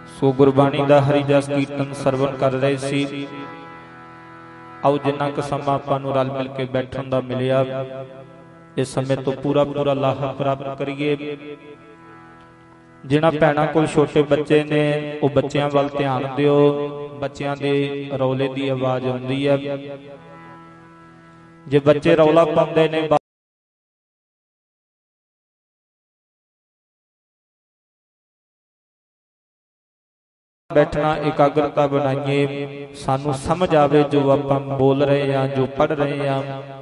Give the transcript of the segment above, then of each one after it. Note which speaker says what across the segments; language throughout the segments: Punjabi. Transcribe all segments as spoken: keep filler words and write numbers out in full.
Speaker 1: सो गुरबाणी का हरि जस कीर्तन सरवण कर रहे सी। आओ जिन्ना क समा आपां नूं रल मिल के बैठण दा मिलिया, इस समय तो पूरा पूरा लाहा प्राप्त करिए। जिन्हां भैणां कोल छोटे बच्चे ने वो बच्चियां वल ध्यान दिओ। बच्चियां दे रौले दी आवाज आउंदी है। जे बच्चे रौला पाउंदे ने बैठना एकाग्रता बनाइए, सानू समझ आवे जो आपां बोल रहे हैं, जो पढ़ रहे हैं।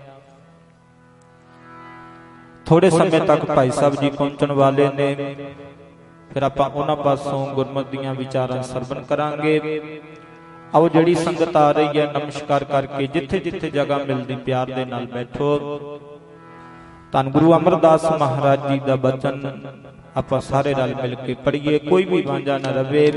Speaker 1: थोड़े समय तक भाई साहब जी पहुंचण वाले ने, फिर आपां उन्हां पासों गुरमत दीयां विचारां सरवण करांगे। आओ जिहड़ी संगत आ रही है नमस्कार करके जिथे जिथे जगह मिलदी प्यार दे नाल बैठो। धन गुरु अमरदास महाराज जी दा बचन आपां सारे रल मिल के पढ़िए, कोई भी वांझा ना रवे,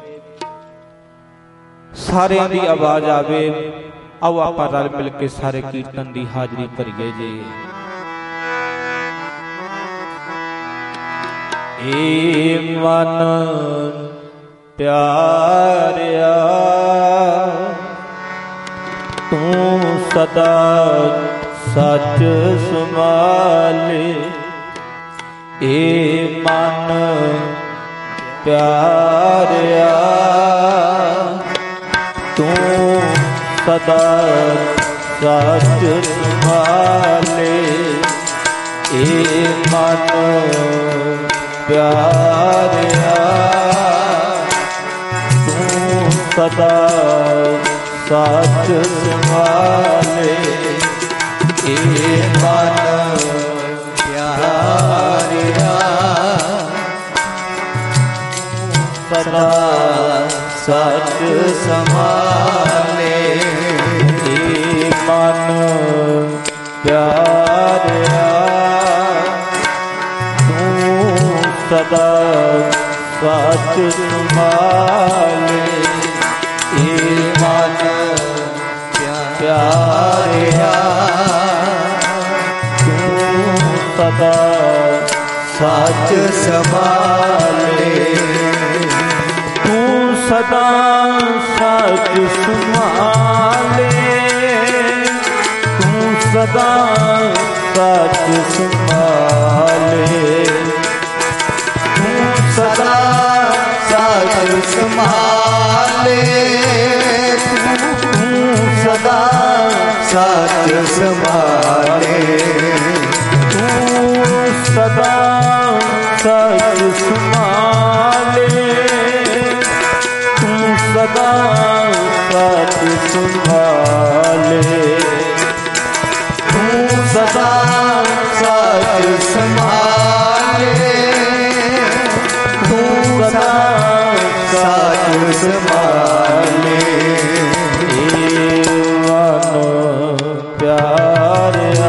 Speaker 1: सारियां दी आवाज आवे। आओ आपां रल मिल के सारे कीर्तन दी हाजरी भरिए जी। ए मन प्यारिया तू सदा सच संभाले। ए मन प्यारिया तू सदा सच संभाले। ए मन प्यारिया तू सदा सच संभाले। ए मन प्यारिया सदा सच संभाले। ए मन प्यारिया सदा सच संभाले। ए मन प्यारिया तू सदा सच संभाले। तू सदा सच संभाले। तू सदा सच संभाले।
Speaker 2: सदा सच संभाले। तू सदा सच संभाले।
Speaker 1: तू सदा सच संभाले। तू सदा सच संभाले।
Speaker 2: तू सदा सच संभाले। सदा सच संभाले।
Speaker 1: मन प्यारिया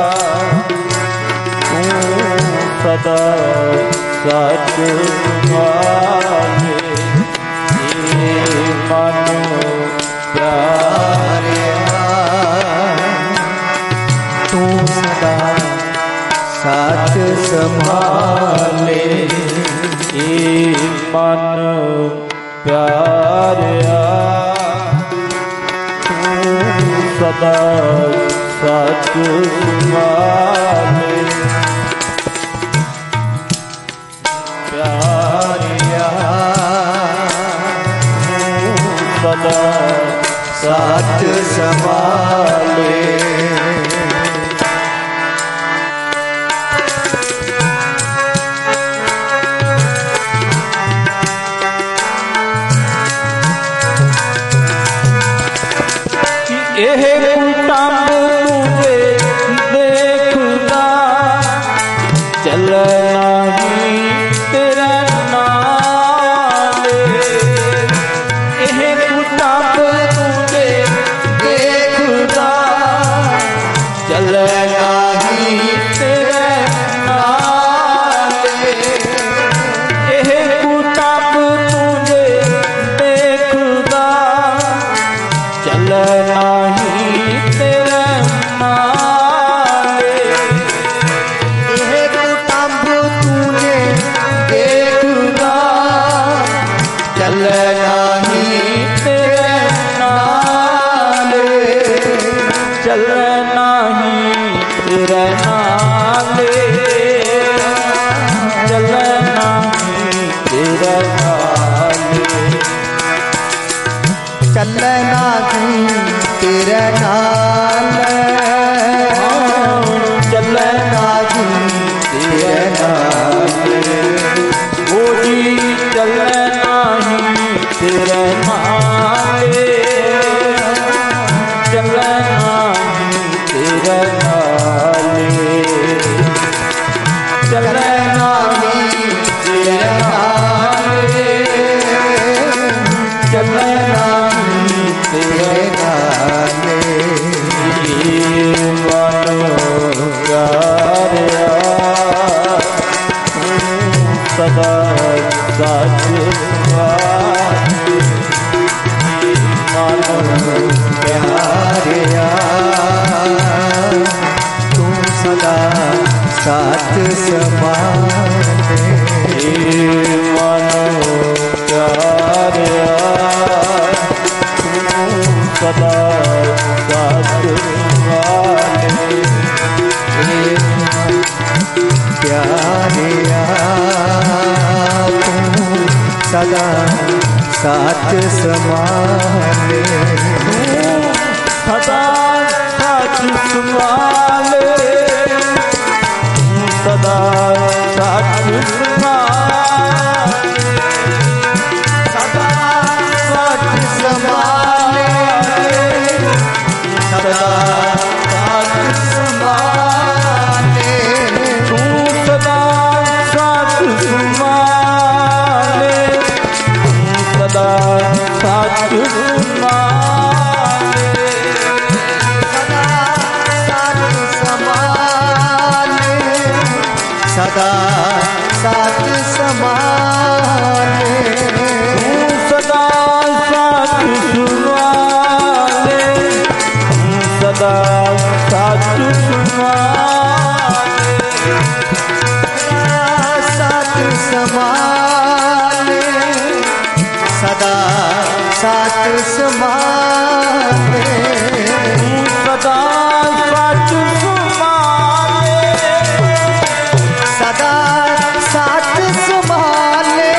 Speaker 1: तू सदा सच संभाले। मन प्यारिया
Speaker 2: तू सदा सच संभाले।
Speaker 1: ए मन प्यारिया तू सदा सच संभाले। प्यारिया तू सदा
Speaker 2: सच संभाले।
Speaker 1: एह कुटम तुझे देखदा चलना ही तेरा नाल। एह कुटम तुझे देखदा चलना ही तेरा नाल। एह कुटम तुझे देखदा चलना ही
Speaker 2: चले नाही तेरे नाल,
Speaker 1: चले नाही तेरे नाल, चले नाही तेरे नाल,
Speaker 2: चले नाही तेरे नाल, चले नाही तेरे नाल,
Speaker 1: ओ जी चले नाही तेरे नाल, चले नाही तेरे नाल, चले
Speaker 2: नाही तेरे नाल, चले नाही तेरे नाल,
Speaker 1: सदा सच
Speaker 2: प्यारिया तू सदा साथ समाने,
Speaker 1: मानो प्यारिया तू सदा सच समाने,
Speaker 2: प्यारिया तू सदा साथ समाने,
Speaker 1: सदा साथ संभाले, सदा साथ संभाले,
Speaker 2: सदा साथ समाने, सदा साथ समाने,
Speaker 1: तू सदा साथ संभाले, सदा साथ संभाले,
Speaker 2: सदा साथ समाने,
Speaker 1: सदा साथ संभाले, सदा साथ संभाले,
Speaker 2: साथ समाने, सदा साथ समाने,
Speaker 1: सदा साथ संभाले,
Speaker 2: सदा साथ संभाले,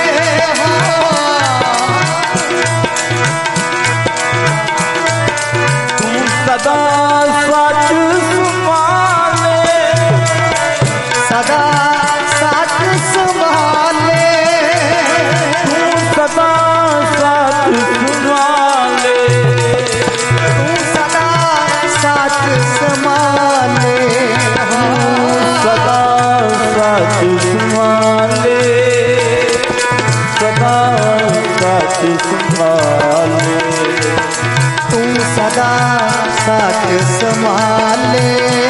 Speaker 1: तू सदा साथ संभाले,
Speaker 2: सदा साथ संभाले,
Speaker 1: तू सदा साथ संभाले,
Speaker 2: तू सदा साथ संभाले,
Speaker 1: सदा साथ संभाले, सदा साथ संभाले,
Speaker 2: तू सदा साथ संभाले,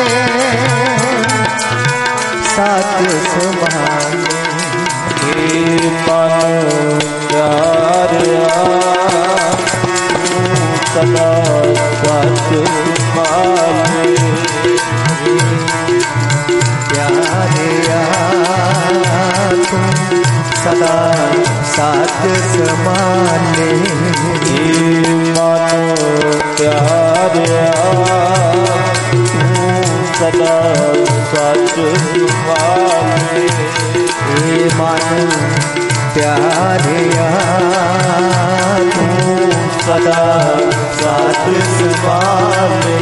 Speaker 2: साथ संभाले,
Speaker 1: हे मानो प्यारिया तू सदा साथ संभाले,
Speaker 2: प्यारिया तू सदा साथ संभाले,
Speaker 1: हे मानो प्यारिया तू सदा साथ संभाले,
Speaker 2: हे मन प्यारिया तू
Speaker 1: सदा साथ संभाले,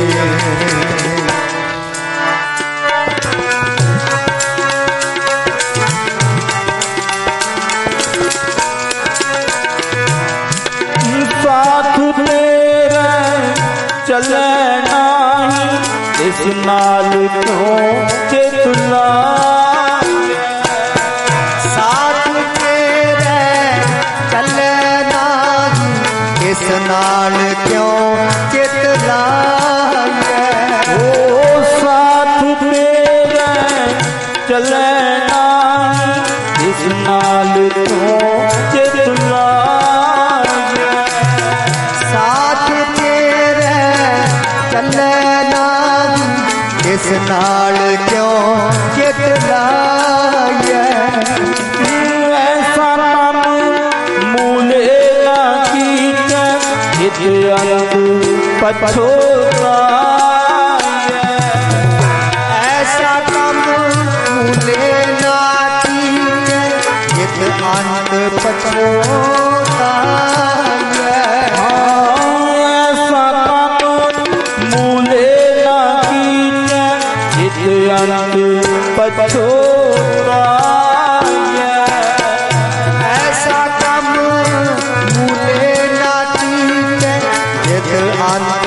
Speaker 1: साथ तेरे चले नाही इस नाल क्यों चेतला,
Speaker 2: साथ तेरे चले नाही इस नाल क्यों चित लागे,
Speaker 1: ओ साथ तेरे चले नाही इस नाल क्यों चेतला,
Speaker 2: साथ तेरे चले नाही इस नाल क्यों चित लागे,
Speaker 1: ऐसा नाम मूले पछोताए।
Speaker 2: ऐसा कम भूले ना कीजिए जित अंत पछोताए।
Speaker 1: ऐसा कम मूले ना कीजिए जित अंत पछोताए।
Speaker 2: ऐसा कम भूले ना कीजिए जित अंत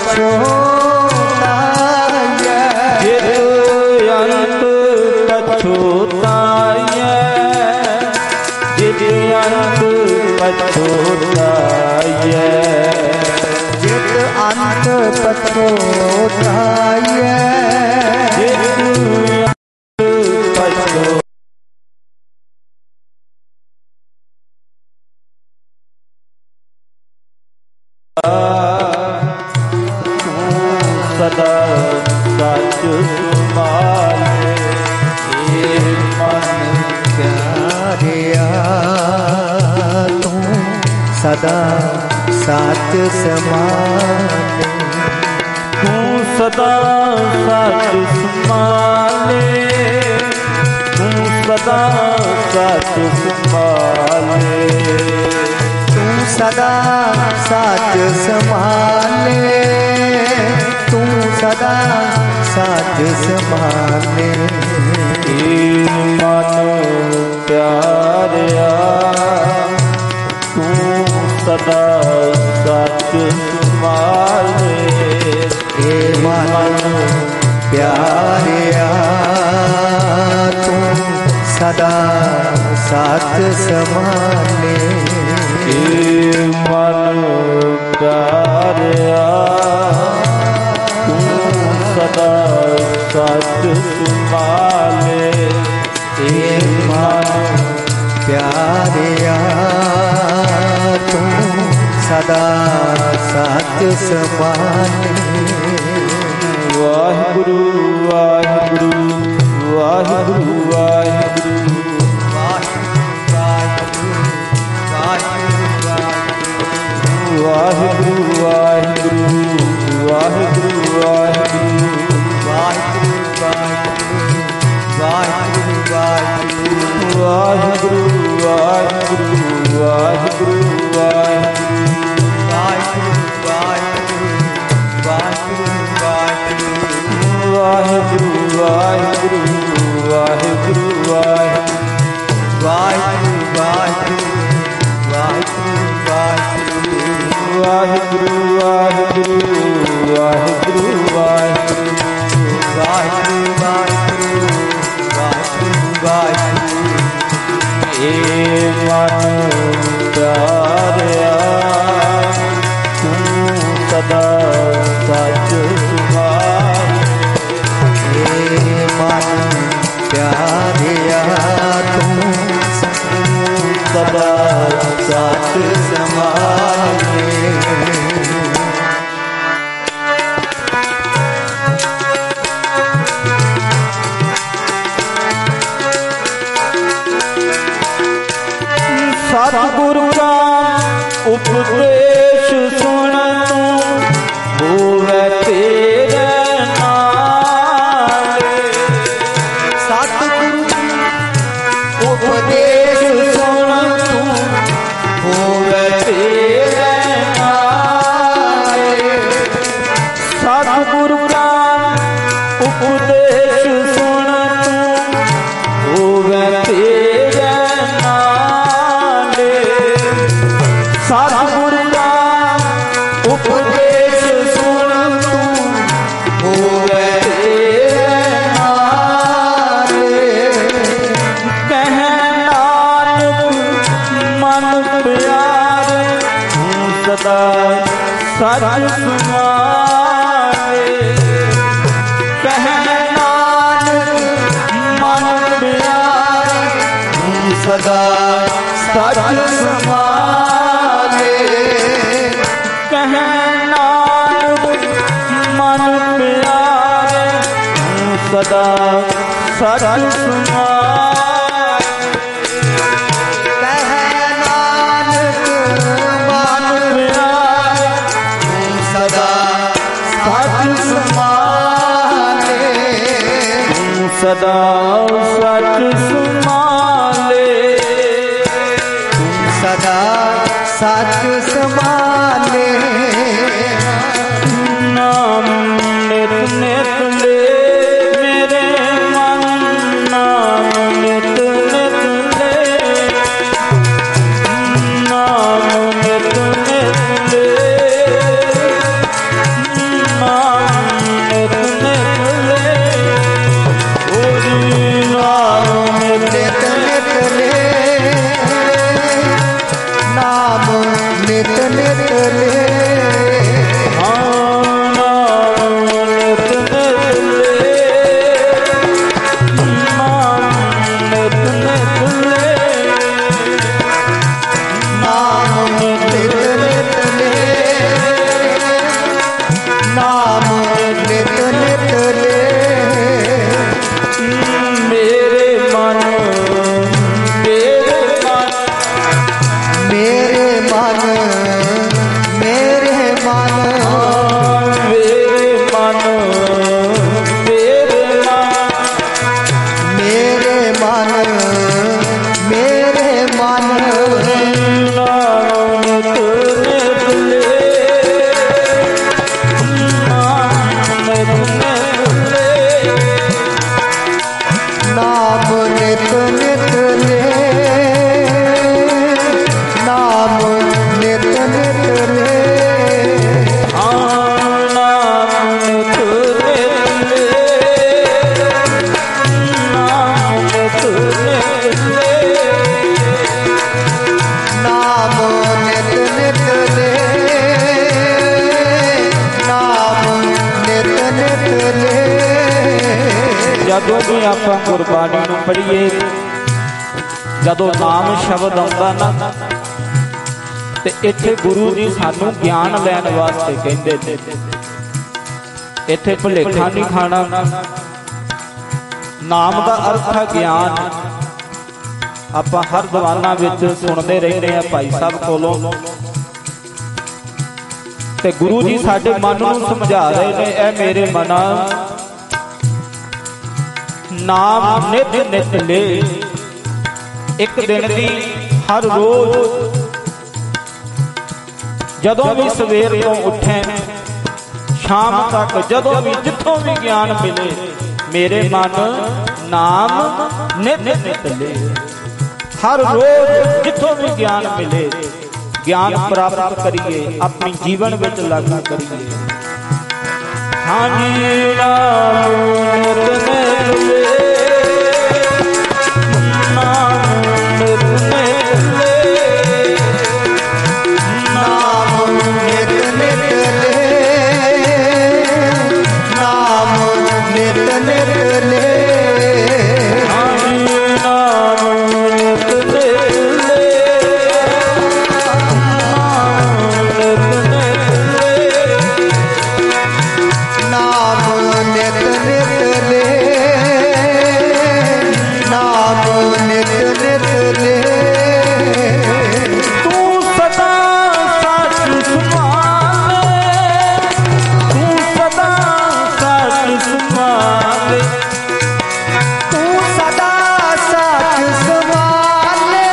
Speaker 2: पछोताए।
Speaker 1: जित अंत पछोताए। जित अंत पछोताए।
Speaker 2: जित अंत पछोताए।
Speaker 1: जित पछो सदा सच संभाले ये मन
Speaker 2: प्यारिया तू सदा सच संभाले।
Speaker 1: तू सदा सच संभाले। तू सदा सच संभाले।
Speaker 2: तू सदा सच संभाले। तू सदा सच संभाले।
Speaker 1: मन प्यारिया तू सदा सच संभाले।
Speaker 2: हे मन प्यारिया तू सदा सच संभाले।
Speaker 1: मन प्यारिया तू सदा सच संभाले।
Speaker 2: मन प्यारिया तू सदा सच संभाले।
Speaker 1: वाहिगुरु वाहिगुरु वाहिगुरु वाहिगुरु वाहिगुरु वाहिगुरु वाहिगुरु वाहिगुरु वाहिगुरु वाहिगुरु वाहिगुरु वाहिगुरु वाहिगुरु वाहिगुरु वाहिगुरु वाहिगुरु ए मन प्यारिया तू सदा सच संभाले।
Speaker 2: मन प्यारिया तू
Speaker 1: सदा
Speaker 2: सच संभाले।
Speaker 1: सतगुरु का उपदेश सुन तू होवे तेरे नाल।
Speaker 2: सतगुरु उपदेश सुन तू
Speaker 1: होवे तेरे नाल। सतगुरु का उपदेश सुन तू होवे तेरे नाल। सतगुरु का उपदेश सुन तू होवे तेरे नाल। कह नानक मन प्यारे तू सदा सच संभाले। कह नानक मन प्यारे तू सदा सच संभाले। कह नानक मन प्यारे तू सदा सच संभाले।
Speaker 2: कह नानक मन
Speaker 1: मन प्यारे
Speaker 2: तू सदा
Speaker 1: सदा सच संभाले,
Speaker 2: तू सदा सच संभाले।
Speaker 1: नाम नित नित ले मेरे मन, नाम नित नित ले, नाम नित नित ले, नाम नित नित ले, ओरी नाम नित
Speaker 2: नित नित ले, नाम नित नित ले।
Speaker 1: जदों भी आप गुरबाणी नूं पढ़ीए, जदों नाम शब्द आउंदा ना ते इत्थे गुरु जी सानू ज्ञान लैण वास्ते कहंदे ने, इत्थे भुलेखा नहीं खाना। नाम का अर्थ है ज्ञान। आपां हर दीवाना विच सुणदे रहंदे आ भाई साहब कोलों, ते गुरु जी साडे मन नूं समझा रहे ने, ऐ मेरे मना नाम नित नित ले। एक दिन दी हर रोज जदों भी सवेर तो उठे शाम तक जदों भी जिथों भी ज्ञान मिले, मेरे मन नाम नित नित ले। हर रोज जिथों भी ज्ञान मिले, ज्ञान प्राप्त करिए, अपनी जीवन विच लागू करिए। हाँ जी नाम नित नित ले, नाम नित नित ले,
Speaker 2: नाम नित नित ले, नाम नित नित ले।
Speaker 1: हाँ जी नाम नित नित ले, नाम नित नित ले,
Speaker 2: नाम नित नित ले, नाम नित नित ले।
Speaker 1: तू सदा सच संभाले, तू सदा सच संभाले,
Speaker 2: तू सदा सच संभाले,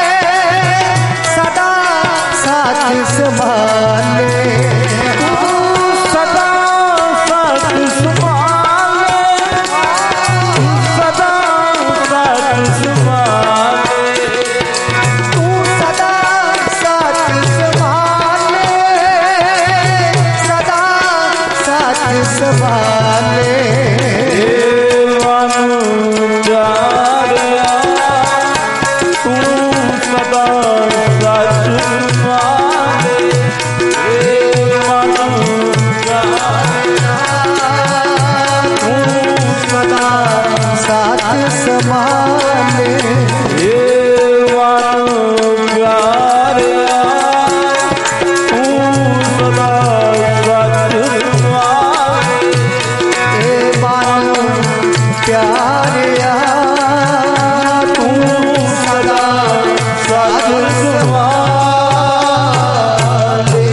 Speaker 2: सदा सच संभाले।
Speaker 1: तू सदा सच संभाले, तू सदा सच संभाले,
Speaker 2: तू सदा सच संभाले, सदा सच संभाले।
Speaker 1: मन जारिया तू सदा सच संभाले, मन जारिया
Speaker 2: तू सदा सच संभाले।
Speaker 1: मन जारिया तू सदा सच संभाले।
Speaker 2: ए मन प्यारिया तू सदा सच संभाले।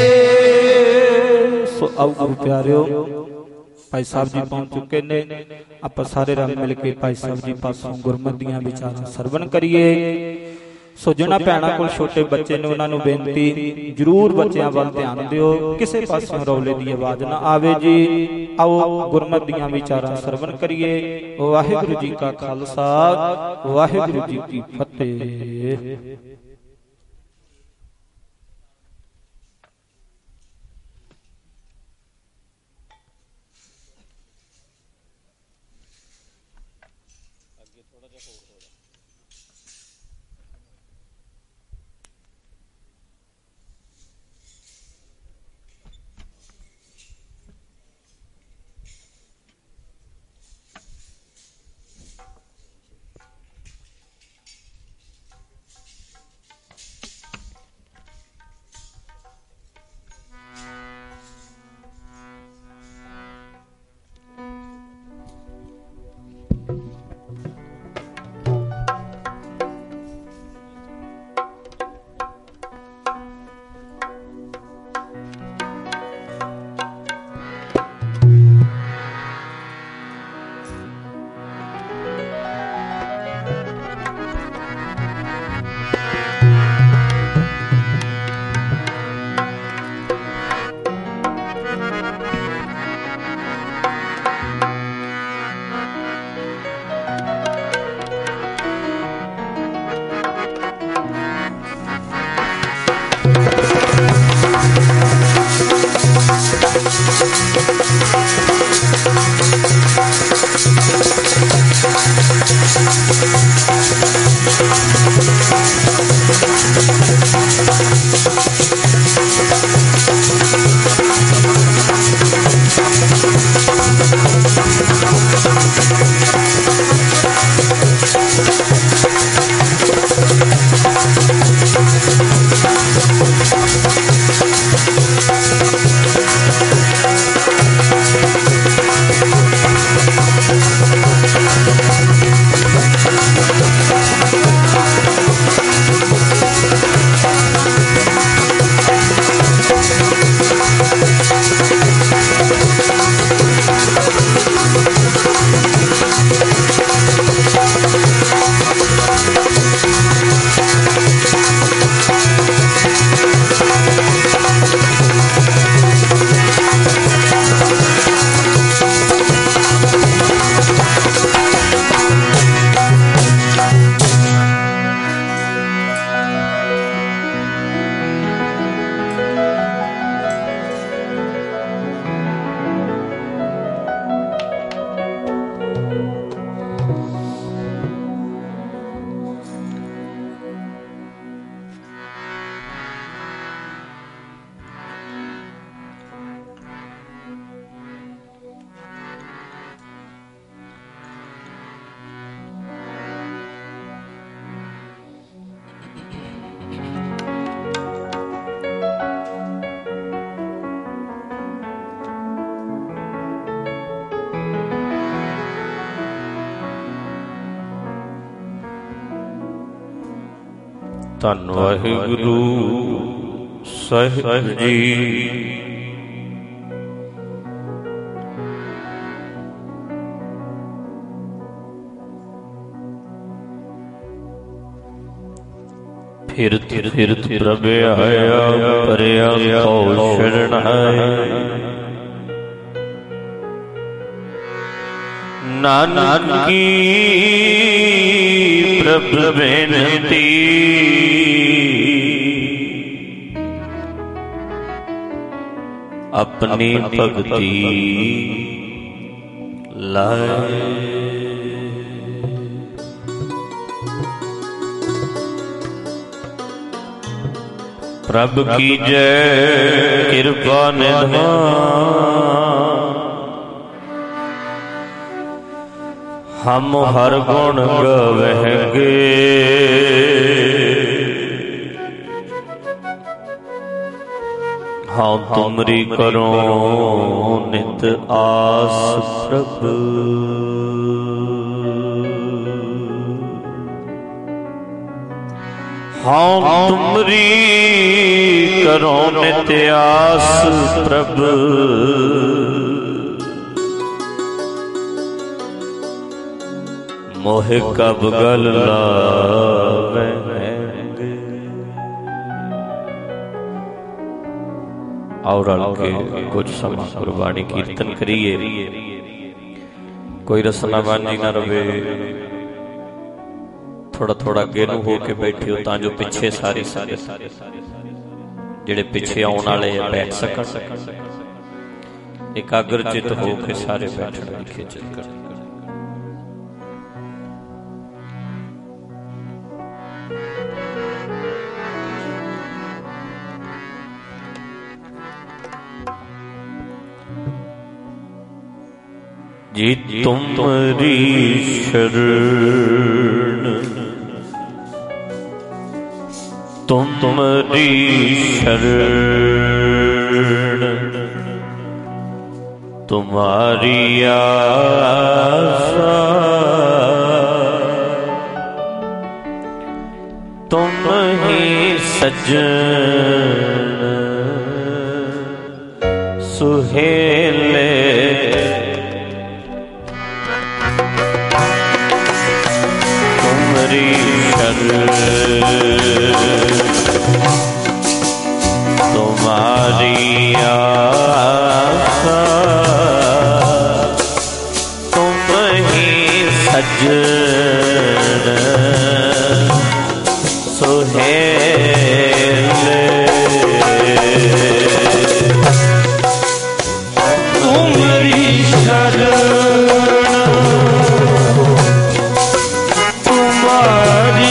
Speaker 1: सो अब गुरु प्यारिओ भाई साहब जी पहुंच चुके ने। ਆਪਾਂ ਸਾਰੇ ਰਲ ਮਿਲ ਕੇ ਭਾਈ ਸਾਹਿਬ ਜੀ ਪਾਸੋਂ ਗੁਰਮਤਿ ਦੀਆਂ ਵਿਚਾਰਾਂ ਸਰਵਣ ਕਰੀਏ। ਸੋ ਜਿਨ੍ਹਾਂ ਭੈਣਾਂ ਕੋਲ ਛੋਟੇ ਬੱਚੇ ਨੇ ਉਹਨਾਂ ਨੂੰ ਬੇਨਤੀ, ਜਰੂਰ ਬੱਚਿਆਂ ਵੱਲ ਧਿਆਨ ਦਿਓ, ਕਿਸੇ ਪਾਸਿਓਂ ਰੌਲੇ ਦੀ ਆਵਾਜ਼ ਨਾ ਆਵੇ ਜੀ। ਆਓ ਗੁਰਮਤਿ ਦੀਆਂ ਵਿਚਾਰਾਂ ਸਰਵਣ ਕਰੀਏ। ਵਾਹਿਗੁਰੂ ਜੀ ਕਾ ਖਾਲਸਾ, ਵਾਹਿਗੁਰੂ ਜੀ ਕੀ ਫਤਿਹ।
Speaker 3: ਧੰਨ ਵਾਹਿਗੁਰੂ ਸਾਹਿਬ ਜੀ। ਫਿਰਤ ਫਿਰਤ ਪ੍ਰਭ ਆਇਆ ਪਰਿਆ ਕਉ ਸ਼ਰਨ ਹੈ। ਨਾਨਕ ਕੀ ਪ੍ਰਭ ਬੇਨਤੀ ਆਪਣੀ ਭਗਤੀ ਲਾਏ। ਪ੍ਰਭ ਕੀ ਜੈ ਕਿਰਪਾ ਨਿਧਾਨ ਹਮ ਹਰ ਗੁਣ ਗਵਹਿਗੇ। ਹਾਂ ਤੁਮਰੀ ਕਰੋ ਨਿਤ ਆਸ ਪ੍ਰਭ। ਹਾਂ ਤੁਮਰੀ ਕਰੋ ਨਿਤ ਆਸ ਪ੍ਰਭ। मोहे कब गल लावेंगे। और के कुछ समय गुरबाणी कीर्तन करिए, कोई रसना बांझी ना रवे, थोड़ा थोड़ा अगे नूं हो के बैठियो तां जो पिछे सारी सारे जेड़े पिछे आउण वाले बैठ सकण, एकाग्रचित हो के सारे बैठण दी खिचत कर। जी तुमरी शरण तुम तुमरी शरण तुम्हारी आशा तुम ही सजन सुहेले तुम्हारी शरण तुम्हारी आशा तुम ही सजन सुहेले तुम्हारी शरण तुम्हारी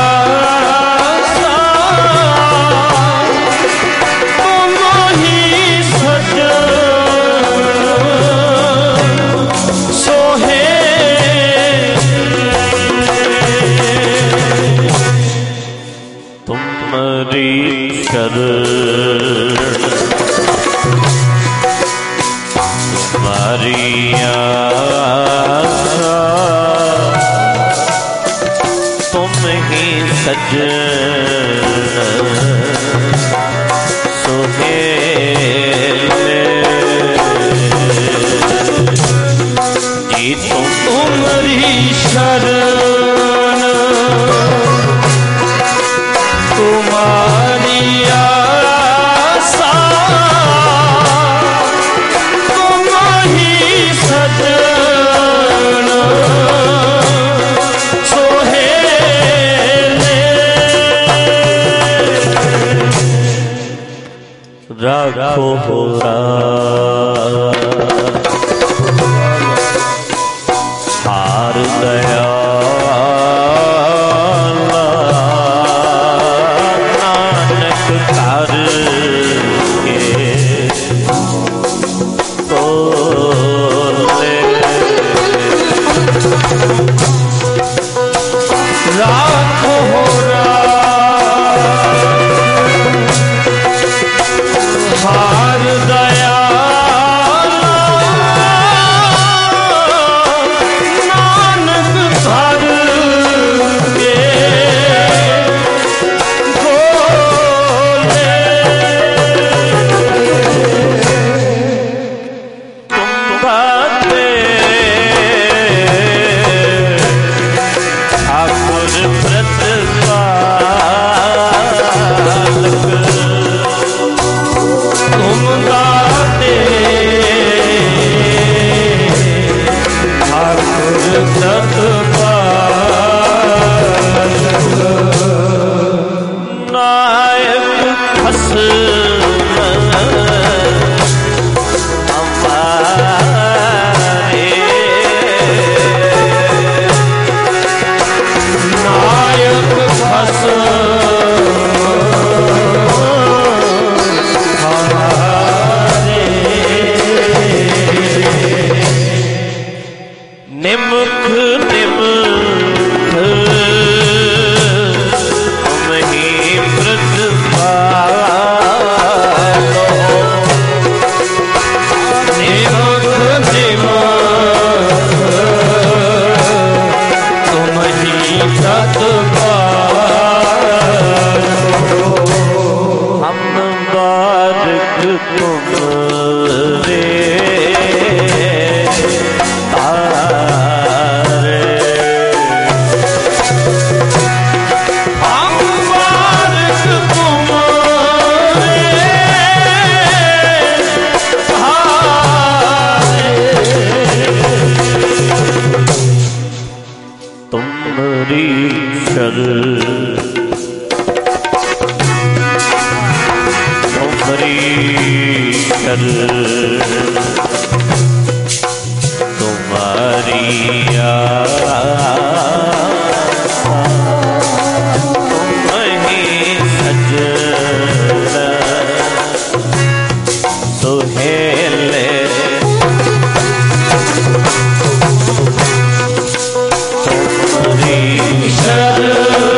Speaker 3: राखो होरा हार दया नानक कर के तोले राखो होरा हार दया नानक धर के भोले तुम बाते ठाकुर प्रतिपालक तुम गाते ठाकुर प्रतिपालक नायक खस्म हमारे नायक खस्म निमुख निमुख तुम ही प्रतिपालो निमुख निमुख तुम ही प्रतिपालो हम बारक तुमरे तारे शरण तुम्हारी तुम ही सजन सुहेले तुम्हारी शरण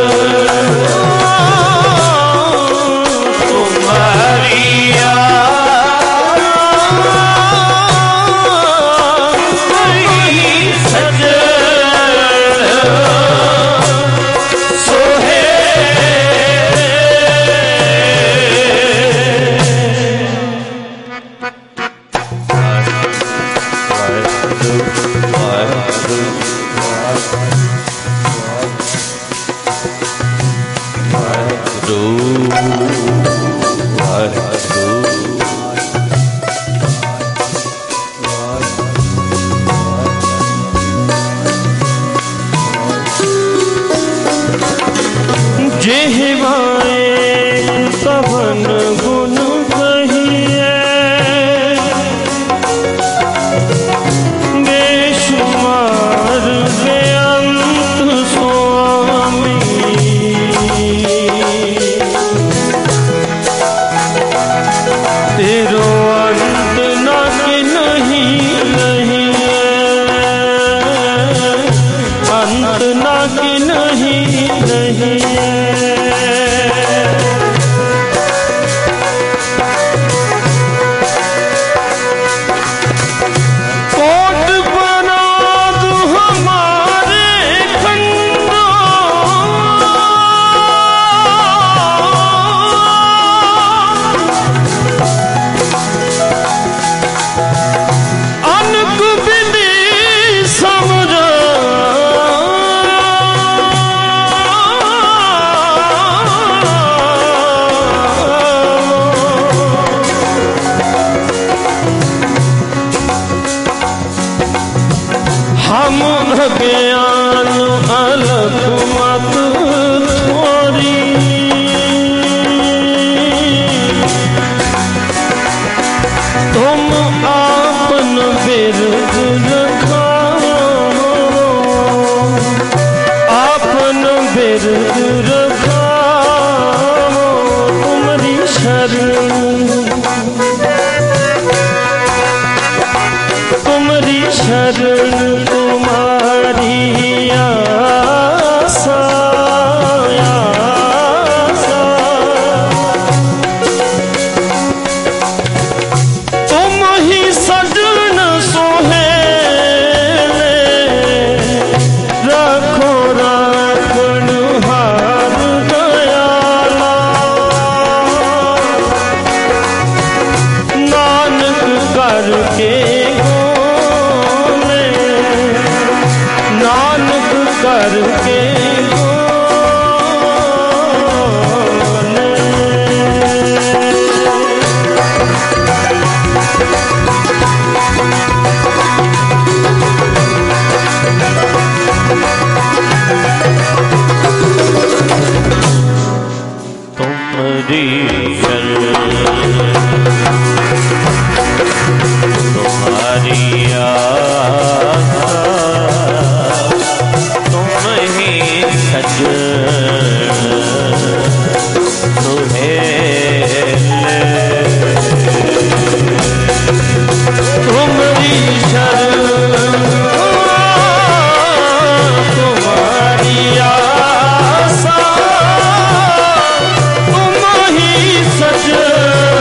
Speaker 4: सज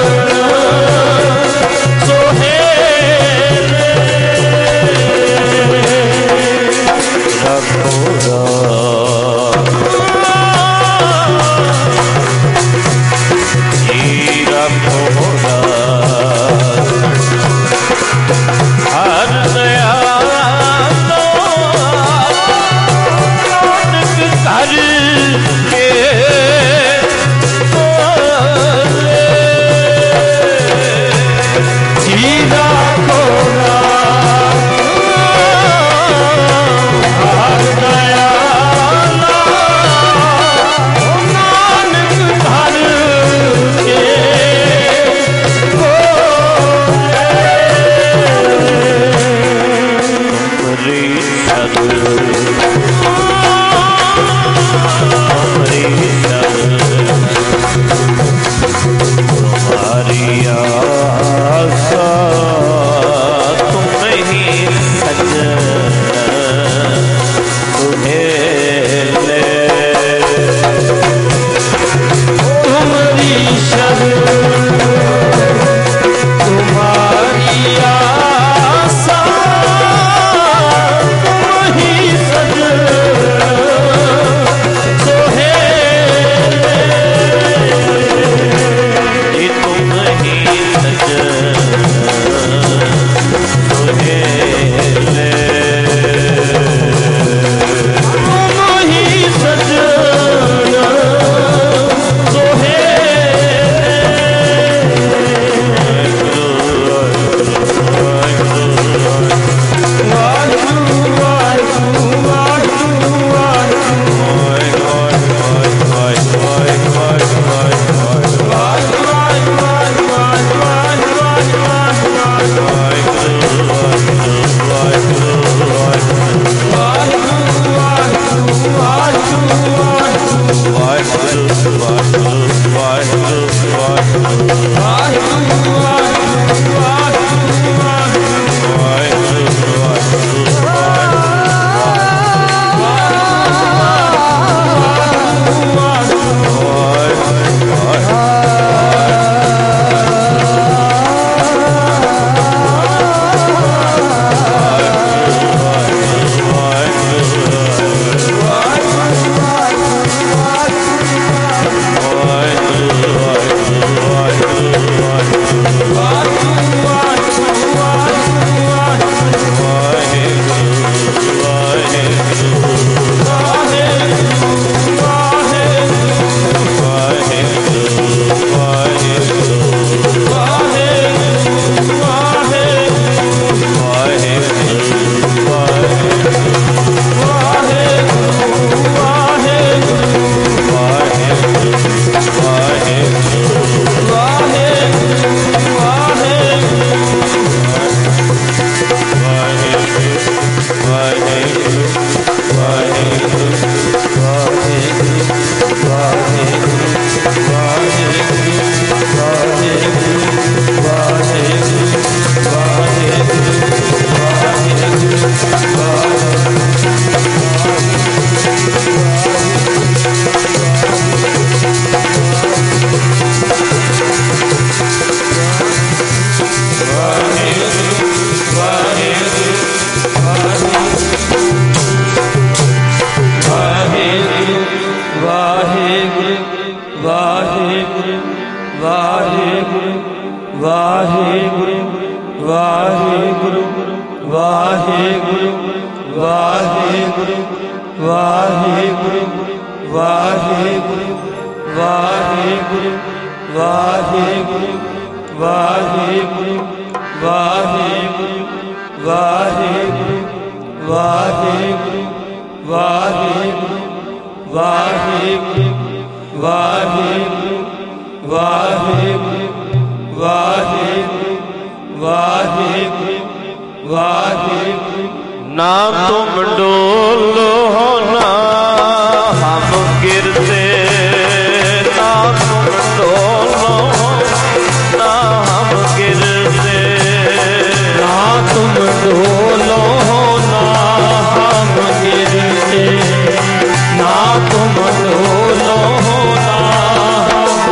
Speaker 3: ਵਾਹਿਗੁਰੂ ਵਾਹਿਗੁਰੂ ਵਾਹਿਗੁਰੂ ਵਾਹਿਗੁਰੂ ਵਾਹਿਗੁਰੂ ਵਾਹਿਗੁਰੂ ਵਾਹਿਗੁਰੂ ਵਾਹਿਗੁਰੂ ਵਾਹਿਗੁਰੂ ਵਾਹਿਗੁਰੂ ਵਾਹਿਗੁਰੂ ਵਾਹਿਗੁਰੂ ਵਾਹਿਗੁਰੂ ਵਾਹਿਗੁਰੂ ਵਾਹਿਗੁਰੂ ਵਾਹਿਗੁਰੂ ਵਾਹਿਗੁਰੂ ਵਾਹਿਗੁਰੂ ਵਾਹਿਗੁਰੂ ਵਾਹਿਗੁਰੂ। ਨਾ ਤੁਮ ਡੋਲੋ ਨਾ ਹਮ ਗਿਰਤੇ, ਨਾ ਤੁਮ ਡੋਲੋ ਨਾ ਹਮ ਗਿਰਤੇ, ਨਾ ਤੁਮ ਡੋਲੋ ਨਾ ਹਮ ਗਿਰਤੇ, ਨਾ ਤੁਮ ਡੋਲੋ ਨਾ ਹਮ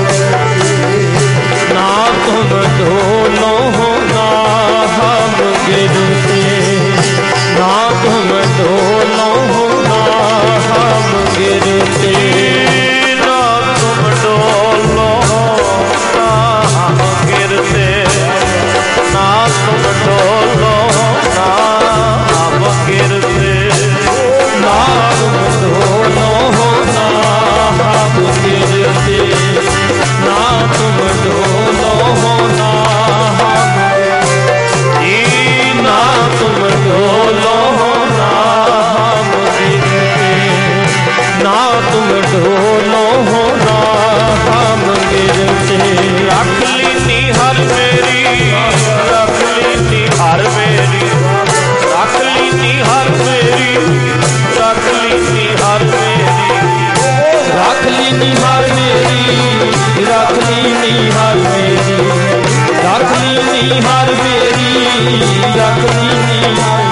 Speaker 3: ਗਿਰਤੇ, ਨਾ ਤੁਮ ਡੋਲੋ ਨਾ ਹਮ ਗਿਰਤੇ, ਨਾ ਤੁਮ ਡੋਲੋ ਨਾ ਹਮ ਗਿਰਤੇ, ਨਾ ਤੁਮ ਡੋਲੋ ਨਾ ਹਮ ਗਿਰਤੇ, ਨਾ ਤੁਮ ਡੋਲੋ ਨਾ ਹਮ ਗਿਰਤੇ, ਨਾ ਤੁਮ ਡੋਲੋ ਨਾ ਹਮ ਗਿਰਤੇ, ਨਾ ਤੁਮ ਡੋਲੋ ਨਾ ਹਮ ਜੀ, ਨਾ ਤੁਮ ਡੋਲੋ ਨਾ ਹਮ ਗਿਰਤੇ, ਨਾ ਤੁਮ ਡੋਲੋ ਨਾ ਹਮ ਗਿਰਤੇ। ਰੱਖ ਲੀਨੀ ਹਰ ਮੇਰੀ, ਰੱਖ ਲੀਨੀ ਹਰ ਮੇਰੀ, ਰੱਖ ਲੀਨੀ ਹਰ ਮੇਰੀ, ਰੱਖ ਲੀਨੀ ਹਰ ਮੇਰੀ, ਰੱਖ ਲੀਨੀ ਹਰ ਮੇਰੀ, ਰੱਖ ਲੀਨੀ ਹਰ ਮੇਰੀ, ਰੱਖ ਲੀਨੀ ਹਰ ਮੇਰੀ, ਰੱਖ ਲੀਨੀ ਹਰ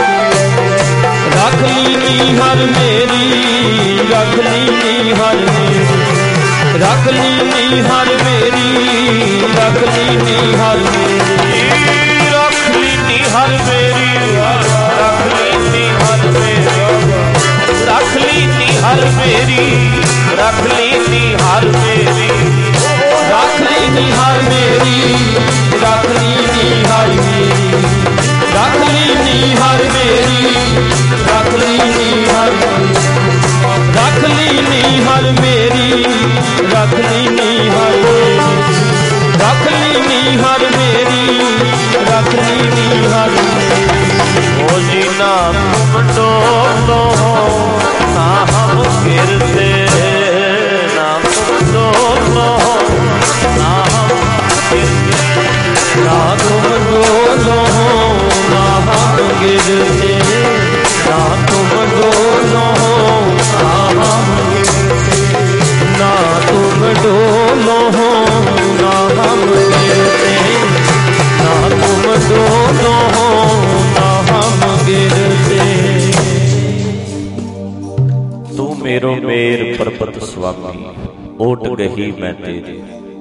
Speaker 3: ਰੱਖ ਲੀਨੀ ਹਰ ਮੇਰੀ, ਰੱਖ ਲੀਨੀ ਹਰ ਮੇਰੀ, ਰੱਖ ਲੀਨੀ ਹਰ ਮੇਰੀ, ਰੱਖ ਲੀਨੀ ਹਰ ਮੇਰੀ, ਰੱਖ ਲੀਨੀ ਹਰ ਮੇਰੀ, ਰੱਖ ਲੀਨੀ ਹਰ ਮੇਰੀ, ਰੱਖ ਲੀਨੀ ਹਰ ਮੇਰੀ, ਰੱਖ ਲੀਨੀ ਹਰ ਮੇਰੀ, ਰੱਖ ਲੀਨੀ ਹਰ ਮੇਰੀ, ਰੱਖ ਲੀਨੀ ਹਰ ਮੇਰੀ, ਰੱਖ ਲੀਨੀ ਹਰ ਮੇਰੀ, ਰੱਖ ਲੀਨੀ ਹਰ ਮੇਰੀ, ਰੱਖ ਲੀਨੀ ਹਰ ਮੇਰੀ, ਰੱਖ ਲੀਨੀ ਹਰ ਮੇਰੀ, ਰੱਖ ਲੀਨੀ ਹਰ ਮੇਰੀ, ਰੱਖ ਲੀਨੀ ਹਰ ਮੇਰੀ। ਓ ਜੀ ਨਾ ਤੁਮ ਡੋਲੋ ਨਾ ਹਮ ਗਿਰਤੇ, ਨਾ ਤੁਮ ਡੋਲੋ ਨਾ ਹਮ ਗਿਰਤੇ, ਨਾ ਤੁਮ ਡੋਲੋ ਨਾ ਹਮ ਗਿਰਤੇ, ਨਾ ਤੁਮ ਡੋਲੋ ਨਾ ਹਮ ਗਿਰਤੇ, ਨਾ ਤੁਮ ਡੋਲੋ ਨਾ ਹਮ ਗਿਰਤੇ, ਨਾ ਤੁਮ ਡੋਲੋ ਨਾ ਹਮ ਗਿਰਤੇ। ਤੂੰ ਮੇਰੋ ਮੇਰ ਪਰਬਤ ਸੁਆਮੀ, ਓਟ ਗਹੀ ਮੈਂ ਤੇਰੀ,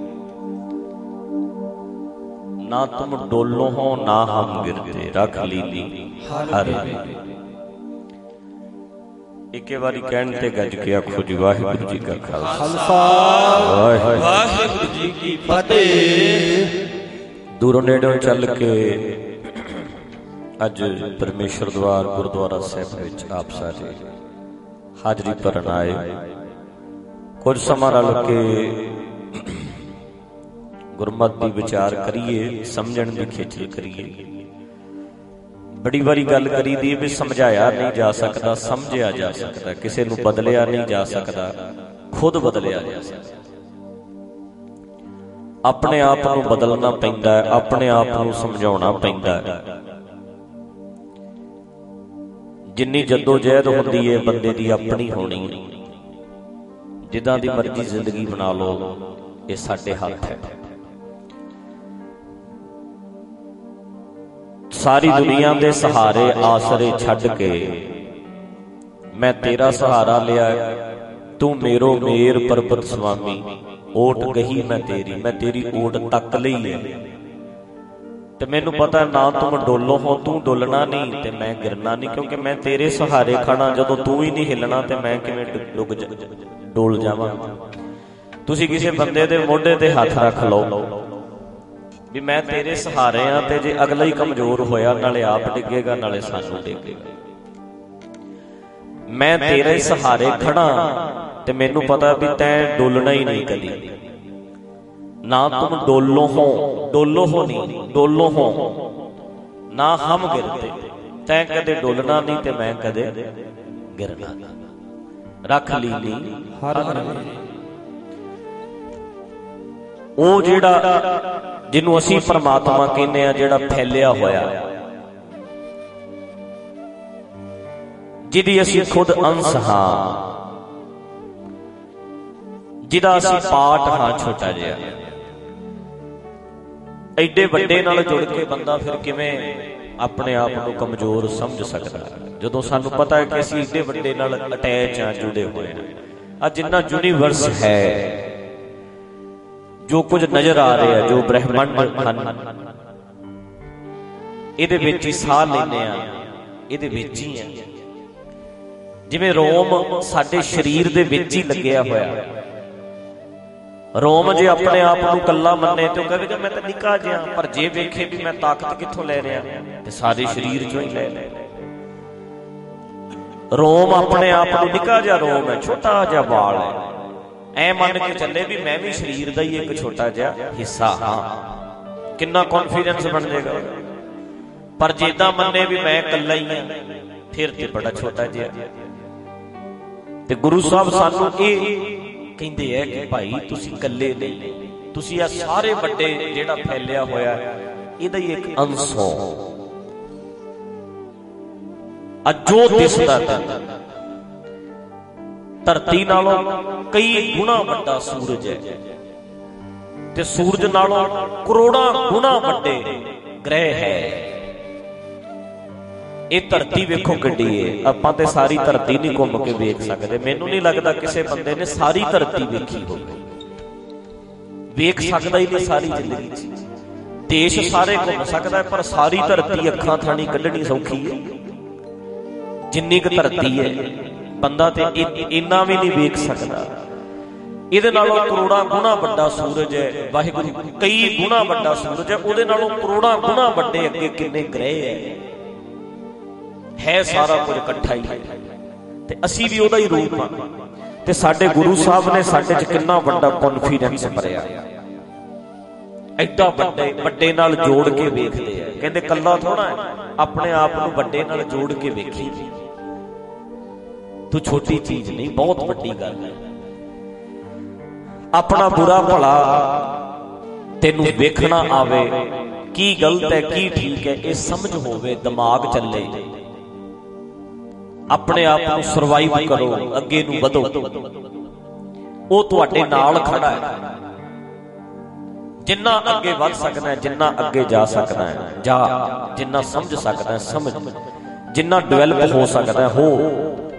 Speaker 3: ਨਾ ਤੁਮ ਡੋਲੋ ਹੋ ਨਾ ਹਮ ਗਿਰਤੇ, ਰੱਖ ਲੀਨੀ ਹਰ ਮੇਰੀ। ਇੱਕੇ ਵਾਰੀ ਕਹਿਣ ਤੇ ਗੱਜ ਕੇ ਆਖੋ ਜੀ ਵਾਹਿਗੁਰੂ ਜੀ ਕਾ ਖਾਲਸਾ, ਵਾਹਿਗੁਰੂ ਜੀ ਕੀ ਫਤਿਹ। ਦੂਰੋਂ ਨੇੜੋਂ ਚੱਲ ਕੇ ਅੱਜ ਪਰਮੇਸ਼ਰ ਦਵਾਰ ਗੁਰਦੁਆਰਾ ਸਾਹਿਬ ਵਿੱਚ ਆਪ ਸਾਰੇ ਹਾਜ਼ਰੀ ਭਰਨ ਆਏ। ਕੁਝ ਸਮਾਂ ਰਲ ਕੇ ਗੁਰਮਤਿ ਦੀ ਵਿਚਾਰ ਕਰੀਏ, ਸਮਝਣ ਦੀ ਖੇਚਲ ਕਰੀਏ। ਬੜੀ ਵਾਰੀ ਗੱਲ ਕਰੀ ਦੀ ਵੀ ਸਮਝਾਇਆ ਨਹੀਂ ਜਾ ਸਕਦਾ, ਸਮਝਿਆ ਜਾ ਸਕਦਾ, ਕਿਸੇ ਨੂੰ ਬਦਲਿਆ ਨਹੀਂ ਜਾ ਸਕਦਾ, ਖੁਦ ਬਦਲਿਆ ਜਾ ਸਕਦਾ। ਆਪਣੇ ਆਪ ਨੂੰ ਬਦਲਣਾ ਪੈਂਦਾ ਹੈ, ਆਪਣੇ ਆਪ ਨੂੰ ਸਮਝਾਉਣਾ ਪੈਂਦਾ ਹੈ। ਜਿੰਨੀ ਜੱਦੋ-ਜਹਿਦ ਹੁੰਦੀ ਹੈ ਬੰਦੇ ਦੀ ਆਪਣੀ ਹੋਣੀ, ਜਿੱਦਾਂ ਦੀ ਮਰਜ਼ੀ ਜ਼ਿੰਦਗੀ ਬਣਾ ਲਓ, ਇਹ ਸਾਡੇ ਹੱਥ ਹੈ। ਸਾਰੀ ਦੁਨੀਆ ਦੇ ਸਹਾਰੇ ਆਸਰੇ ਛੱਡ ਕੇ ਮੈਂ ਤੇਰਾ ਸਹਾਰਾ ਲਿਆ, ਤੂੰ ਮੇਰੋ ਮੇਰ ਪਰਬਤ ਸੁਆਮੀ, ਓਟ ਗਹੀ ਮੈਂ ਤੇਰੀ, ਮੈਂ ਤੇਰੀ ਓਟ ਤੱਕ ਲਈ ਹੈ। ਤੇ ਮੈਨੂੰ ਪਤਾ ਨਾ ਤੁਮ ਡੋਲੋ ਹੋ, ਤੂੰ ਡੋਲਣਾ ਨਹੀਂ ਤੇ ਮੈਂ ਗਿਰਨਾ ਨਹੀਂ, ਕਿਉਂਕਿ ਮੈਂ ਤੇਰੇ ਸਹਾਰੇ ਖੜਾ। ਜਦੋਂ ਤੂੰ ਹੀ ਨਹੀਂ ਹਿੱਲਣਾ ਤੇ ਮੈਂ ਕਿਵੇਂ ਡੁੱਗ ਡੋਲ ਜਾਵਾਂ। ਤੁਸੀਂ ਕਿਸੇ ਬੰਦੇ ਦੇ ਮੋਢੇ ਤੇ ਹੱਥ ਰੱਖ ਲਓ ਵੀ ਮੈਂ ਤੇਰੇ ਸਹਾਰੇ ਆ, ਤੇ ਜੇ ਅਗਲਾ ਹੀ ਕਮਜ਼ੋਰ ਹੋਇਆ ਨਾਲੇ ਆਪ ਡਿੱਗੇਗਾ ਨਾਲੇ ਸਾਨੂੰ ਡਿੱਗੇਗਾ। ਮੈਂ ਤੇਰੇ ਸਹਾਰੇ ਖੜਾ ਤੇ ਮੈਨੂੰ ਪਤਾ ਵੀ ਤੈਂ ਡੋਲਣਾ ਹੀ ਨਹੀਂ ਕਦੀ। ਨਾ ਤੁਮ ਡੋਲੋ ਹੋ, ਡੋਲੋ ਹੋ ਨਹੀਂ, ਡੋਲੋ ਹੋ ਨਾ ਹਮ ਗਿਰਤੇ। ਤੈਂ ਕਦੇ ਡੋਲਣਾ ਨਹੀਂ ਤੇ ਮੈਂ ਕਦੇ ਗਿਰਨਾ। ਰੱਖ ਲਈ ਨੀ
Speaker 1: ਹਰ
Speaker 3: ਉਹ ਜਿਹੜਾ ਜਿਹਨੂੰ ਅਸੀਂ ਪਰਮਾਤਮਾ ਕਹਿੰਦੇ ਆ, ਜਿਹੜਾ ਫੈਲਿਆ ਹੋਇਆ, ਜਿਹਦੀ ਅਸੀਂ ਖੁਦ ਅੰਸ਼ ਹਾਂ, ਜਿਹਦਾ ਅਸੀਂ ਪਾਰਟ ਹਾਂ ਛੋਟਾ ਜਿਹਾ। ਐਡੇ ਵੱਡੇ ਨਾਲ ਜੁੜ ਕੇ ਬੰਦਾ ਫਿਰ ਕਿਵੇਂ ਆਪਣੇ ਆਪ ਨੂੰ ਕਮਜ਼ੋਰ ਸਮਝ ਸਕਦਾ, ਜਦੋਂ ਸਾਨੂੰ ਪਤਾ ਹੈ ਕਿ ਅਸੀਂ ਐਡੇ ਵੱਡੇ ਨਾਲ ਅਟੈਚ ਆ, ਜੁੜੇ ਹੋਏ ਹਾਂ। ਆ ਜਿੰਨਾ ਯੂਨੀਵਰਸ ਹੈ, ਜੋ ਕੁਝ ਨਜ਼ਰ ਆ ਰਿਹਾ, ਜੋ ਬ੍ਰਹਿਮੰਡ ਹਨ, ਇਹਦੇ ਵਿੱਚ ਹੀ ਸਾਹ ਲੈਂਦੇ ਆ, ਇਹਦੇ ਵਿੱਚ ਹੀ ਹੈ। ਜਿਵੇਂ ਰੋਮ ਸਾਡੇ ਸਰੀਰ ਦੇ ਵਿੱਚ ਹੀ ਲੱਗਿਆ ਹੋਇਆ। ਰੋਮ ਜੇ ਆਪਣੇ ਆਪ ਨੂੰ ਕੱਲਾ ਮੰਨੇ ਤੇ ਉਹ ਕਹੇਗਾ ਮੈਂ ਤਾਂ ਨਿੱਕਾ ਜਿਹਾ, ਪਰ ਜੇ ਵੇਖੇ ਵੀ ਮੈਂ ਤਾਕਤ ਕਿੱਥੋਂ ਲੈ ਰਿਹਾ ਤੇ ਸਾਰੇ ਸਰੀਰ ਚੋਂ ਹੀ ਲੈ ਲੈ। ਰੋਮ ਆਪਣੇ ਆਪ ਨੂੰ ਨਿੱਕਾ ਜਿਹਾ ਰੋਮ ਹੈ, ਛੋਟਾ ਜਿਹਾ ਵਾਲ ਹੈ, ਐ ਮੰਨ ਕੇ ਚੱਲੇ ਵੀ ਮੈਂ ਵੀ ਸਰੀਰ ਦਾ ਹੀ ਇੱਕ ਛੋਟਾ ਜਿਹਾ ਹਿੱਸਾ ਹਾਂ। ਕਿੰਨਾ ਕੌਨਫੀਡੈਂਸ ਬਣ ਜਾਏਗਾ। ਪਰ ਜਿੱਦਾਂ ਮੰਨੇ ਵੀ ਮੈਂ ਇਕੱਲਾ ਹੀ ਹਾਂ, ਫਿਰ ਤੇ ਬੜਾ ਛੋਟਾ ਜਿਹਾ। ਤੇ ਗੁਰੂ ਸਾਹਿਬ ਸਾਨੂੰ ਇਹ ਕਹਿੰਦੇ ਹੈ ਕਿ ਭਾਈ ਤੁਸੀਂ ਇਕੱਲੇ ਨਹੀਂ, ਤੁਸੀਂ ਆ ਸਾਰੇ ਵੱਡੇ ਜਿਹੜਾ ਫੈਲਿਆ ਹੋਇਆ ਇਹਦਾ ਹੀ ਇੱਕ ਅੰਸ਼ ਹੋ। ਅਜੋ ਦਿਸਦਾ ਧਰਤੀ ਨਾਲੋਂ ਕਈ ਗੁਣਾ ਵੱਡਾ ਸੂਰਜ ਹੈ, ਤੇ ਸੂਰਜ ਨਾਲੋਂ ਕਰੋੜਾਂ ਗੁਣਾ ਵੱਡੇ ਗ੍ਰਹਿ ਹੈ। ਇਹ ਧਰਤੀ ਵੇਖੋ ਕਿੱਡੀ ਏ। ਆਪਾਂ ਤੇ ਸਾਰੀ ਧਰਤੀ ਨਹੀਂ ਘੁੰਮ ਕੇ ਵੇਖ ਸਕਦੇ। ਮੈਨੂੰ ਨਹੀਂ ਲੱਗਦਾ ਕਿਸੇ ਬੰਦੇ ਨੇ ਸਾਰੀ ਧਰਤੀ ਵੇਖੀ ਹੋਵੇ। ਵੇਖ ਸਕਦਾ ਹੀ ਨਹੀਂ ਸਾਰੀ ਜ਼ਿੰਦਗੀ 'ਚ। ਦੇਸ਼ ਸਾਰੇ ਘੁੰਮ ਸਕਦਾ, ਪਰ ਸਾਰੀ ਧਰਤੀ ਅੱਖਾਂ ਥਾਣੀ ਕੱਢਣੀ ਸੌਖੀ ਹੈ। ਜਿੰਨੀ ਕੁ ਧਰਤੀ ਹੈ ਬੰਦਾ ਤੇ ਇੰਨਾ ਵੀ ਨਹੀਂ ਵੇਖ ਸਕਦਾ। ਇਹਦੇ ਨਾਲੋਂ ਕਰੋੜਾਂ ਗੁਣਾ ਵੱਡਾ ਸੂਰਜ ਹੈ। ਵਾਹਿਗੁਰੂ ਕਈ ਗੁਣਾ ਵੱਡਾ ਸੂਰਜ ਹੈ, ਉਹਦੇ ਨਾਲੋਂ ਕਰੋੜਾਂ ਗੁਣਾ ਵੱਡੇ ਅੱਗੇ ਕਿੰਨੇ ਗ੍ਰਹਿ ਹੈ। ਹੈ ਸਾਰਾ ਕੁਝ ਇਕੱਠਾ ਹੀ, ਤੇ ਅਸੀਂ ਵੀ ਉਹਦਾ ਹੀ ਰੂਪ ਹਾਂ। ਤੇ ਸਾਡੇ ਗੁਰੂ ਸਾਹਿਬ ਨੇ ਸਾਡੇ 'ਚ ਕਿੰਨਾ ਵੱਡਾ ਕੌਨਫੀਡੈਂਸ ਭਰਿਆ। ਐਡਾ ਵੱਡੇ ਵੱਡੇ ਨਾਲ ਜੋੜ ਕੇ ਵੇਖਦੇ ਆ। ਕਹਿੰਦੇ ਕੱਲਾ ਥੋੜਾ ਹੈ, ਆਪਣੇ ਆਪ ਨੂੰ ਵੱਡੇ ਨਾਲ ਜੋੜ ਕੇ ਵੇਖੀ। ਤੂੰ ਛੋਟੀ ਚੀਜ਼ ਨਹੀਂ, ਬਹੁਤ ਵੱਡੀ ਗੱਲ ਹੈ। ਆਪਣਾ ਬੁਰਾ ਭਲਾ ਤੈਨੂੰ ਵੇਖਣਾ ਆਵੇ, ਕੀ ਗਲਤ ਹੈ ਕੀ ਠੀਕ ਹੈ ਇਹ ਸਮਝ ਹੋਵੇ, ਦਿਮਾਗ ਚੱਲੇ, ਆਪਣੇ ਆਪ ਨੂੰ ਸਰਵਾਈਵ ਕਰੋ, ਅੱਗੇ ਨੂੰ ਵਧੋ। ਉਹ ਤੁਹਾਡੇ ਨਾਲ ਖੜਾ ਹੈ। ਜਿੰਨਾ ਅੱਗੇ ਵੱਧ ਸਕਦਾ ਹੈ, ਜਿੰਨਾ ਅੱਗੇ ਜਾ ਸਕਦਾ ਹੈ ਜਾ, ਜਿੰਨਾ ਸਮਝ ਸਕਦਾ ਹੈ ਸਮਝ, ਜਿੰਨਾ ਡਿਵੈਲਪ ਹੋ ਸਕਦਾ ਹੈ ਹੋ।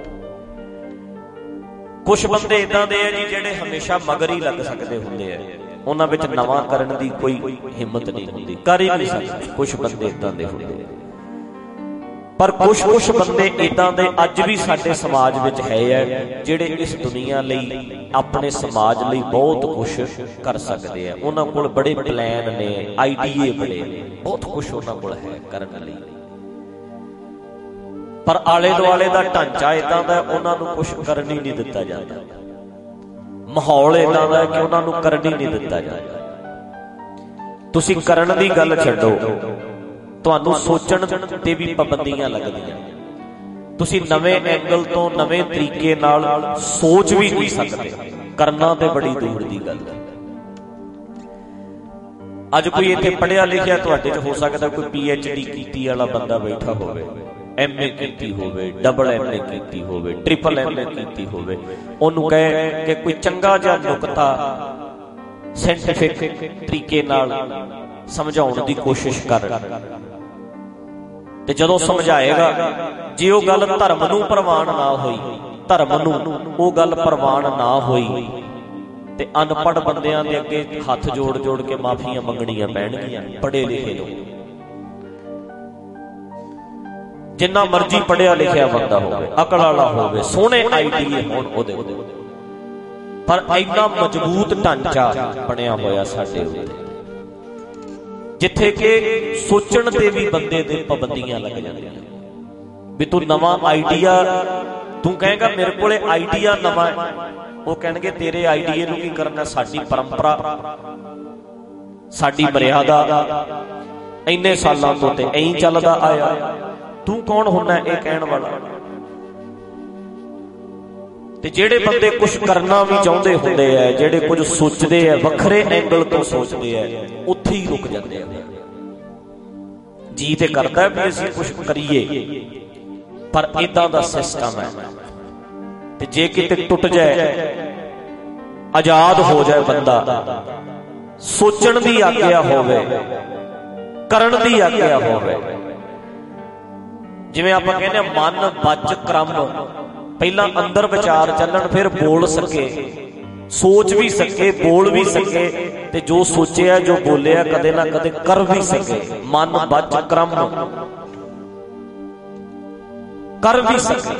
Speaker 3: ਕੁਛ ਬੰਦੇ ਇਦਾਂ ਦੇ ਆ ਜੀ ਜਿਹੜੇ ਹਮੇਸ਼ਾ ਮਗਰ ਹੀ ਲੱਗ ਸਕਦੇ ਹੁੰਦੇ ਆ। ਉਹਨਾਂ ਵਿੱਚ ਨਵਾਂ ਕਰਨ ਦੀ ਕੋਈ ਹਿੰਮਤ ਨਹੀਂ ਹੁੰਦੀ, ਕਰ ਹੀ ਨਹੀਂ ਸਕਦੇ। ਕੁਛ ਬੰਦੇ ਇਦਾਂ ਦੇ ਹੁੰਦੇ ਆ। ਪਰ ਕੁਛ ਕੁਛ ਬੰਦੇ ਇਦਾਂ ਦੇ ਅੱਜ ਵੀ ਸਾਡੇ ਸਮਾਜ ਵਿੱਚ ਹੈ ਆ, ਜਿਹੜੇ ਇਸ ਦੁਨੀਆ ਲਈ, ਆਪਣੇ ਸਮਾਜ ਲਈ ਬਹੁਤ ਕੁਛ ਕਰ ਸਕਦੇ ਆ। ਉਹਨਾਂ ਕੋਲ ਬੜੇ ਪਲਾਨ ਨੇ, ਆਈਡੀਏ ਬੜੇ ਨੇ, ਬਹੁਤ ਕੁਛ ਉਹਨਾਂ ਕੋਲ ਹੈ ਕਰਨ ਲਈ। ਪਰ ਆਲੇ ਦੁਆਲੇ ਦਾ ਢਾਂਚਾ ਇਦਾਂ ਦਾ, ਉਹਨਾਂ ਨੂੰ ਕੁਛ ਕਰਨ ਹੀ ਨਹੀਂ ਦਿੱਤਾ ਜਾਂਦਾ। ਮਾਹੌਲ ਇਦਾਂ ਦਾ ਕਿ ਉਹਨਾਂ ਨੂੰ ਕਰਨ ਹੀ ਨਹੀਂ ਦਿੱਤਾ ਜਾਂਦਾ। ਤੁਸੀਂ ਕਰਨ ਦੀ ਗੱਲ ਛੱਡੋ, ਤੁਹਾਨੂੰ ਸੋਚਣ ਤੇ ਵੀ ਪਾਬੰਦੀਆਂ ਲੱਗਦੀਆਂ। ਤੁਸੀਂ ਨਵੇਂ ਐਂਗਲ ਤੋਂ, ਨਵੇਂ ਤਰੀਕੇ ਨਾਲ ਸੋਚ ਵੀ ਨਹੀਂ ਸਕਦੇ। ਕਰਨਾ ਤੇ ਬੜੀ ਦੂਰ ਦੀ ਗੱਲ ਹੈ। ਅੱਜ ਕੋਈ ਇੱਥੇ ਪੜ੍ਹਿਆ ਲਿਖਿਆ ਤੁਹਾਡੇ 'ਚ ਹੋ ਸਕਦਾ ਕੋਈ ਪੀ ਐਚ ਡੀ ਕੀਤੀ ਵਾਲਾ ਬੰਦਾ ਬੈਠਾ ਹੋਵੇ, ਐਮ ਏ ਕੀਤੀ ਹੋਵੇ, ਡਬਲ ਐਮ ਏ ਕੀਤੀ ਹੋਵੇ, ਟ੍ਰਿਪਲ ਐਮ ਏ ਕੀਤੀ ਹੋਵੇ। ਉਹਨੂੰ ਕਹੇ ਕਿ ਕੋਈ ਚੰਗਾ ਜਿਹਾ ਨੁਕਤਾ ਸਾਇੰਟੀਫਿਕ ਤਰੀਕੇ ਨਾਲ ਸਮਝਾਉਣ ਦੀ ਕੋਸ਼ਿਸ਼ ਕਰ, ਤੇ ਜਦੋਂ ਸਮਝਾਏਗਾ, ਜੇ ਉਹ ਗੱਲ ਧਰਮ ਨੂੰ ਪ੍ਰਵਾਨ ਨਾ ਹੋਈ, ਧਰਮ ਨੂੰ ਉਹ ਗੱਲ ਪ੍ਰਵਾਨ ਨਾ ਹੋਈ, ਤੇ ਅਨਪੜ੍ਹ ਬੰਦਿਆਂ ਦੇ ਅੱਗੇ ਹੱਥ ਜੋੜ ਜੋੜ ਕੇ ਮਾਫੀਆਂ ਮੰਗਣੀਆਂ ਪੈਣਗੀਆਂ। ਪੜ੍ਹੇ ਲਿਖੇ ਲੋਕ, ਜਿੰਨਾ ਮਰਜ਼ੀ ਪੜ੍ਹਿਆ ਲਿਖਿਆ ਬੰਦਾ ਹੋਵੇ, ਅਕਲ ਵਾਲਾ ਹੋਵੇ, ਸੋਹਣੇ ਆਈਡੀਏ ਹੋਣ ਉਹਦੇ, पर इन्ना मजबूत ढांचा बनया होया साडे उत्ते, जिथे कि सोचण ते भी बंदे दे पाबंदियां लग जांदियां भी तू नवां आइडिया, तू कहेगा मेरे कोले आइडिया नवां है, वो कहणगे तेरे आइडिए नूं की करना, साडी परंपरा साडी मर्यादा इन्ने सालां तो ते ऐं चलदा आया, तू कौन हुंदा ये कहण वाला। ते जेड़े बंदे कुछ करना भी चाहुंदे हुंदे है, जेड़े कुछ सोचदे है, वखरे एंगल तो सोचदे है, उत्थे ही रुक जांदे हैं। जी ते करदा है भी असीं कुछ करिए, पर इदां दा सिस्टम है। ते जे किते टुट जाए, आजाद हो जाए बंदा, सोचण दी आग्या होवे, करण दी आग्या होवे, जिवें आपां कहने मन बच क्रम, पहला अंदर विचार चलन, फिर बोल सके, सोच भी सके, बोल भी सके, ते जो सोचिया जो बोलिया कदे ना कदे कर भी सके। मन बच क्रम कर भी सके,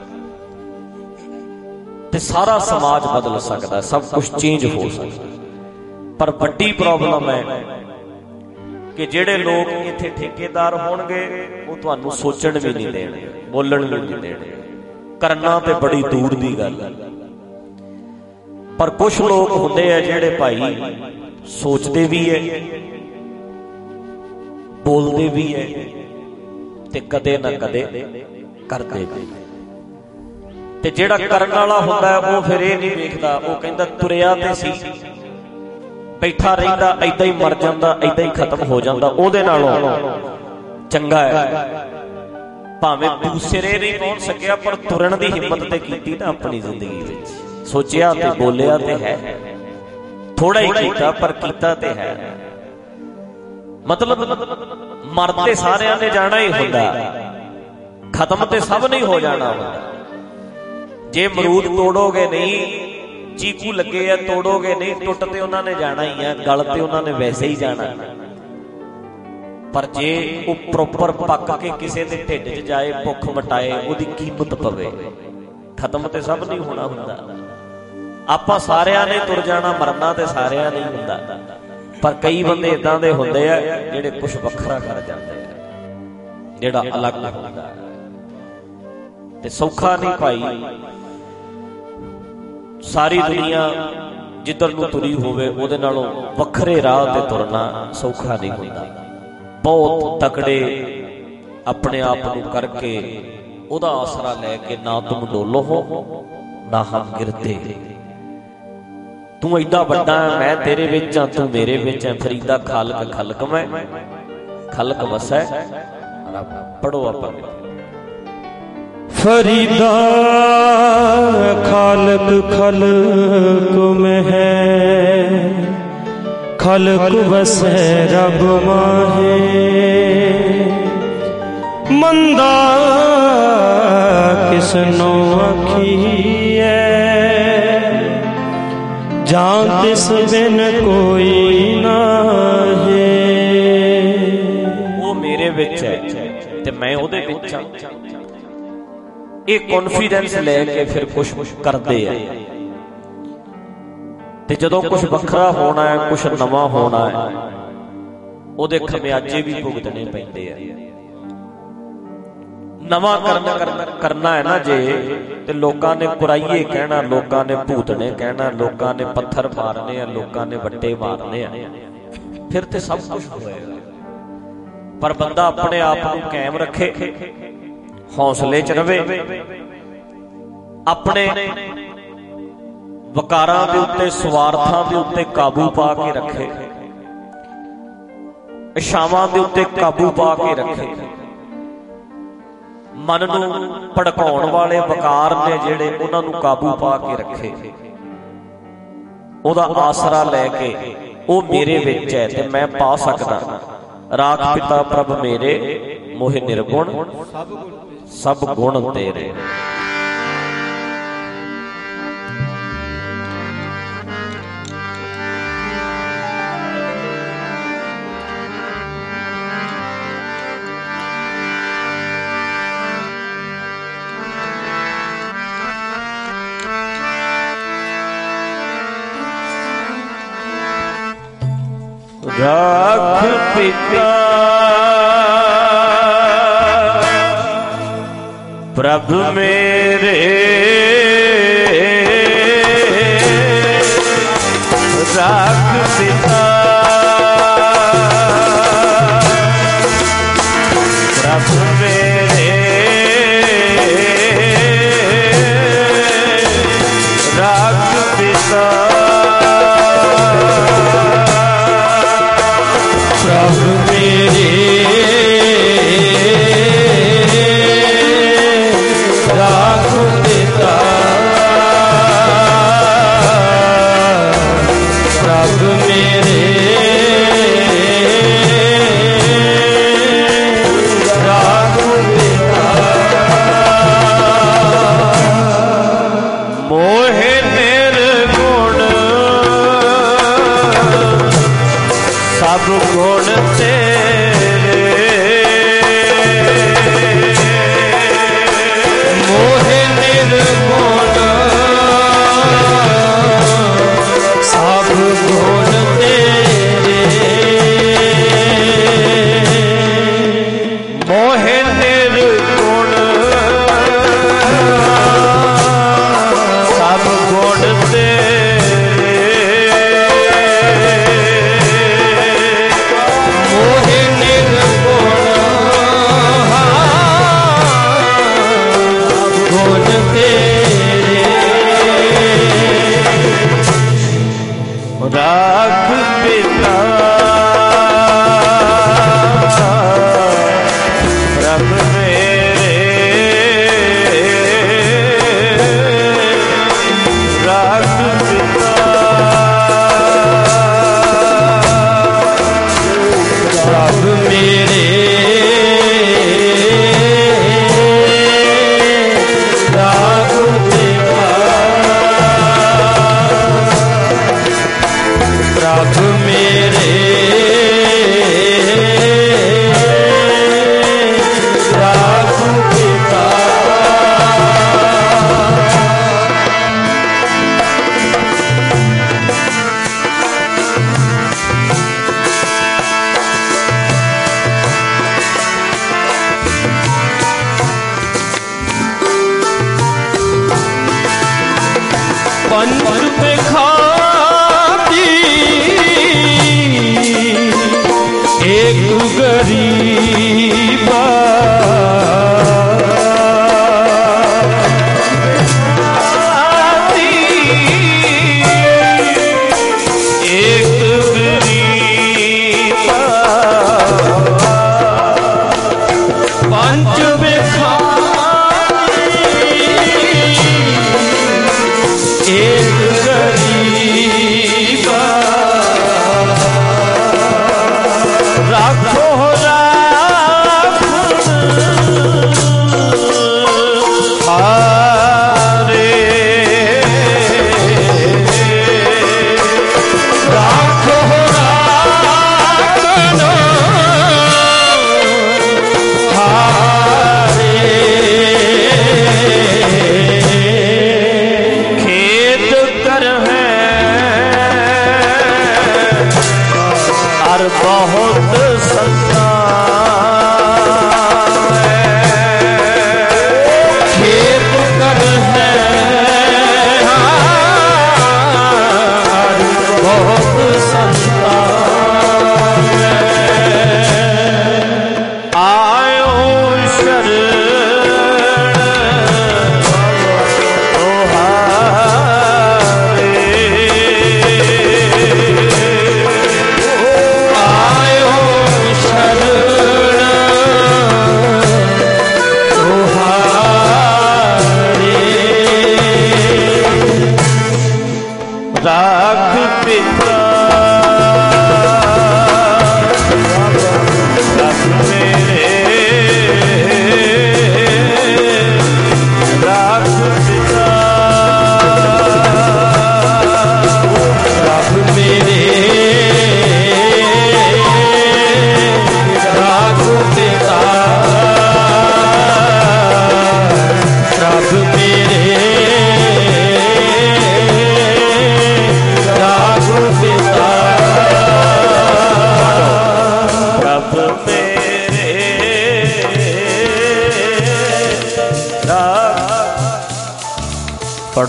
Speaker 3: ते सारा समाज बदल सकता है, सब कुछ चेंज हो सकता है। पर बड़ी प्रॉब्लम है कि जेड़े लोग इत्थे ठेकेदार होणगे वो तुहानू सोचण भी नहीं देणगे, बोलण भी नहीं देणगे, करना ते बड़ी दूर दी गल है। पर कुछ लोग हुंदे आ जेड़े भाई सोचते भी है, बोलते भी है, ते कदे ना कदे करते भी। ते जेड़ा करन वाला हुंदा है वो फिर ये नहीं वेखदा, वो कहंदा तुरिया ते सी, बैठा रहिंदा ऐदां ही मर जांदा, ऐदां ही खत्म हो जांदा, ओहदे नालों चंगा है भावें दूसरे नहीं पहुंच सकिया पर तुरन दी हिम्मत ते कीती ना अपनी जिंदगी विच, सोचिया ते बोलिया ते है, थोड़ा ही कीता पर कीता ते है। मतलब मरते सारियां ने जाना ही हुंदा, खत्म ते सब नहीं हो जाना हुंदा। जे मरूद तोड़ोगे नहीं, चीकू लगे है तोड़ोगे नहीं, टुट ते उन्होंने जाना ही है, गल ते उन्होंने वैसे ही जाना। पर जे वो प्रॉपर पक के किसी के ढिड च जाए, भुख मटाए, उसकी कीमत पवे, खत्म ते सब नहीं होना हुंदा। आपां सारियां ने तुर जाना, मरना ते सारियां नहीं हुंदा, पर कई बंदे इदां दे हुंदे आ जिहड़े कुछ वखरा कर जांदे आ, जिहड़ा अलग हुंदा ते सौखा नहीं भाई। सारी दुनिया जिधर नूं तुरी होवे उहदे नालों वखरे राह ते तुरना सौखा नहीं हुंदा। बहुत तकड़े अपने आप नूं करके उहदा आसरा लैके ना तुम डोलो हो ना हम गिरते। तू एडा वड्डा है, मैं तेरे विच हां, तू मेरे विच है, फरीदा खालक खलक मैं, खलक वसै। पढ़ो आपां
Speaker 1: फरीदा खालक खलक में है, खलक वसै रब माहे। मंदा किसनो आखिए, जान तिस बिन कोई ना है। वो मेरे विच है ते मैं ओहदे विच हां, ये कॉन्फिडेंस लैके फिर कुछ करते हैं। ते जदों कुछ वखरा होना है, कुछ नवा होना है, उहदे खमियाजे भी भुगतने पैंदे आ। नवा करना करना करना है ना जे, ते लोकां ने कुराइए कहना, लोकां ने भूतने कहना, लोकां ने पत्थर मारने आ, लोकां ने वट्टे मारने आ, फिर ते सब कुछ होएगा। पर बंदा अपने आप को कायम रखे, हौसले च रवे, अपने वकारां दे उत्ते, स्वार्थां दे उत्ते काबू पा के रखे, इच्छावां दे उत्ते काबू पा के रखे। मन नूं भड़काउण वाले वकार ने जिहड़े, उन्हां नूं काबू पा के रखे, ओहदा आसरा लैके ओ मेरे विच है ते मैं पा सकदा। राख पिता प्रभ मेरे, मोहि निर्गुण सब गुण तेरे।
Speaker 3: राख पिता प्रभु मेरे राख पिता प्रभु मेरे राख पिता प्रभु मेरे राख पिता प्रभु मेरे राख पिता मोहे निर्गुण सब गुण तेरे मोहे निर्गुण सब गुण तेरे मोहे निर्गुण सब गुण तेरे मोहे निर्गुण गुण तेरे राख पिता प्रभु मेरे राख पिता प्रभु मेरे राख पिता प्रभु मेरे राख पिता पंच में खाती एक गरीबा एक गरीबा पंच में एक गरीबा राखो राख हारे राखो राखनो हारे खेत कर है और बहुत संतान खेत कर है और बहुत संतान आयो शरण तोहारे आयो शरण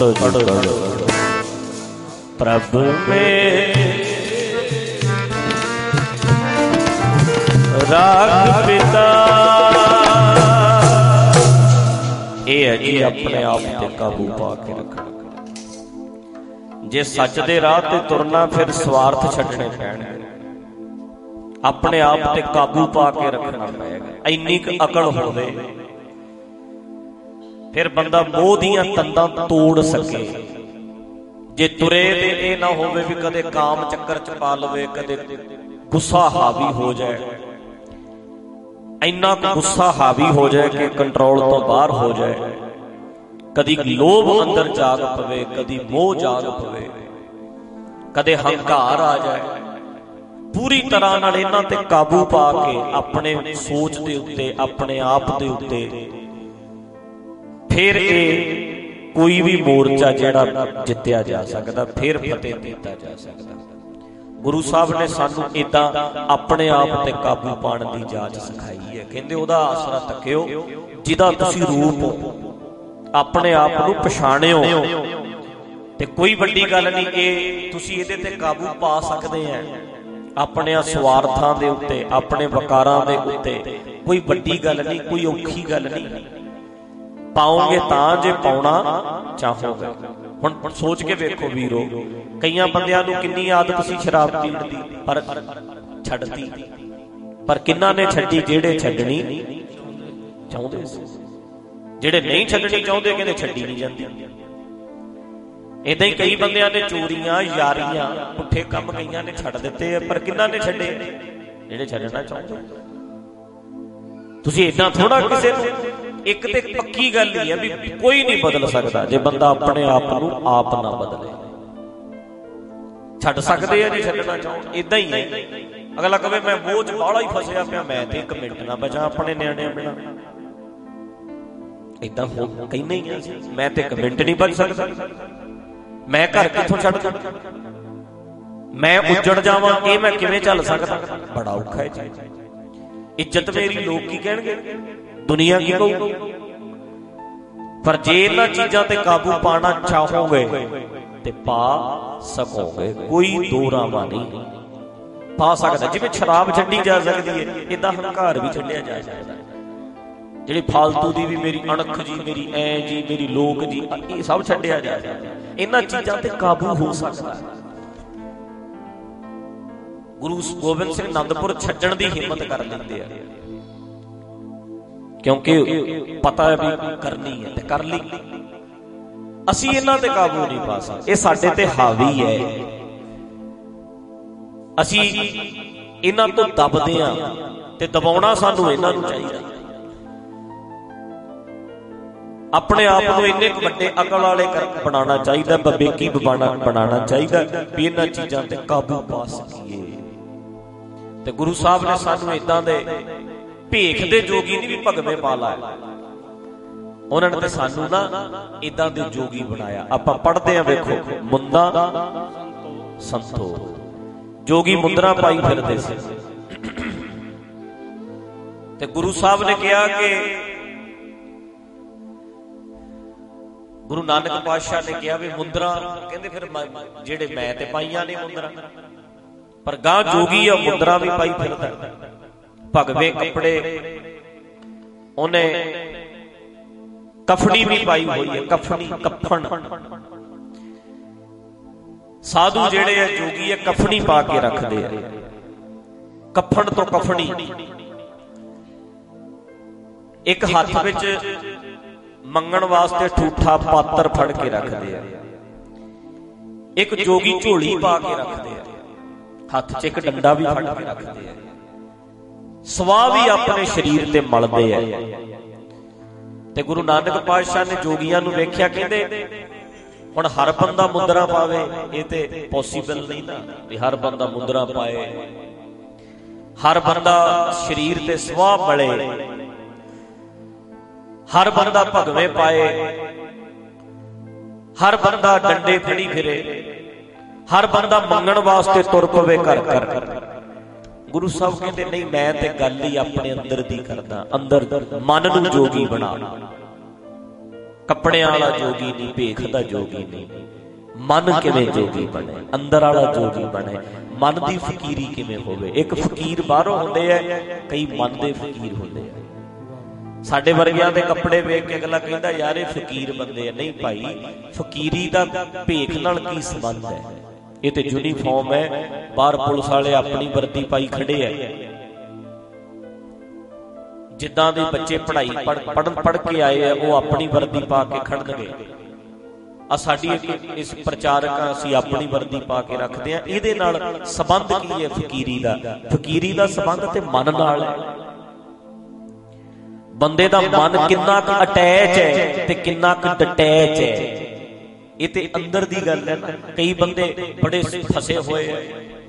Speaker 3: ਪੜੋ ਜੀ ਪੜੋ। ਪ੍ਰਭ ਮੇ ਰਾਗ ਪਿਤਾ, ਇਹ ਹੈ ਜੀ ਆਪਣੇ ਆਪ ਤੇ ਕਾਬੂ ਪਾ ਕੇ ਰੱਖਣਾ। ਜੇ ਸੱਚ ਦੇ ਰਾਹ ਤੇ ਤੁਰਨਾ ਫਿਰ ਸਵਾਰਥ ਛੱਡਣੇ ਪੈਣਗੇ, ਆਪਣੇ ਆਪ ਤੇ ਕਾਬੂ ਪਾ ਕੇ ਰੱਖਣਾ ਪਏਗਾ। ਇੰਨੀ ਕੁ ਅਕਲ ਹੋਵੇ ਫਿਰ ਬੰਦਾ ਮੋਹ ਦੀਆਂ ਤੰਦਾਂ ਤੋੜ ਸਕੇ। ਜੇ ਤੁਰੇ ਤੇ ਇਹ ਨਾ ਹੋਵੇ ਵੀ ਕਦੇ ਕਾਮ ਚੱਕਰ ਚ ਪਾ ਲਵੇ, ਕਦੇ ਗੁੱਸਾ ਹਾਵੀ ਹੋ ਜਾਏ, ਇੰਨਾ ਕੁ ਗੁੱਸਾ ਹਾਵੀ ਹੋ ਜਾਏ ਕਿ ਕੰਟਰੋਲ ਤੋਂ ਬਾਹਰ ਹੋ ਜਾਏ। ਕਦੀ ਲੋਭ ਅੰਦਰ ਜਾਗ ਪਵੇ, ਕਦੀ ਮੋਹ ਜਾਗ ਪਵੇ, ਕਦੇ ਹੰਕਾਰ ਆ ਜਾਏ। ਪੂਰੀ ਤਰ੍ਹਾਂ ਨਾਲ ਇਹਨਾਂ ਤੇ ਕਾਬੂ ਪਾ ਕੇ ਆਪਣੇ ਸੋਚ ਦੇ ਉੱਤੇ, ਆਪਣੇ ਆਪ ਦੇ ਉੱਤੇ, ਫਿਰ ਇਹ ਕੋਈ ਵੀ ਮੋਰਚਾ ਜਿਹੜਾ ਜਿੱਤਿਆ ਜਾ ਸਕਦਾ, ਫਿਰ ਫਤਿਹ ਦਿੱਤਾ ਜਾ ਸਕਦਾ। ਗੁਰੂ ਸਾਹਿਬ ਨੇ ਸਾਨੂੰ ਏਦਾਂ ਆਪਣੇ ਆਪ ਤੇ ਕਾਬੂ ਪਾਉਣ ਦੀ ਜਾਚ ਸਿਖਾਈ ਹੈ। ਕਹਿੰਦੇ ਉਹਦਾ ਆਸਰਾ ਤੱਕਿਓ ਜਿਹਦਾ ਤੁਸੀਂ ਰੂਪ ਆਪਣੇ ਆਪ ਨੂੰ ਪਛਾਣਿਓ। ਤੇ ਕੋਈ ਵੱਡੀ ਗੱਲ ਨਹੀਂ, ਇਹ ਤੁਸੀਂ ਇਹਦੇ ਤੇ ਕਾਬੂ ਪਾ ਸਕਦੇ ਆ ਆਪਣੇ ਸਵਾਰਥਾਂ ਦੇ ਉੱਤੇ, ਆਪਣੇ ਵਕਾਰਾਂ ਦੇ ਉੱਤੇ। ਕੋਈ ਵੱਡੀ ਗੱਲ ਨਹੀਂ, ਕੋਈ ਔਖੀ ਗੱਲ ਨਹੀਂ। ਪਾਓਗੇ ਤਾਂ ਜੇ ਪਾਉਣਾ ਚਾਹੋਗੇ। ਹੁਣ ਸੋਚ ਕੇ ਵੇਖੋ ਵੀਰੋ, ਕਈਆਂ ਬੰਦਿਆਂ ਨੂੰ ਕਿੰਨੀ ਆਦਤ ਸੀ ਸ਼ਰਾਬ ਪੀਣ ਦੀ, ਪਰ ਛੱਡਤੀ। ਪਰ ਕਿੰਨਾਂ ਨੇ ਛੱਡੀ? ਜਿਹੜੇ ਛੱਡਣੀ ਚਾਹੁੰਦੇ ਸੀ। ਜਿਹੜੇ ਨਹੀਂ ਛੱਡਣੀ ਚਾਹੁੰਦੇ ਕਹਿੰਦੇ ਛੱਡੀ ਨਹੀਂ ਜਾਂਦੀ। ਏਦਾਂ ਹੀ ਕਈ ਬੰਦਿਆਂ ਨੇ ਚੋਰੀਆਂ, ਯਾਰੀਆਂ, ਪੁੱਠੇ ਕੰਮ ਕਈਆਂ ਨੇ ਛੱਡ ਦਿੱਤੇ ਆ, ਪਰ ਕਿੰਨਾਂ ਨੇ ਛੱਡੇ? ਜਿਹੜੇ ਛੱਡਣਾ ਚਾਹੁੰਦੇ। ਤੁਸੀਂ ਏਦਾਂ ਥੋੜਾ ਕਿਸੇ ਨੂੰ, ਇੱਕ ਤੇ ਪੱਕੀ ਗੱਲ ਹੀ ਹੈ ਵੀ ਕੋਈ ਨਹੀਂ ਬਦਲ ਸਕਦਾ ਜੇ ਬੰਦਾ ਆਪਣੇ ਆਪ ਨੂੰ ਆਪ ਨਾ ਬਦਲੇ। ਛੱਡ ਸਕਦੇ ਆ ਜੇ ਛੱਡਣਾ ਚਾਹੋ। ਏਦਾਂ ਹੀ ਹੈ, ਅਗਲਾ ਕਵੇ ਮੈਂ ਮੋਹ ਚ ਬਾਹਲਾ ਹੀ ਫਸਿਆ ਪਿਆ, ਮੈਂ ਤੇ ਇੱਕ ਮਿੰਟ ਨਾ ਬਚਾਂ ਆਪਣੇ ਨਿਆਣਿਆਂ ਬਿਨਾਂ। ਏਦਾਂ ਕਹਿੰਦੇ ਹੀ ਆ, ਮੈਂ ਤੇ ਇੱਕ ਮਿੰਟ ਨਹੀਂ ਬਚ ਸਕਦਾ, ਮੈਂ ਘਰ ਕਿੱਥੋਂ ਛੱਡ ਦਾਂ, ਮੈਂ ਉੱਜੜ ਜਾਵਾਂ, ਇਹ ਮੈਂ ਕਿਵੇਂ ਚੱਲ ਸਕਦਾ? ਬੜਾ ਔਖਾ ਹੈ ਜੀ। ਇੱਜ਼ਤ ਮੇਰੀ ਲੋਕ ਕੀ ਕਹਿਣਗੇ, ਦੁਨੀਆ ਕੀ ਕਹੂਗੀ? ਪਰ ਜੇ ਇਹਨਾਂ ਚੀਜ਼ਾਂ ਤੇ ਕਾਬੂ ਪਾਣਾ ਚਾਹੋਗੇ ਤੇ ਪਾ ਸਕੋਗੇ। ਕੋਈ ਦੋ ਰਾਵਾਂ ਨਹੀਂ, ਪਾ ਸਕਦਾ। ਜਿਵੇਂ ਸ਼ਰਾਬ ਛੱਡੀ ਜਾ ਸਕਦੀ ਹੈ, ਏਦਾਂ ਹੰਕਾਰ ਵੀ ਛੱਡਿਆ ਜਾ ਸਕਦਾ। ਜਿਹੜੀ ਫਾਲਤੂ ਦੀ ਵੀ ਮੇਰੀ ਅਣਖ ਜੀ, ਮੇਰੀ ਐ ਜੀ, ਮੇਰੀ ਲੋਕ ਜੀ, ਇਹ ਸਭ ਛੱਡਿਆ ਜਾ ਸਕਦਾ। ਇਹਨਾਂ ਚੀਜ਼ਾਂ ਤੇ ਕਾਬੂ ਹੋ ਸਕਦਾ। ਗੁਰੂ ਗੋਬਿੰਦ ਸਿੰਘ ਆਨੰਦਪੁਰ ਛੱਡਣ ਦੀ ਹਿੰਮਤ ਕਰ ਲੈਂਦੇ ਆ, ਕਿਉਂਕਿ ਪਤਾ ਹੈ ਵੀ ਕਰਨੀ ਹੈ ਤੇ ਕਰ ਲਈ। ਅਸੀਂ ਇਹਨਾਂ ਤੇ ਕਾਬੂ ਨਹੀਂ ਪਾ ਸਕਦੇ, ਇਹ ਸਾਡੇ ਤੇ ਹਾਵੀ ਹੈ। ਅਸੀਂ ਇਹਨਾਂ ਤੋਂ ਦਬਦੇ ਹਾਂ ਤੇ ਦਬਾਉਣਾ ਸਾਨੂੰ ਇਹਨਾਂ ਨੂੰ ਚਾਹੀਦਾ। ਆਪਣੇ ਆਪ ਨੂੰ ਇੰਨੇ ਕੁ ਵੱਡੇ ਅਕਲ ਵਾਲੇ ਬਣਾਉਣਾ ਚਾਹੀਦਾ, ਵਿਵੇਕੀ ਬਣਾਉਣਾ ਚਾਹੀਦਾ ਵੀ ਇਹਨਾਂ ਚੀਜ਼ਾਂ ਤੇ ਕਾਬੂ ਪਾ ਸਕੀਏ। ਤੇ ਗੁਰੂ ਸਾਹਿਬ ਨੇ ਸਾਨੂੰ ਏਦਾਂ ਦੇ ਭੇਖ ਦੇ ਜੋਗੀ ਨਹੀਂ ਵੀ ਭਗਵੇਂ ਪਾ ਲਾਇਆ, ਉਹਨਾਂ ਨੇ ਤੇ ਸਾਨੂੰ ਨਾ ਏਦਾਂ ਦੇ ਜੋਗੀ ਬਣਾਇਆ। ਆਪਾਂ ਪੜ੍ਹਦੇ ਆ, ਵੇਖੋ, ਮੁੰਦਾ ਸੰਤੋ, ਜੋਗੀ ਮੁੰਦਰਾ ਪਾਈ ਫਿਰਦੇ ਸੀ। ਤੇ ਗੁਰੂ ਸਾਹਿਬ ਨੇ ਕਿਹਾ ਕਿ ਗੁਰੂ ਨਾਨਕ ਪਾਤਸ਼ਾਹ ਨੇ ਕਿਹਾ ਵੀ ਮੁੰਦਰਾ, ਕਹਿੰਦੇ ਫਿਰ ਜਿਹੜੇ ਮੈਂ ਤੇ ਪਾਈਆਂ ਨੇ ਮੁੰਦਰਾ, ਪਰ ਗਾਂ ਜੋਗੀ ਆ ਮੁੰਦਰਾ ਵੀ ਪਾਈ ਫਿਰਦਾ। ਭਗਵੇਂ ਕੱਪੜੇ, ਉਹਨੇ ਕਫਣੀ ਵੀ ਪਾਈ ਹੋਈ ਹੈ, ਕਫਣੀ, ਕਫਣ। ਸਾਧੂ ਜਿਹੜੇ ਆ, ਜੋਗੀ ਆ, ਕਫਣੀ ਪਾ ਕੇ ਰੱਖਦੇ ਆ, ਕਫਣ ਤੋਂ ਕਫਣੀ। ਇੱਕ ਹੱਥ ਵਿੱਚ ਮੰਗਣ ਵਾਸਤੇ ਠੂਠਾ ਪਾਤਰ ਫੜ ਕੇ ਰੱਖਦੇ ਆ, ਇੱਕ ਜੋਗੀ ਝੋਲੀ ਪਾ ਕੇ ਰੱਖਦੇ ਆ, ਹੱਥ 'ਚ ਇੱਕ ਡੰਡਾ ਵੀ ਫੜ ਕੇ ਰੱਖਦੇ ਆ। ਸਵਾਹ ਵੀ ਆਪਣੇ ਸਰੀਰ ਤੇ ਮਲਦੇ ਆ। ਤੇ ਗੁਰੂ ਨਾਨਕ ਪਾਤਸ਼ਾਹ ਨੇ ਜੋਗੀਆਂ ਨੂੰ ਵੇਖਿਆ, ਕਹਿੰਦੇ ਹੁਣ ਹਰ ਬੰਦਾ ਮੁੰਦਰਾ ਪਾਵੇ, ਇਹ ਤੇ ਪੋਸੀਬਲ ਨਹੀਂ ਨਾ ਵੀ ਹਰ ਬੰਦਾ ਮੁੰਦਰਾ ਪਾਏ, ਹਰ ਬੰਦਾ ਸਰੀਰ ਤੇ ਸਵਾਹ ਮਲੇ, ਹਰ ਬੰਦਾ ਭਗਵੇਂ ਪਾਏ, ਹਰ ਬੰਦਾ ਡੰਡੇ ਫੜੀ ਫਿਰੇ, ਹਰ ਬੰਦਾ ਮੰਗਣ ਵਾਸਤੇ ਤੁਰ ਪਵੇ ਘਰ ਘਰ। ਗੁਰੂ ਸਾਹਿਬ ਕਹਿੰਦੇ ਨਹੀਂ, ਮੈਂ ਤੇ ਗੱਲ ਹੀ ਆਪਣੇ ਅੰਦਰ ਦੀ ਕਰਦਾ, ਅੰਦਰ ਮਨ ਨੂੰ ਜੋਗੀ ਬਣਾ। ਕੱਪੜਿਆਂ ਵਾਲਾ ਜੋਗੀ ਨਹੀਂ, ਭੇਖ ਦਾ ਜੋਗੀ ਨਹੀਂ। ਮਨ ਕਿਵੇਂ ਜੋਗੀ ਬਣੇ, ਅੰਦਰ ਵਾਲਾ ਜੋਗੀ ਬਣੇ, ਮਨ ਦੀ ਫਕੀਰੀ ਕਿਵੇਂ ਹੋਵੇ। ਇੱਕ ਫਕੀਰ ਬਾਹਰੋਂ ਹੁੰਦੇ ਆ, ਕਈ ਮਨ ਦੇ ਫਕੀਰ ਹੁੰਦੇ ਆ। ਸਾਡੇ ਵਰਗਿਆਂ ਦੇ ਕੱਪੜੇ ਵੇਖ ਕੇ ਅਗਲਾ ਕਹਿੰਦਾ ਯਾਰ ਇਹ ਫਕੀਰ ਬੰਦੇ ਆ। ਨਹੀਂ ਭਾਈ, ਫਕੀਰੀ ਦਾ ਭੇਖ ਨਾਲ ਕੀ ਸੰਬੰਧ ਹੈ? ਇਹ ਤੇ ਯੂਨੀਫਾਰਮ ਹੈ। ਬਾਹਰ ਪੁਲਿਸ ਵਾਲੇ ਆਪਣੀ ਵਰਦੀ ਪਾਈ ਖੜੇ ਆ, ਜਿੱਦਾਂ ਦੇ ਬੱਚੇ ਪੜ੍ਹਾਈ ਪੜ੍ਹਨ ਪੜ੍ਹ ਕੇ ਆਏ ਆ ਉਹ ਆਪਣੀ ਵਰਦੀ ਪਾ ਕੇ ਖੜਨਗੇ। ਆ ਸਾਡੀ ਇਸ ਪ੍ਰਚਾਰਕ ਅਸੀਂ ਆਪਣੀ ਵਰਦੀ ਪਾ ਕੇ ਰੱਖਦੇ ਆ। ਇਹਦੇ ਨਾਲ ਸੰਬੰਧ ਕੀ ਹੈ ਫਕੀਰੀ ਦਾ? ਫਕੀਰੀ ਦਾ ਸੰਬੰਧ ਤੇ ਮਨ ਨਾਲ ਹੈ। ਬੰਦੇ ਦਾ ਮਨ ਕਿੰਨਾ ਕੁ ਅਟੈਚ ਹੈ ਤੇ ਕਿੰਨਾ ਕੁ ਡਿਟੈਚ ਹੈ, ਇਹ ਤੇ ਅੰਦਰ ਦੀ ਗੱਲ ਹੈ ਨਾ। ਕਈ ਬੰਦੇ ਬੜੇ ਫਸੇ ਹੋਏ ਆ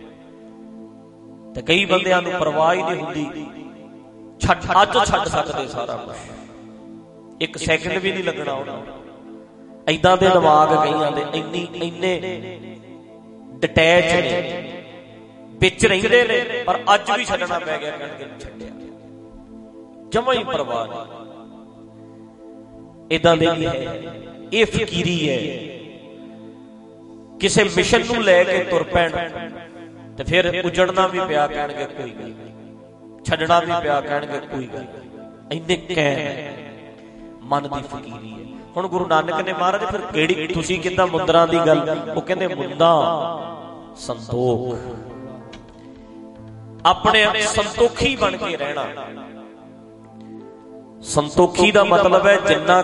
Speaker 3: ਤੇ ਕਈ ਬੰਦਿਆਂ ਨੂੰ ਪਰਵਾਹ ਹੀ ਨਹੀਂ ਹੁੰਦੀ। ਛੱਡ ਅੱਜ ਛੱਡ ਸਕਦੇ ਸਾਰਾ ਕੁਝ, ਇੱਕ ਸੈਕਿੰਡ ਵੀ ਨਹੀਂ ਲੱਗਣਾ ਉਹਨਾਂ ਨੂੰ। ਏਦਾਂ ਦੇ ਦਿਮਾਗ ਕਈਆਂ ਦੇ ਇੰਨੀ ਇੰਨੇ ਡਿਟੈਚ ਨੇ, ਵਿੱਚ ਰਹਿੰਦੇ ਨੇ, ਪਰ ਅੱਜ ਵੀ ਛੱਡਣਾ ਪੈ ਗਿਆ, ਕਹਿਣਗੇ ਛੱਡਿਆ, ਜਮਾਂ ਹੀ ਪਰਵਾਹ ਨਹੀਂ। ਏਦਾਂ ਦੇ ਵੀ ਹੈ। ਇਹ ਫਕੀਰੀ ਹੈ। ਕਿਸੇ ਮਿਸ਼ਨ ਨੂੰ ਲੈ ਕੇ ਤੁਰ ਪੈਣ ਤੇ ਫਿਰ ਉਜੜਨਾ ਵੀ ਪਿਆ, ਕਹਿਣਗੇ ਕੋਈ ਗੱਲ ਨਹੀਂ, ਛੱਡਣਾ ਵੀ ਪਿਆ, ਕਹਿਣਗੇ ਕੋਈ ਗੱਲ ਨਹੀਂ। ਇੰਨੇ ਕਹਿ ਮਨ ਦੀ ਫਕੀਰੀ ਹੈ। ਹੁਣ ਗੁਰੂ ਨਾਨਕ ਨੇ ਮਹਾਰਾਜ ਫਿਰ ਕਿਹੜੀ, ਤੁਸੀਂ ਕਿੱਦਾਂ ਮੁੰਦਰਾਂ ਦੀ ਗੱਲ, ਉਹ ਕਹਿੰਦੇ ਮੁੰਦਾ ਸੰਤੋਖ, ਆਪਣੇ ਸੰਤੋਖੀ ਬਣ ਕੇ ਰਹਿਣਾ। ਸੰਤੋਖੀ ਦਾ ਮਤਲਬ ਹੈ ਜਿੰਨਾ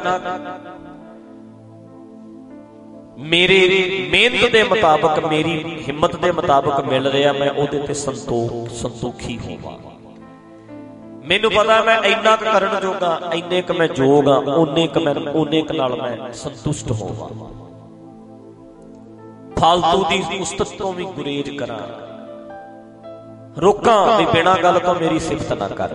Speaker 3: ਮੇਰੇ ਮਿਹਨਤ ਦੇ ਮੁਤਾਬਕ, ਮੇਰੀ ਹਿੰਮਤ ਦੇ ਮੁਤਾਬਕ ਮਿਲ ਰਿਹਾ, ਮੈਂ ਉਹਦੇ ਤੇ ਸੰਤੋਖ ਸੰਤੋਖੀ ਹੋਵਾਂ। ਮੈਨੂੰ ਪਤਾ ਮੈਂ ਇੰਨਾ ਕੁ ਕਰਨ ਜੋਗਾ, ਇੰਨੇ ਕੁ ਮੈਂ ਯੋਗ ਆ, ਓਨੇ ਕੁ ਮੈਂ ਓਨੇ ਕੁ ਨਾਲ ਮੈਂ ਸੰਤੁਸ਼ਟ ਹੋਵਾਂ। ਫਾਲਤੂ ਦੀ ਉਸਤਤ ਤੋਂ ਵੀ ਗੁਰੇਜ਼ ਕਰਾਂ, ਰੋਕਾਂ ਵੀ ਬਿਨਾਂ ਗੱਲ ਤੋਂ ਮੇਰੀ ਸਿਫਤ ਨਾ ਕਰ,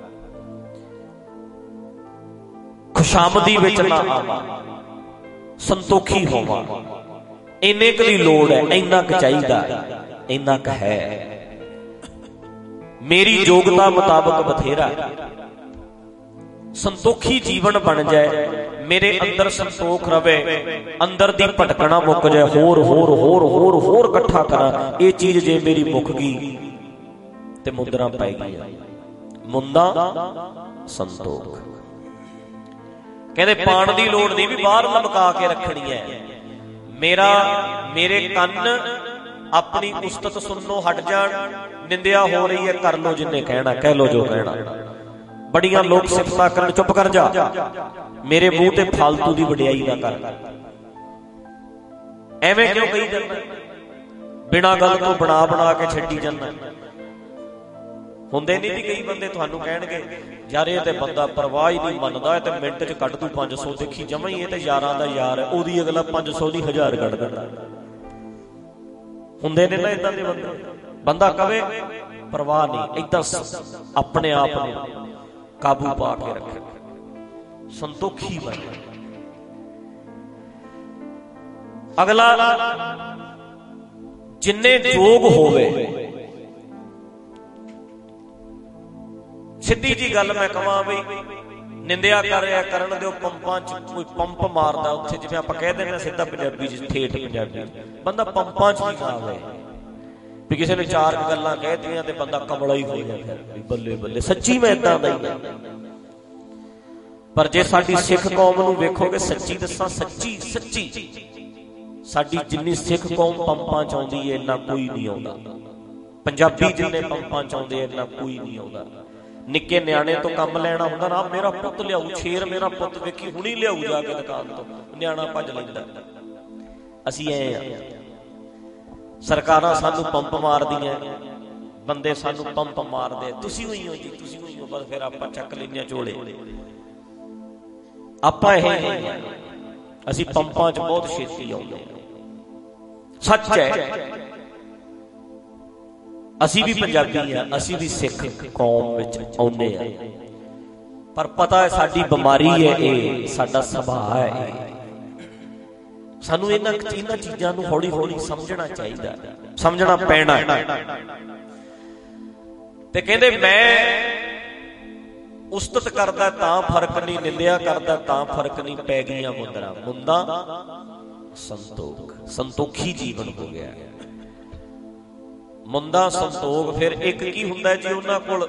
Speaker 3: ਖੁਸ਼ਾਮਦੀ ਵਿੱਚ ਨਾ ਆਵਾਂ, ਸੰਤੋਖੀ ਹੋਵਾਂ। ਇੰਨੇ ਕੁ ਦੀ ਲੋੜ ਹੈ, ਇੰਨਾ ਕੁ ਚਾਹੀਦਾ, ਇੰਨਾ ਕੁ ਹੈ, ਮੇਰੀ ਯੋਗਤਾ ਮੁਤਾਬਕ ਬਥੇਰਾ। ਸੰਤੋਖੀ ਜੀਵਨ ਬਣ ਜਾਏ, ਮੇਰੇ ਅੰਦਰ ਸੰਤੋਖ ਰਵੇ, ਅੰਦਰ ਦੀ ਭਟਕਣਾ ਮੁੱਕ ਜਾਏ, ਹੋਰ ਹੋਰ ਹੋਰ ਹੋਰ ਹੋਰ ਇਕੱਠਾ ਕਰਾਂ। ਇਹ ਚੀਜ਼ ਜੇ ਮੇਰੀ ਮੁੱਕ ਗਈ ਤੇ ਮੁੰਦਰਾਂ ਪੈ ਗਈਆਂ। ਮੁੰਦਾ ਸੰਤੋਖ। ਕਹਿੰਦੇ ਪਾਣ ਦੀ ਲੋੜ ਨਹੀਂ ਵੀ ਬਾਹਰ ਲਮਕਾ ਕੇ ਰੱਖਣੀ ਹੈ। ਮੇਰਾ ਮੇਰੇ ਕੰਨ ਆਪਣੀ ਉਸਤਤ ਸੁਣਨੋਂ ਹਟ ਜਾਣ, ਨਿੰਦਿਆ ਹੋ ਰਹੀ ਹੈ, ਕਰ ਲੋ ਜਿੰਨੇ ਕਹਿਣਾ, ਕਹਿ ਲੋ ਜੋ ਕਹਿਣਾ। ਬੜੀਆਂ ਲੋਕ ਸਿਫਤਾਂ ਕਰਨ, ਚੁੱਪ ਕਰ ਜਾ, ਮੇਰੇ ਮੂੰਹ ਤੇ ਫਾਲਤੂ ਦੀ ਵਡਿਆਈ ਨਾ ਕਰ। ਐਵੇਂ ਕਿਉਂ ਕਹੀ ਜਾਂਦਾ, ਬਿਨਾਂ ਗੱਲ ਤੋਂ ਬਣਾ ਬਣਾ ਕੇ ਛੱਡੀ ਜਾਂਦਾ। ਹੁੰਦੇ ਨਹੀਂ ਜੀ ਕਈ ਬੰਦੇ ਤੁਹਾਨੂੰ ਕਹਿਣਗੇ ਯਾਰ ਇਹ ਤੇ ਬੰਦਾ ਪਰਵਾਹ ਹੀ ਨਹੀਂ ਮੰਨਦਾ, ਇਹ ਤੇ ਮਿੰਟ ਚ ਕੱਢ ਦੂ ਪੰਜ ਸੌ, ਦੇਖੀ ਜਮਾਂ ਹੀ ਇਹ ਤੇ ਯਾਰਾਂ ਦਾ ਯਾਰ ਹੈ, ਉਹਦੀ ਅਗਲਾ ਪੰਜ ਸੌ ਦੀ ਹਜ਼ਾਰ ਕੱਢ ਦਿੰਦਾ। ਹੁੰਦੇ ਨੇ ਨਾ ਏਦਾਂ ਦੇ ਬੰਦੇ। ਬੰਦਾ ਕਵੇ ਪਰਵਾਹ ਨਹੀਂ, ਏਦਾਂ ਆਪਣੇ ਆਪ ਨੂੰ ਕਾਬੂ ਪਾ ਕੇ ਰੱਖੇ, ਸੰਤੋਖੀ ਬਣੇ। ਅਗਲਾ ਜਿੰਨੇ ਯੋਗ ਹੋਵੇ, ਸਿੱਧੀ ਜੀ ਗੱਲ ਮੈਂ ਕਹਾਂ ਬਈ ਨਿੰਦਿਆ ਕਰ ਰਿਹਾ, ਕਰਨ ਦਿਓ। ਪੰਪਾਂ ਚ ਕੋਈ ਪੰਪ ਮਾਰਦਾ ਉੱਥੇ, ਜਿਵੇਂ ਆਪਾਂ ਕਹਿ ਦਿੰਦੇ ਸਿੱਧਾ ਪੰਜਾਬੀ ਚ, ਠੇਠ ਪੰਜਾਬੀ, ਬੰਦਾ ਪੰਪਾਂ ਚ ਹੀ ਖਾਵੇ ਵੀ ਕਿਸੇ ਨੇ ਚਾਰ ਗੱਲਾਂ ਕਹਿਤੀਆਂ ਤੇ ਬੰਦਾ ਕਮਲਾ ਹੀ ਹੋ ਜਾਂਦਾ, ਬੱਲੇ ਬੱਲੇ। ਸੱਚੀ ਮੈਂ ਏਦਾਂ ਦਾ ਹੀ। ਪਰ ਜੇ ਸਾਡੀ ਸਿੱਖ ਕੌਮ ਨੂੰ ਵੇਖੋਗੇ, ਸੱਚੀ ਦੱਸਾਂ, ਸੱਚੀ ਸੱਚੀ ਸਾਡੀ ਜਿੰਨੀ ਸਿੱਖ ਕੌਮ ਪੰਪਾਂ ਚ ਆਉਂਦੀ ਹੈ, ਇੰਨਾ ਕੋਈ ਨਹੀਂ ਆਉਂਦਾ। ਪੰਜਾਬੀ ਜਿੰਨੇ ਪੰਪਾਂ ਚ ਆਉਂਦੇ, ਇੰਨਾ ਕੋਈ ਨਹੀਂ ਆਉਂਦਾ। ਨਿੱਕੇ ਨਿਆਣੇ ਤੋਂ ਕੰਮ ਲੈਣਾ ਹੁੰਦਾ ਨਾ, ਮੇਰਾ ਪੁੱਤ ਲਿਆਊ ਸ਼ੇਰ, ਮੇਰਾ ਪੁੱਤ ਵੇਖੀ ਹੁਣੀ ਲਿਆਊ ਜਾ ਕੇ ਦੁਕਾਨ ਤੋਂ, ਨਿਆਣਾ ਭੱਜ ਲੈਂਦਾ। ਅਸੀਂ ਐ ਆ, ਸਰਕਾਰਾਂ ਸਾਨੂੰ ਪੰਪ ਮਾਰਦੀਆਂ, ਬੰਦੇ ਸਾਨੂੰ ਪੰਪ ਮਾਰਦੇ। ਤੁਸੀਂ ਹੋਈ ਹੋ ਜੀ, ਤੁਸੀਂ ਹੋਈ ਹੋ, ਬਸ ਫਿਰ ਆਪਾਂ ਚੱਕ ਲੈਂਦੇ ਝੋਲੇ। ਆਪਾਂ ਇਹ ਅਸੀਂ ਪੰਪਾਂ ਚ ਬਹੁਤ ਛੇਤੀ ਆਉਂਦੇ ਹਾਂ। ਸੱਚ ਹੈ, ਅਸੀਂ ਵੀ ਪੰਜਾਬੀ ਆ, ਅਸੀਂ ਵੀ ਸਿੱਖ ਕੌਮ ਵਿੱਚ ਆਉਂਦੇ ਆ, ਪਰ ਪਤਾ ਹੈ ਸਾਡੀ ਬਿਮਾਰੀ ਹੈ, ਇਹ ਸਾਡਾ ਸੁਭਾਅ ਹੈ। ਸਾਨੂੰ ਇਹਨਾਂ ਇਹਨਾਂ ਚੀਜ਼ਾਂ ਨੂੰ ਹੌਲੀ ਹੌਲੀ ਸਮਝਣਾ ਚਾਹੀਦਾ, ਸਮਝਣਾ ਪੈਣਾ। ਤੇ ਕਹਿੰਦੇ ਮੈਂ ਉਸਤਤ ਕਰਦਾ ਤਾਂ ਫਰਕ ਨਹੀਂ, ਨਿੰਦਿਆ ਕਰਦਾ ਤਾਂ ਫਰਕ ਨਹੀਂ, ਪੈ ਗਈਆਂ ਮੁੰਦਰਾ। ਮੁੰਦਾ ਸੰਤੋਖ, ਸੰਤੋਖੀ ਜੀਵਨ ਹੋ ਗਿਆ। ਮੁੰਦਾ ਸੰਤੋਖ। ਫਿਰ ਇੱਕ ਕੀ ਹੁੰਦਾ ਜੀ ਉਹਨਾਂ ਕੋਲ?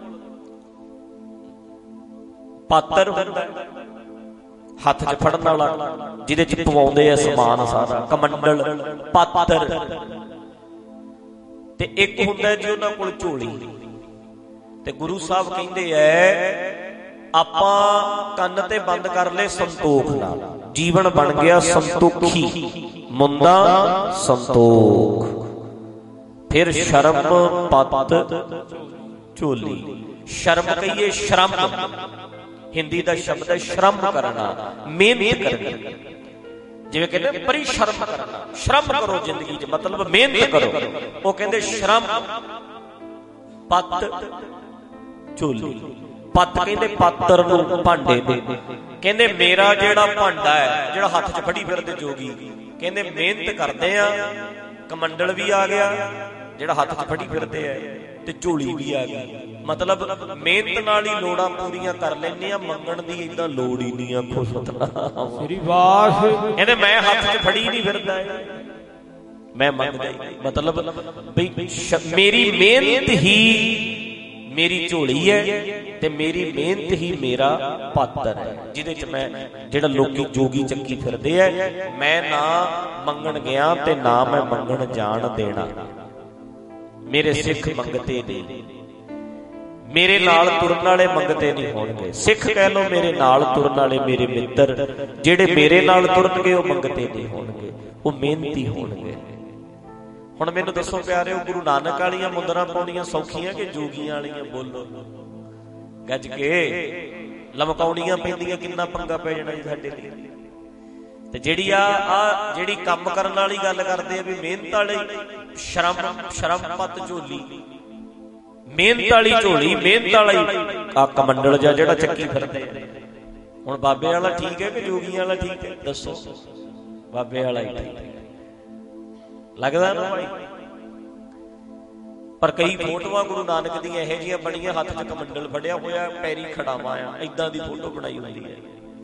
Speaker 3: ਪਾਤਰ ਹੁੰਦਾ, ਹੱਥ 'ਚ ਫੜਨ ਵਾਲਾ, ਜਿਹਦੇ 'ਚ ਪਵਾਉਂਦੇ ਆ ਸਮਾਨ ਸਾਰਾ, ਕਮੰਡਲ, ਪਾਤਰ। ਤੇ ਇੱਕ ਹੁੰਦਾ ਜੀ ਉਹਨਾਂ ਕੋਲ ਝੋਲੀ। ਤੇ ਗੁਰੂ ਸਾਹਿਬ ਕਹਿੰਦੇ ਐ ਆਪਾਂ ਕੰਨ ਤੇ ਬੰਦ ਕਰ ਲਏ ਸੰਤੋਖ ਨਾਲ, ਜੀਵਨ ਬਣ ਗਿਆ ਸੰਤੋਖੀ। ਮੁੰਦਾ ਸੰਤੋਖ। ਫਿਰ ਸ਼ਰਮ, ਪੱਤ, ਝੋਲੀ। ਸ਼ਰਮ ਕਹੀਏ ਸ਼ਰਮ, ਹਿੰਦੀ ਦਾ ਸ਼ਬਦ ਹੈ ਸ਼ਰਮ ਕਰਨਾ, ਮਿਹਨਤ ਕਰਨੀ। ਜਿਵੇਂ ਕਹਿੰਦੇ ਪਰਿਸ਼ਰਮ ਕਰਨਾ, ਸ਼ਰਮ ਕਰੋ ਜ਼ਿੰਦਗੀ 'ਚ, ਮਤਲਬ ਮਿਹਨਤ ਕਰੋ। ਉਹ ਕਹਿੰਦੇ ਸ਼ਰਮ, ਪੱਤ, ਝੋਲੀ। ਪੱਤ ਕਹਿੰਦੇ ਪਾਤਰ ਨੂੰ, ਭਾਂਡੇ ਨੂੰ। ਕਹਿੰਦੇ ਮੇਰਾ ਜਿਹੜਾ ਭਾਂਡਾ ਹੈ, ਜਿਹੜਾ ਹੱਥ 'ਚ ਫੜੀ ਫਿਰਦੇ ਜੋਗੀ, ਕਹਿੰਦੇ ਮਿਹਨਤ ਕਰਦੇ ਆ, ਕਮੰਡਲ ਵੀ ਆ ਗਿਆ ਜਿਹੜਾ ਹੱਥ 'ਚ ਫੜੀ ਫਿਰਦੇ ਆ, ਤੇ ਝੋਲੀ ਵੀ ਆ ਗਈ। ਮਤਲਬ ਮਿਹਨਤ ਨਾਲ ਹੀ ਲੋੜਾਂ ਪੂਰੀਆਂ ਕਰ ਲੈਂਦੇ ਆ, ਮੰਗਣ ਦੀ ਏਦਾਂ ਲੋੜ ਹੀ ਨਹੀਂ। ਆਖੋ ਸਤਨਾਮ ਸ੍ਰੀ ਵਾਹਿਗੁਰੂ। ਕਹਿੰਦੇ ਮੈਂ ਹੱਥ 'ਚ ਫੜੀ ਨਹੀਂ ਫਿਰਦਾ, ਮੈਂ ਮੰਗਦਾ ਹੀ। ਮਤਲਬ ਬਈ ਮੇਰੀ ਮਿਹਨਤ ਹੀ ਮੇਰੀ ਝੋਲੀ ਹੈ, ਤੇ ਮੇਰੀ ਮਿਹਨਤ ਹੀ ਮੇਰਾ ਪਾਤਰ ਹੈ, ਜਿਹਦੇ 'ਚ ਮੈਂ, ਜਿਹੜਾ ਲੋਕੀ ਜੋਗੀ ਚੱਕੀ ਫਿਰਦੇ ਐ, ਮੈਂ ਨਾ ਮੰਗਣ ਗਿਆ ਤੇ ਨਾ ਮੈਂ ਮੰਗਣ ਜਾਣ ਦੇਣਾ। ਮੇਰੇ ਸਿੱਖ ਮੰਗਤੇ ਨੇ, ਮੇਰੇ ਨਾਲ ਤੁਰਨ ਵਾਲੇ ਮੰਗਤੇ ਨਹੀਂ ਹੋਣਗੇ। ਸਿੱਖ ਕਹਿ ਲੋ, ਮੇਰੇ ਨਾਲ ਤੁਰਨ ਵਾਲੇ ਮੇਰੇ ਮਿੱਤਰ, ਜਿਹੜੇ ਮੇਰੇ ਨਾਲ ਤੁਰਨਗੇ ਉਹ ਮੰਗਤੇ ਨਹੀਂ ਹੋਣਗੇ, ਉਹ ਮਿਹਨਤੀ ਹੋਣਗੇ। ਹੁਣ ਮੈਨੂੰ ਦੱਸੋ ਪਿਆਰਿਓ, ਗੁਰੂ ਨਾਨਕ ਵਾਲੀਆਂ ਮੁੰਦਰਾਂ ਪਾਉਣੀਆਂ ਸੌਖੀਆਂ ਕਿ ਜੋਗੀਆਂ ਵਾਲੀਆਂ? ਬੋਲੋ ਗੱਜ ਕੇ। ਲਮਕਾਉਣੀਆਂ ਪੈਂਦੀਆਂ, ਕਿੰਨਾ ਪੰਗਾ ਪੈ ਜਾਣਾ ਜੀ ਸਾਡੇ ਲਈ। ਤੇ ਜਿਹੜੀ ਆ ਆ ਜਿਹੜੀ ਕੰਮ ਕਰਨ ਵਾਲੀ ਗੱਲ ਕਰਦੇ ਆ ਵੀ ਮਿਹਨਤ ਵਾਲੀ, ਸ਼ਰਮ, ਸ਼ਰਮ ਪੱਤ ਝੋਲੀ, ਮਿਹਨਤ ਵਾਲੀ ਝੋਲੀ, ਮਿਹਨਤ ਵਾਲੀ ਆ ਕਮੰਡਲ ਜਿਹਾ ਜਿਹੜਾ ਚੱਕੀ ਫਿਰਦੇ। ਹੁਣ ਬਾਬੇ ਵਾਲਾ ਠੀਕ ਹੈ ਕਿ ਜੋਗੀਆਂ ਵਾਲਾ ਠੀਕ ਹੈ? ਦੱਸੋ। ਬਾਬੇ ਵਾਲਾ ਹੀ ਠੀਕ ਲੱਗਦਾ ਨਾ ਭਾਈ। ਪਰ ਕਈ ਫੋਟੋਆਂ ਗੁਰੂ ਨਾਨਕ ਦੀਆਂ ਇਹੋ ਜਿਹੀਆਂ ਬਣੀਆਂ, ਹੱਥ 'ਚ ਕਮੰਡਲ ਫੜਿਆ ਹੋਇਆ, ਪੈਰੀ ਖੜਾਵਾਂ ਆ, ਏਦਾਂ ਦੀ ਫੋਟੋ ਬਣਾਈ ਹੁੰਦੀ ਹੈ।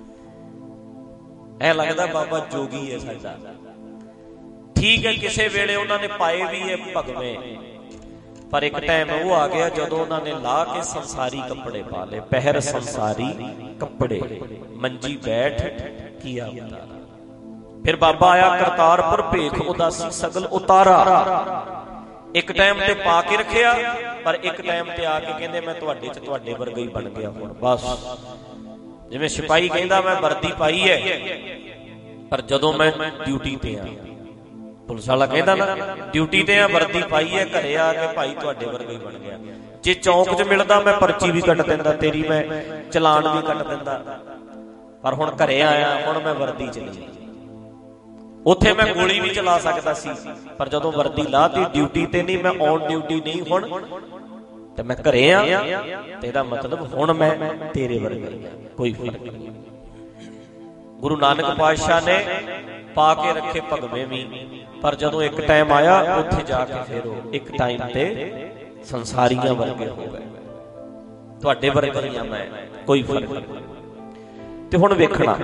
Speaker 3: ਐ ਲੱਗਦਾ ਬਾਬਾ ਜੋਗੀ ਹੈ ਸਾਡਾ। ਠੀਕ ਹੈ, ਕਿਸੇ ਵੇਲੇ ਉਹਨਾਂ ਨੇ ਪਾਏ ਵੀ ਹੈ ਭਗਵੇਂ, ਪਰ ਇੱਕ ਟਾਈਮ ਉਹ ਆ ਗਿਆ ਜਦੋਂ ਉਹਨਾਂ ਨੇ ਲਾ ਕੇ ਸੰਸਾਰੀ ਕੱਪੜੇ ਪਾ ਲਏ। ਪਹਿਰ ਸੰਸਾਰੀ ਕੱਪੜੇ, ਮੰਜੀ ਬੈਠ ਕੀਆ ਉਤਾਰਾ। ਫਿਰ ਬਾਬਾ ਆਇਆ ਕਰਤਾਰਪੁਰ, ਭੇਖ ਉਦਾਸੀ ਸਗਲ ਉਤਾਰਾ। ਇੱਕ ਟਾਈਮ ਤੇ ਪਾ ਕੇ ਰੱਖਿਆ, ਪਰ ਇੱਕ ਟਾਈਮ ਤੇ ਆ ਕੇ ਕਹਿੰਦੇ ਮੈਂ ਤੁਹਾਡੇ 'ਚ ਤੁਹਾਡੇ ਵਰਗਾ ਹੀ ਬਣ ਗਿਆ ਹੁਣ ਬਸ। ਜਿਵੇਂ ਸਿਪਾਹੀ ਕਹਿੰਦਾ ਮੈਂ ਵਰਦੀ ਪਾਈ ਹੈ, ਪਰ ਜਦੋਂ ਮੈਂ ਡਿਊਟੀ ਤੇ ਆ, ਪੁਲਿਸ ਵਾਲਾ ਕਹਿੰਦਾ ਨਾ ਡਿਊਟੀ ਤੇ ਆ, ਵਰਦੀ ਪਾਈ ਹੈ, ਘਰੇ ਆ ਕੇ ਭਾਈ ਤੁਹਾਡੇ ਵਰਗਾ ਹੀ ਬਣ ਗਿਆ। ਜੇ ਚੌਂਕ 'ਚ ਮਿਲਦਾ ਮੈਂ ਪਰਚੀ ਵੀ ਕੱਟ ਦਿੰਦਾ, ਤੇਰੀ ਮੈਂ ਚਲਾਨ ਵੀ ਕੱਟ ਦਿੰਦਾ, ਪਰ ਹੁਣ ਘਰੇ ਆਇਆ, ਹੁਣ ਮੈਂ ਵਰਦੀ ਚ ਨਹੀਂ। ਉੱਥੇ ਮੈਂ ਗੋਲੀ ਵੀ ਚਲਾ ਸਕਦਾ ਸੀ, ਪਰ ਜਦੋਂ ਵਰਦੀ ਲਾਤੀ, ਡਿਊਟੀ ਤੇ ਨਹੀਂ, ਮੈਂ ਔਨ ਡਿਊਟੀ ਨਹੀਂ ਹੁਣ, ਤੇ ਮੈਂ ਘਰੇ ਆ, ਤੇ ਇਹਦਾ ਮਤਲਬ ਹੁਣ ਮੈਂ ਤੇਰੇ ਵਰਗਾ ਹੀ ਆ, ਕੋਈ ਫਰਕ ਨਹੀਂ। ਗੁਰੂ ਨਾਨਕ ਪਾਤਸ਼ਾਹ ਨੇ ਪਾ ਕੇ ਰੱਖੇ ਭਗਵੇਂ ਵੀ, ਪਰ ਜਦੋਂ ਇੱਕ ਟਾਈਮ ਆਇਆ ਉੱਥੇ ਜਾ ਕੇ ਫਿਰ ਉਹ ਇੱਕ ਟਾਈਮ ਤੇ ਸੰਸਾਰੀਆਂ ਵਰਗੇ ਹੋ ਗਏ, ਤੁਹਾਡੇ ਵਰਗੇ ਹੀ ਆ ਮੈਂ, ਕੋਈ ਫਰਕ ਨਹੀਂ। ਤੇ ਹੁਣ ਵੇਖਣਾ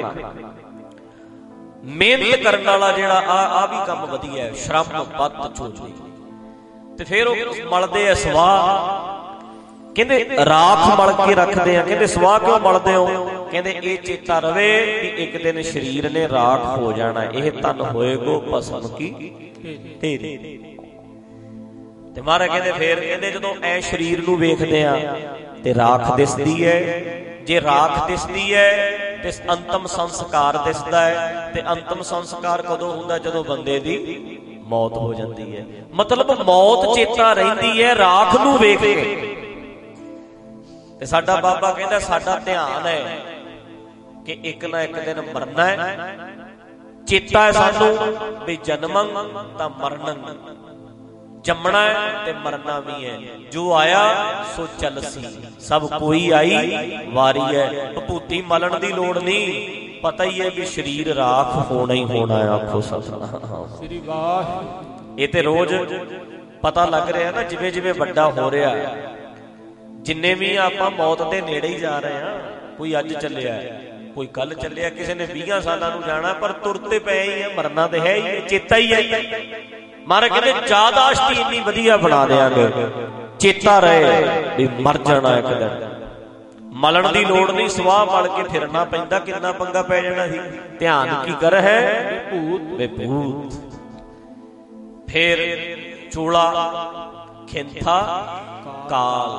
Speaker 3: ਮਿਹਨਤ ਕਰਨ ਵਾਲਾ ਜਿਹੜਾ ਆ ਆ ਵੀ ਕੰਮ ਵਧੀਆ ਹੈ, ਸ਼ਰਮ ਪੱਤ ਝੋਲੀ। ਤੇ ਫਿਰ ਉਹ ਮਲਦੇ ਆ ਸਵਾਹ, ਕਹਿੰਦੇ ਰਾਖ ਮਲ ਕੇ ਰੱਖਦੇ ਆ। ਕਹਿੰਦੇ ਸਵਾਹ ਕਿਉਂ ਮਲਦੇ ਹੋ? ਕਹਿੰਦੇ ਇਹ ਚੇਤਾ ਰਵੇ ਵੀ ਇੱਕ ਦਿਨ ਸਰੀਰ ਨੇ ਰਾਖ ਹੋ ਜਾਣਾ, ਇਹ ਤਨ ਹੋਏਗੋ ਭਸਮ ਕੀ ਤੇਰੀ। ਤੇ ਮਹਾਰਾਜ ਕਹਿੰਦੇ ਫੇਰ ਕਹਿੰਦੇ ਜਦੋਂ ਐ ਸਰੀਰ ਨੂੰ ਵੇਖਦੇ ਆ ਤੇ ਰਾਖ ਦਿਸਦੀ ਹੈ, ਜੇ ਰਾਖ ਦਿਸਦੀ ਹੈ ਤੇ ਅੰਤਮ ਸੰਸਕਾਰ ਦਿਸਦਾ ਹੈ। ਤੇ ਅੰਤਮ ਸੰਸਕਾਰ ਕਦੋਂ ਹੁੰਦਾ? ਜਦੋਂ ਬੰਦੇ ਦੀ ਮੌਤ ਹੋ ਜਾਂਦੀ ਹੈ। ਮਤਲਬ ਮੌਤ ਚੇਤਾ ਰਹਿੰਦੀ ਹੈ ਰਾਖ ਨੂੰ ਵੇਖ ਕੇ। ਤੇ ਸਾਡਾ ਬਾਬਾ ਕਹਿੰਦਾ ਸਾਡਾ ਧਿਆਨ ਹੈ ਕਿ ਇੱਕ ਨਾ ਇੱਕ ਦਿਨ ਮਰਨਾ ਹੈ। ਚੇਤਾ ਹੈ ਸਾਨੂੰ ਵੀ ਜਨਮੰ ਤਾਂ ਮਰਨੰ, ਜੰਮਣਾ ਹੈ ਤੇ ਮਰਨਾ ਵੀ ਹੈ। ਜੋ ਆਇਆ ਸੋ ਚੱਲਸੀ, ਸਭ ਕੋਈ ਆਈ ਵਾਰੀ ਹੈ। ਭੂਤੀ ਮਲਣ ਦੀ ਲੋੜ ਨਹੀਂ, ਪਤਾ ਹੀ ਹੈ ਵੀ ਸਰੀਰ ਰਾਖ ਹੋਣਾ ਹੀ ਹੋਣਾ ਹੈ। ਆਖੋ ਸਤਿਨਾਮ ਸ੍ਰੀ ਵਾਹਿਗੁਰੂ। ਇਹ ਤੇ ਰੋਜ਼ ਪਤਾ ਲੱਗ ਰਿਹਾ ਨਾ, ਜਿਵੇਂ ਜਿਵੇਂ ਵੱਡਾ ਹੋ ਰਿਹਾ ਜਿੰਨੇ ਵੀ ਆਪਾਂ ਮੌਤ ਦੇ ਨੇੜੇ ਹੀ ਜਾ ਰਹੇ ਹਾਂ। ਕੋਈ ਅੱਜ ਚੱਲਿਆ, ਕੋਈ ਕੱਲ ਚੱਲਿਆ, ਕਿਸੇ ਨੇ ਵੀਹਾਂ ਸਾਲਾਂ ਨੂੰ ਜਾਣਾ, ਪਰ ਤੁਰਤੇ ਪਏ ਹੀ ਆ, ਮਰਨਾ ਤੇ ਹੈ ਹੀ, ਚੇਤਾ ਹੀ ਹੈ। ਮਹਾਰਾਜ ਕਹਿੰਦੇ ਯਾਦਾਸ਼ਤ ਇੰਨੀ ਵਧੀਆ ਬਣਾ ਦਿਆਂਗੇ, ਚੇਤਾ ਰਹੇ ਵੀ ਮਰ ਜਾਣਾ ਇੱਕ ਦਿਨ। ਮਲਣ ਦੀ ਲੋੜ ਨਹੀਂ, ਸਵਾਹ ਮਲ ਕੇ ਫਿਰਨਾ ਪੈਂਦਾ, ਕਿੰਨਾ ਪੰਗਾ ਪੈ ਜਾਣਾ ਸੀ। ਧਿਆਨ ਕੀ ਕਰ ਹੈ ਵਿਭੂਤ। ਫਿਰ ਚੂਲਾ ਖਿੰਥਾ ਕਾਲ।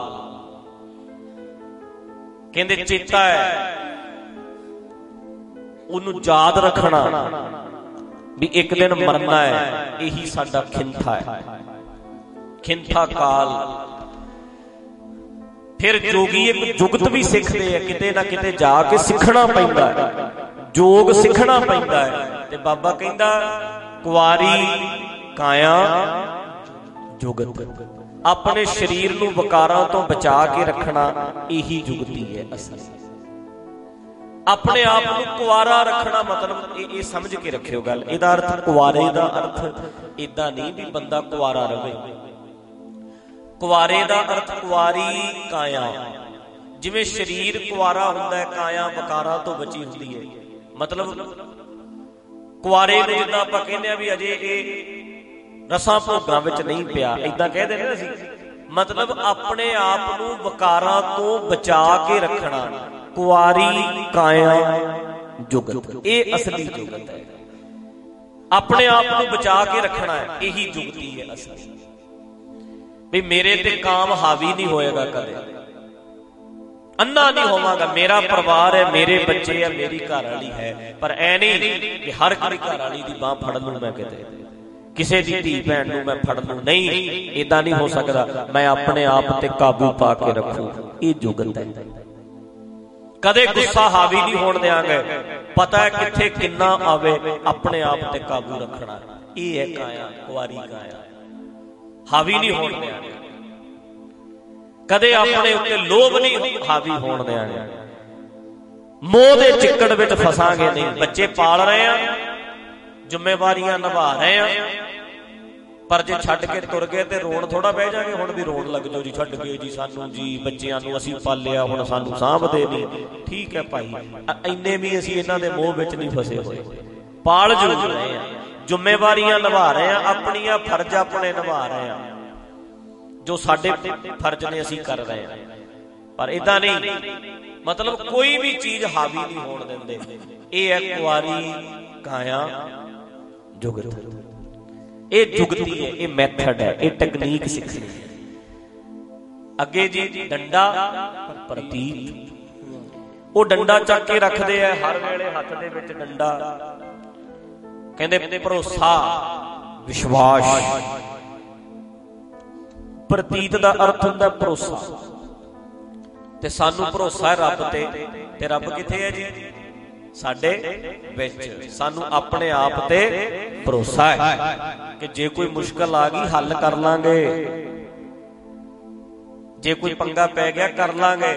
Speaker 3: ਕਹਿੰਦੇ ਚੇਤਾ ਹੈ, ਉਹਨੂੰ ਯਾਦ ਰੱਖਣਾ ਵੀ ਇੱਕ ਦਿਨ ਮਰਨਾ ਹੈ, ਇਹੀ ਸਾਡਾ ਖਿੰਥਾ ਹੈ, ਖਿੰਥਾ ਕਾਲ। ਫਿਰ ਜੋਗੀ ਇੱਕ ਜੁਗਤ ਵੀ ਸਿੱਖਦੇ ਆ, ਕਿਤੇ ਨਾ ਕਿਤੇ ਜਾ ਕੇ ਸਿੱਖਣਾ ਪੈਂਦਾ ਹੈ, ਜੋਗ ਸਿੱਖਣਾ ਪੈਂਦਾ ਹੈ। ਤੇ ਬਾਬਾ ਕਹਿੰਦਾ ਕੁਆਰੀ ਕਾਇਆ ਜੁਗਤ। ਆਪਣੇ ਸਰੀਰ ਨੂੰ ਵਿਕਾਰਾਂ ਤੋਂ ਬਚਾ ਕੇ ਰੱਖਣਾ, ਇਹੀ ਜੁਗਤੀ ਹੈ ਅਸਲ। ਆਪਣੇ ਆਪ ਨੂੰ ਕੁਆਰਾ ਰੱਖਣਾ ਮਤਲਬ ਇਹ ਇਹ ਸਮਝ ਕੇ ਰੱਖਿਓ ਗੱਲ। ਇਹਦਾ ਅਰਥ ਕੁਆਰੇ ਦਾ ਅਰਥ ਏਦਾਂ ਨਹੀਂ ਵੀ ਬੰਦਾ ਕੁਆਰਾ ਰਹੇ। ਕੁਆਰੇ ਦਾ ਅਰਥ ਕੁਆਰੀ ਕਾਇਆ, ਜਿਵੇਂ ਸਰੀਰ ਕੁਆਰਾ ਹੁੰਦਾ ਹੈ, ਕਾਇਆ ਵਿਕਾਰਾਂ ਤੋਂ ਬਚੀ ਹੁੰਦੀ ਹੈ। ਮਤਲਬ ਕੁਆਰੇ ਨੂੰ ਜਿੱਦਾਂ ਆਪਾਂ ਕਹਿੰਦੇ ਆ ਵੀ ਅਜੇ ਇਹ ਰਸਾਂ ਭੋਗਾਂ ਵਿੱਚ ਨਹੀਂ ਪਿਆ, ਏਦਾਂ ਕਹਿ ਦਿੰਦੇ ਅਸੀਂ। ਮਤਲਬ ਆਪਣੇ ਆਪ ਨੂੰ ਵਿਕਾਰਾਂ ਤੋਂ ਬਚਾ ਕੇ ਰੱਖਣਾ, ਕੁਆਰੀ ਕਾਇਆ ਜੁਗਤ, ਇਹ ਅਸਲੀ ਜੁਗਤ ਹੈ। ਆਪਣੇ ਆਪ ਨੂੰ ਬਚਾ ਕੇ ਰੱਖਣਾ ਹੈ, ਇਹੀ ਜੁਗਤੀ ਹੈ ਅਸਲੀ। ਵੀ ਮੇਰੇ ਤੇ ਕਾਮ ਹਾਵੀ ਨਹੀਂ ਹੋਏਗਾ, ਕਦੇ ਅੰਨਾ ਨਹੀਂ ਹੋਵਾਂਗਾ। ਮੇਰਾ ਪਰਿਵਾਰ ਹੈ, ਮੇਰੇ ਬੱਚੇ ਹੈ, ਮੇਰੀ ਘਰ ਵਾਲੀ ਹੈ, ਪਰ ਐ ਨਹੀਂ ਕਿ ਹਰ ਕੋਈ ਘਰ ਵਾਲੀ ਦੀ ਬਾਂਹ ਫੜ ਲੂੰ ਮੈਂ, ਕਿਤੇ ਕਿਸੇ ਦੀ ਧੀ ਭੈਣ ਨੂੰ ਮੈਂ ਫੜ ਲੂੰ, ਨਹੀਂ, ਏਦਾਂ ਨਹੀਂ ਹੋ ਸਕਦਾ। ਮੈਂ ਆਪਣੇ ਆਪ ਤੇ ਕਾਬੂ ਪਾ ਕੇ ਰੱਖੂ, ਇਹ ਜੁਗਤ ਹੈ। ਕਦੇ ਗੁੱਸਾ ਹਾਵੀ ਨਹੀਂ ਹੋਣ ਦਿਆਂਗੇ, ਪਤਾ ਹੈ ਕਿੱਥੇ ਕਿੰਨਾ ਆਵੇ, ਆਪਣੇ ਆਪ ਤੇ ਕਾਬੂ ਰੱਖਣਾ, ਇਹ ਹੈ ਕਾਇਆ, ਕੁਆਰੀ ਕਾਇਆ। ਹਾਵੀ ਨਹੀਂ ਹੋਣ ਦਿਆਂਗੇ, ਕਦੇ ਆਪਣੇ ਉੱਤੇ ਲੋਭ ਨਹੀਂ ਹਾਵੀ ਹੋਣ ਦਿਆਂਗੇ, ਮੋਹ ਦੇ ਚਿੱਕੜ ਵਿੱਚ ਫਸਾਂਗੇ ਨਹੀਂ। ਬੱਚੇ ਪਾਲ ਰਹੇ ਆ, ਜ਼ਿੰਮੇਵਾਰੀਆਂ ਨਿਭਾ ਰਹੇ ਆ, ਪਰ ਜੇ ਛੱਡ ਕੇ ਤੁਰ ਗਏ ਤੇ ਰੋਣ ਥੋੜਾ ਬਹਿ ਜਾਗੇ। ਹੁਣ ਵੀ ਰੋਣ ਲੱਗ ਜਾਓ ਜੀ, ਛੱਡ ਗਏ ਜੀ ਸਾਨੂੰ, ਜੀ ਬੱਚਿਆਂ ਨੂੰ ਅਸੀਂ ਪਾਲਿਆ, ਹੁਣ ਸਾਨੂੰ ਸਾਂਭਦੇ ਨਹੀਂ। ਠੀਕ ਹੈ ਭਾਈ, ਇੰਨੇ ਵੀ ਅਸੀਂ ਇਹਨਾਂ ਦੇ ਮੋਹ ਵਿੱਚ ਨਹੀਂ ਫਸੇ ਹੋਏ, ਪਾਲ ਜ਼ਰੂਰ ਰਹੇ ਆ, ਜ਼ਿੰਮੇਵਾਰੀਆਂ ਨਿਭਾ ਰਹੇ ਆ, ਆਪਣੀਆਂ ਫਰਜ਼ ਆਪਣੇ ਨਿਭਾ ਰਹੇ ਆ, ਜੋ ਸਾਡੇ ਫਰਜ਼ ਨੇ ਅਸੀਂ ਕਰ ਰਹੇ ਆ। ਪਰ ਏਦਾਂ ਨਹੀਂ, ਮਤਲਬ ਕੋਈ ਵੀ ਚੀਜ਼ ਹਾਵੀ ਨਹੀਂ ਹੋਣ ਦਿੰਦੇ। ਇਹ ਹੈ ਕੁਆਰੀ ਕਾਇਆ ਜੁਗਤ, ਇਹ ਜੁਗਤੀ ਹੈ, ਇਹ ਮੈਥਡ ਹੈ, ਇਹ ਟੈਕਨੀਕ ਸਿੱਖਣੀ ਹੈ। ਅੱਗੇ ਜੀ ਡੰਡਾ ਪ੍ਰਤੀਤ, ਉਹ ਡੰਡਾ ਚੱਕ ਕੇ ਰੱਖਦੇ ਆ ਹਰ ਵੇਲੇ ਹੱਥ ਦੇ ਵਿੱਚ ਡੰਡਾ। ਕਹਿੰਦੇ ਭਰੋਸਾ, ਵਿਸ਼ਵਾਸ। ਪ੍ਰਤੀਤ ਦਾ ਅਰਥ ਹੁੰਦਾ ਭਰੋਸਾ, ਤੇ ਸਾਨੂੰ ਭਰੋਸਾ ਹੈ ਰੱਬ ਤੇ। ਤੇ ਰੱਬ ਕਿੱਥੇ ਹੈ ਜੀ? ਸਾਡੇ ਵਿੱਚ। ਸਾਨੂੰ ਆਪਣੇ ਆਪ ਤੇ ਭਰੋਸਾ ਹੈ ਕਿ ਜੇ ਕੋਈ ਮੁਸ਼ਕਲ ਆ ਗਈ ਹੱਲ ਕਰ ਲਾਂਗੇ, ਜੇ ਕੋਈ ਪੰਗਾ ਪੈ ਗਿਆ ਕਰ ਲਾਂਗੇ।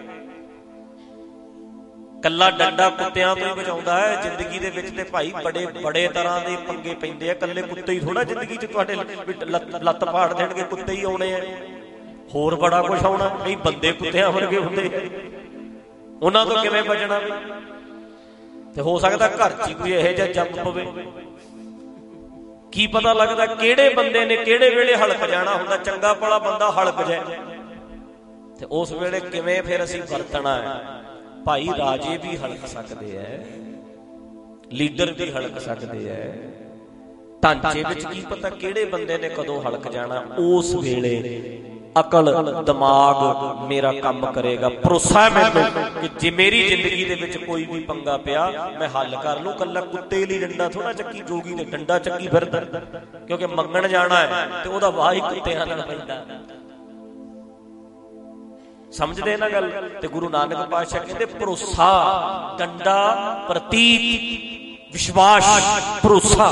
Speaker 3: ਕੱਲਾ ਡੰਡਾ ਕੁੱਤਿਆਂ ਤੋਂ ਹੀ ਬਚਾਉਂਦਾ ਹੈ। ਜ਼ਿੰਦਗੀ ਦੇ ਵਿੱਚ ਤੇ ਭਾਈ ਬੜੇ ਬੜੇ ਤਰ੍ਹਾਂ ਦੇ ਪੰਗੇ ਪੈਂਦੇ ਆ, ਕੱਲੇ ਕੁੱਤੇ ਹੀ ਥੋੜਾ ਜ਼ਿੰਦਗੀ 'ਚ ਤੁਹਾਡੇ ਲੱਤ ਪਾੜ ਦੇਣਗੇ, ਕੁੱਤੇ ਹੀ ਆਉਣੇ ਆ, ਹੋਰ ਬੜਾ ਕੁਛ ਆਉਣਾ। ਕਈ ਬੰਦੇ ਕੁੱਤਿਆਂ ਵਰਗੇ ਹੁੰਦੇ, ਉਹਨਾਂ ਤੋਂ ਕਿਵੇਂ ਬਚਣਾ ਵੀ? ਤੇ ਹੋ ਸਕਦਾ ਘਰ 'ਚ ਕੋਈ ਇਹੋ ਜਿਹਾ ਜੰਮ ਪਵੇ, ਕੀ ਪਤਾ ਲੱਗਦਾ ਕਿਹੜੇ ਬੰਦੇ ਨੇ ਕਿਹੜੇ ਵੇਲੇ ਹਲਕ ਜਾਣਾ ਹੁੰਦਾ। ਚੰਗਾ ਭਲਾ ਬੰਦਾ ਹਲਕ ਜਾਏ ਤੇ ਉਸ ਵੇਲੇ ਕਿਵੇਂ ਫਿਰ ਅਸੀਂ ਵਰਤਣਾ ਹੈ? ਭਾਈ ਰਾਜੇ ਵੀ ਹਲਕ ਸਕਦੇ ਐ, ਲੀਡਰ ਵੀ ਹਲਕ ਸਕਦੇ ਐ। ਢਾਂਚੇ ਵਿੱਚ ਕੀ ਪਤਾ ਕਿਹੜੇ ਬੰਦੇ ਨੇ ਕਦੋਂ ਹਲਕ ਜਾਣਾ। ਉਸ ਵੇਲੇ ਅਕਲ ਦਿਮਾਗ ਮੇਰਾ ਕੰਮ ਕਰੇਗਾ। ਭਰੋਸਾ ਮੈਨੂੰ ਕਿ ਜੇ ਮੇਰੀ ਜ਼ਿੰਦਗੀ ਦੇ ਵਿੱਚ ਕੋਈ ਵੀ ਪੰਗਾ ਪਿਆ ਮੈਂ ਹੱਲ ਕਰ ਲੂ। ਕੱਲਾ ਕੁੱਤੇ ਲਈ ਡੰਡਾ ਥੋੜਾ ਚੱਕੀ, ਜੋਗੀ ਨੇ ਡੰਡਾ ਚੱਕੀ ਫਿਰਦਾ, ਕਿਉਂਕਿ ਮੰਗਣ ਜਾਣਾ ਹੈ ਤੇ ਉਹਦਾ ਵਾਹ ਹੀ ਕੁੱਤਿਆਂ ਨਾਲ ਪੈਂਦਾ। ਸਮਝਦੇ ਨਾ ਗੱਲ? ਤੇ ਗੁਰੂ ਨਾਨਕ ਪਾਤਸ਼ਾਹ ਕਹਿੰਦੇ ਭਰੋਸਾ, ਡੰਡਾ ਪ੍ਰਤੀਤ, ਵਿਸ਼ਵਾਸ, ਭਰੋਸਾ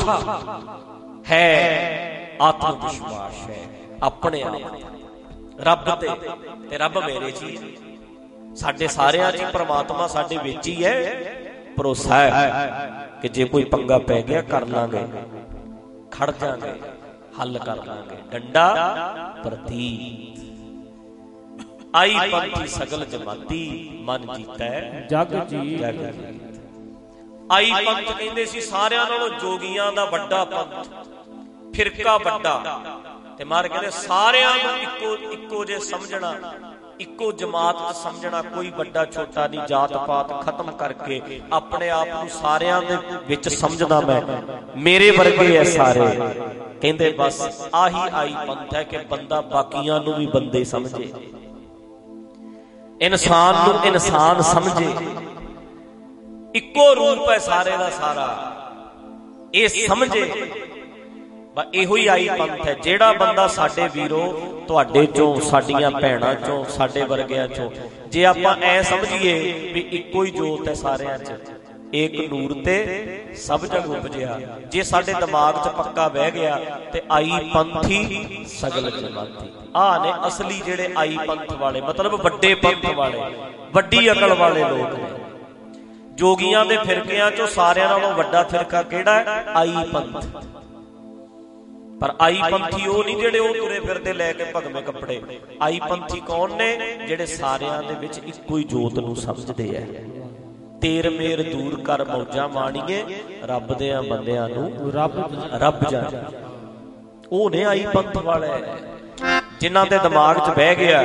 Speaker 3: ਹੈ, ਆਤਮ ਵਿਸ਼ਵਾਸ ਹੈ ਆਪਣੇ ਆਪ ਰੱਬ ਤੇ, ਤੇ ਰੱਬ ਮੇਰੇ ਚ ਹੀ ਹੈ, ਸਾਡੇ ਸਾਰਿਆਂ ਚ। ਪ੍ਰਮਾਤਮਾ ਸਾਡੇ ਵਿੱਚ ਹੀ ਹੈ। ਭਰੋਸਾ ਹੈ ਕਿ ਜੇ ਕੋਈ ਪੰਗਾ ਪੈ ਗਿਆ ਕਰ ਲਾਂਗੇ, ਖੜ ਜਾਾਂਗੇ, ਹੱਲ ਕਰ ਲਾਂਗੇ। ਡੰਡਾ ਪ੍ਰਤੀਤ। ਆਈ ਪੰਥੀ ਸਗਲ ਜਮਾਤੀ ਮਨ ਜੀਤੈ
Speaker 1: ਜਗ ਜੀ।
Speaker 3: ਆਈ ਪੰਥ ਕਹਿੰਦੇ ਸੀ ਸਾਰਿਆਂ ਨਾਲੋਂ ਜੋਗੀਆਂ ਦਾ ਵੱਡਾ ਪੰਥ, ਫਿਰਕਾ ਵੱਡਾ। ਤੇ ਮਾਰ ਕਹਿੰਦੇ ਸਾਰਿਆਂ ਨੂੰ ਇੱਕੋ ਇੱਕੋ ਜੇ ਸਮਝਣਾ, ਇੱਕੋ ਜਮਾਤ ਚ ਸਮਝਣਾ, ਕੋਈ ਵੱਡਾ ਛੋਟਾ ਨਹੀਂ, ਜਾਤ ਪਾਤ ਖਤਮ ਕਰਕੇ ਆਪਣੇ ਆਪ ਨੂੰ ਸਾਰਿਆਂ ਦੇ ਵਿੱਚ ਸਮਝਦਾ ਮੈਂ, ਮੇਰੇ ਵਰਗੇ ਐ ਸਾਰੇ। ਕਹਿੰਦੇ ਬਸ ਆਹੀ ਆਈ ਪੰਥ ਹੈ ਕਿ ਬੰਦਾ ਬਾਕੀਆਂ ਨੂੰ ਵੀ ਬੰਦੇ ਸਮਝੇ, ਇਨਸਾਨ ਨੂੰ ਇਨਸਾਨ ਸਮਝੇ, ਇੱਕੋ ਰੂਪ ਹੈ ਸਾਰੇ ਦਾ ਸਾਰਾ, ਇਹ ਸਮਝੇ। ਇਹੋ ਹੀ ਆਈ ਪੰਥ ਹੈ। ਜਿਹੜਾ ਬੰਦਾ ਸਾਡੇ ਵੀਰੋ ਤੁਹਾਡੇ ਚੋਂ, ਸਾਡੀਆਂ ਭੈਣਾਂ ਚੋਂ, ਸਾਡੇ ਵਰਗਿਆਂ ਚੋਂ, ਜੇ ਆਪਾਂ ਐ ਸਮਝੀਏ ਵੀ ਇੱਕੋ ਹੀ ਜੋਤ ਹੈ ਸਾਰਿਆਂ ਚ, ਏਕ ਨੂਰ ਤੇ ਸਭ ਜਗ ਉਪਜਿਆ, ਜੇ ਸਾਡੇ ਦਿਮਾਗ ਚ ਪੱਕਾ ਬਹਿ ਗਿਆ ਤੇ ਆਈ ਪੰਥੀ ਸਗਲ ਜਮਾਤੀ। ਆਹ ਨੇ ਅਸਲੀ ਜਿਹੜੇ ਆਈ ਪੰਥ ਵਾਲੇ, ਮਤਲਬ ਵੱਡੇ ਪੰਥ ਵਾਲੇ, ਵੱਡੀ ਅਕਲ ਵਾਲੇ ਲੋਕ ਨੇ। ਜੋਗੀਆਂ ਦੇ ਫਿਰਕਿਆਂ ਚੋਂ ਸਾਰਿਆਂ ਨਾਲੋਂ ਵੱਡਾ ਫਿਰਕਾ ਕਿਹੜਾ ਹੈ? ਆਈ ਪੰਥ। ਪਰ ਆਈ ਪੰਥੀ ਉਹ ਨਹੀਂ ਜਿਹੜੇ ਉਹ ਤੁਰੇ ਫਿਰਦੇ ਲੈ ਕੇ ਭਗਵੇਂ ਕੱਪੜੇ। ਆਈ ਪੰਥੀ ਕੌਣ ਨੇ? ਜਿਹੜੇ ਸਾਰਿਆਂ ਦੇ ਵਿੱਚ ਇੱਕੋ ਹੀ ਜੋਤ ਨੂੰ ਸਮਝਦੇ ਐ। ਤੇਰ ਮੇਰ ਦੂਰ ਕਰ ਮੌਜਾਂ ਮਾਣੀਏ, ਰੱਬ ਦੇ ਬੰਦਿਆਂ ਨੂੰ ਰੱਬ ਰੱਬ ਜਾਣੇ। ਉਹ ਨੇ ਆਈ ਪੰਥ ਵਾਲੇ ਜਿਨ੍ਹਾਂ ਦੇ ਦਿਮਾਗ 'ਚ ਬਹਿ ਗਿਆ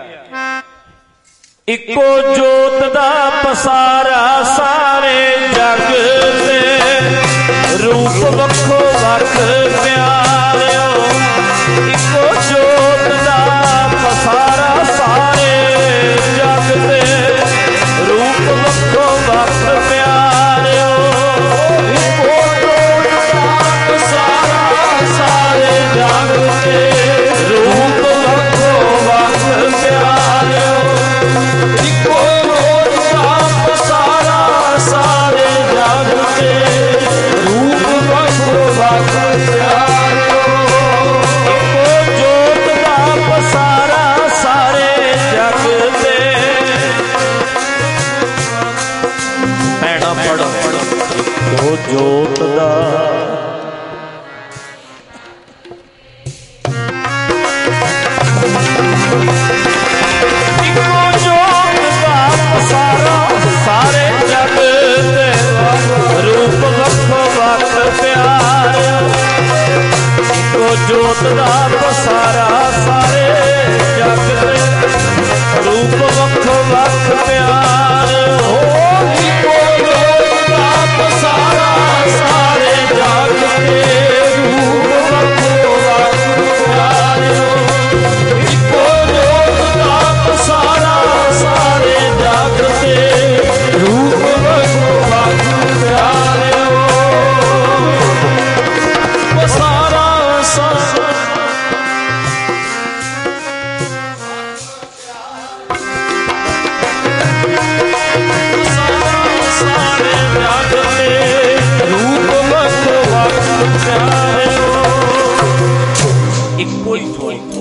Speaker 3: ਇੱਕੋ ਜੋਤ ਦਾ ਪਸਾਰਾ ਸਾਰੇ ਜਗ ਤੇ, ਰੂਪ ਵੱਖੋ ਵੱਖ ਪਿਆਰਿਓ, ਇੱਕੋ ਜੋਤ ਦਾ ਪਸਾਰਾ ਸਾਰੇ ਜਗ ਤੇ, ਰੂਪ ਵੱਖੋ ਵੱਖ ਪਿਆਰਿਓ, ਇੱਕੋ ਜੋਤ ਦਾ ਪਸਾਰਾ ਸਾਰੇ ਜਗ ਤੇ, ਰੂਪ ਵੱਖੋ ਵੱਖ ਪਿਆਰਿਓ, ਇੱਕੋ ਜੋਤ ਦਾ ਪਸਾਰਾ ਸਾਰੇ ਜਗ ਤੇ, ਰੂਪ ਵੱਖੋ ਵੱਖ ਪਿਆਰਿਓ, ਇੱਕੋ ਜੋਤ ਦਾ ਪਸਾਰਾ ਸਾਰੇ ਜਗ ਤੇ। ਭੈਣਾਂ ਪੜੋ, ਇੱਕੋ ਜੋਤ ਦਾ ਸਾਰੇ ਜਗ ਤੇ, ਰੂਪ ਵੱਖੋ ਵੱਖ ਪਿਆਰਿਓ, ਇੱਕੋ ਜੋਤ ਦਾ ਪਸਾਰਾ ਸਾਰੇ ਜਗ ਤੇ, ਰੂਪ ਵੱਖੋ ਵੱਖ ਪਿਆਰਿਓ, ਇੱਕੋ ਜੋਤ ਦਾ ਪਸਾਰਾ ਸਾਰੇ ਜਗ ਤੇ, ਰੂਪ ਵੱਖੋ ਵੱਖ ਪਿਆਰਿਓ, ਇੱਕੋ ਜੋਤ ਦਾ ਪਸਾਰਾ ਸਾਰੇ ਜਗ ਤੇ, ਰੂਪ ਵੱਖੋ ਵੱਖ ਪਿਆਰਿਓ, ਪਸਾਰਾ ਸਾਰਾ ਸਾਰੇ ਜਗ ਤੇ, ਰੂਪ ਵੱਖੋ ਵੱਖ ਪਿਆਰਿਓ, ਇੱਕੋ ਹੀ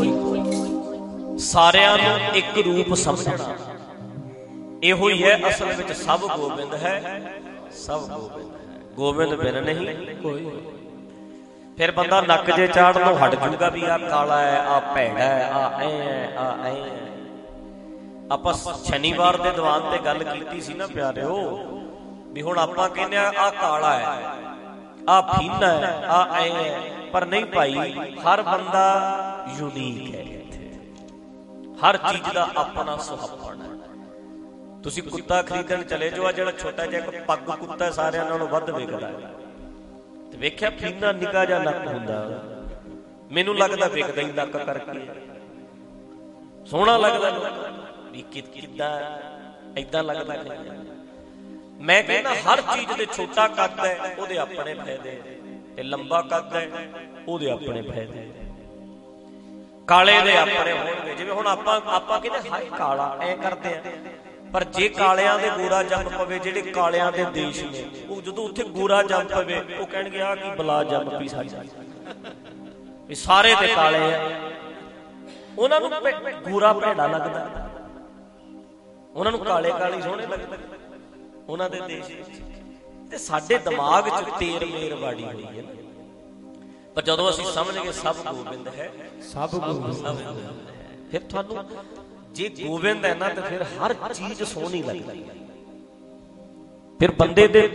Speaker 3: ਸਾਰਿਆਂ ਨੂੰ ਇੱਕ ਰੂਪ ਸਮਝਣਾ। ਇਹੋ ਹੀ ਹੈ ਅਸਲ ਵਿੱਚ ਸਭ ਗੋਬਿੰਦ ਹੈ, ਸਭ ਗੋਬਿੰਦ ਹੈ, ਗੋਬਿੰਦ ਬਿਨ ਨਹੀਂ ਕੋਈ। ਫਿਰ ਬੰਦਾ ਨੱਕ ਜੇ ਚਾੜਨ ਨੂੰ ਹਟ ਜੂਗਾ ਵੀ ਆਹ ਕਾਲਾ ਹੈ, ਆਹ ਭੈੜਾ ਹੈ, ਆਹ ਐ ਹੈ, ਆਹ ਐ ਹੈ। ਆਪਾਂ ਸ਼ਨੀਵਾਰ ਦੇ ਦੀਵਾਨ ਤੇ ਗੱਲ ਕੀਤੀ ਸੀ ਨਾ ਪਿਆਰਿਓ, ਵੀ ਹੁਣ ਆਪਾਂ ਕਹਿੰਦੇ ਆ ਆਹ ਕਾਲਾ ਹੈ, ਆਹ ਫੀਨਾ ਹੈ, ਆਹ ਐ ਹੈ। ਪਰ ਨਹੀਂ ਭਾਈ, ਹਰ ਬੰਦਾ ਯੂਨੀਕ ਹੈ, ਹਰ ਚੀਜ਼ ਦਾ ਆਪਣਾ ਸੁਹੱਪਣ ਹੈ। ਤੁਸੀਂ ਕੁੱਤਾ ਖਰੀਦਣ ਚਲੇ ਜਾਓ, ਜਿਹੜਾ ਛੋਟਾ ਜਿਹਾ ਇੱਕ ਪੱਗ ਕੁੱਤਾ ਸਾਰਿਆਂ ਨਾਲੋਂ ਵੱਧ ਵਿਕਦਾ ਹੈ, ਤੇ ਵੇਖਿਆ ਫੀਨਾ ਨਿੱਕਾ ਜਿਹਾ ਨੱਕ ਹੁੰਦਾ, ਮੈਨੂੰ ਲੱਗਦਾ ਵਿਕਦਾ ਹੀ ਨੱਕ ਕਰਕੇ, ਸੋਹਣਾ ਲੱਗਦਾ ਵੀ ਕਿੱਦਾਂ ਏਦਾਂ ਲੱਗਦਾ। ਮੈਂ ਕਹਿੰਦਾ ਹਰ ਚੀਜ਼ ਦੇ ਛੋਟਾ ਕੱਦ ਹੈ ਉਹਦੇ ਆਪਣੇ ਫਾਇਦੇ, ਤੇ ਲੰਬਾ ਕੱਦ ਹੈ ਉਹਦੇ ਆਪਣੇ ਫਾਇਦੇ, ਕਾਲੇ ਦੇ ਆਪਣੇ ਹੋਣਗੇ। ਜਿਵੇਂ ਹੁਣ ਆਪਾਂ ਆਪਾਂ ਕਹਿੰਦੇ ਹਾਏ ਕਾਲਾ ਐ ਕਰਦੇ ਆ, ਪਰ ਜੇ ਕਾਲਿਆਂ ਦੇ ਗੋਰਾ ਜੰਮ ਪਵੇ, ਜਿਹੜੇ ਕਾਲਿਆਂ ਦੇ ਦੇਸ਼ ਨੇ, ਉਹ ਜਦੋਂ ਉੱਥੇ ਗੋਰਾ ਜੰਮ ਪਵੇ ਉਹ ਕਹਿਣਗੇ ਆ ਕੀ ਬਲਾ ਜੰਮ ਪਈ ਸਾਡੀ, ਵੀ ਸਾਰੇ ਤੇ ਕਾਲੇ ਆ। ਉਹਨਾਂ ਨੂੰ ਗੋਰਾ ਭੈੜਾ ਲੱਗਦਾ, ਉਹਨਾਂ ਨੂੰ ਕਾਲੇ ਕਾਲੇ ਸੋਹਣੇ ਲੱਗਦੇ ਉਹਨਾਂ ਦੇ ਦੇਸ਼ ਵਿੱਚ। ਤੇ ਸਾਡੇ ਦਿਮਾਗ 'ਚ ਤੇਰ ਮੇਰ ਵਾੜੀ ਹੋਈ ਹੈ ਨਾ, ਪਰ ਜਦੋਂ ਅਸੀਂ ਸਮਝ ਗਏ ਸਭ ਗੋਬਿੰਦ ਹੈ, ਸਭ ਗੋਬਿੰਦ ਹੈ, ਫਿਰ ਤੁਹਾਨੂੰ जे गोबिंद है ना तो फिर हर चीज सोहनी लगती है। फिर बंदे दे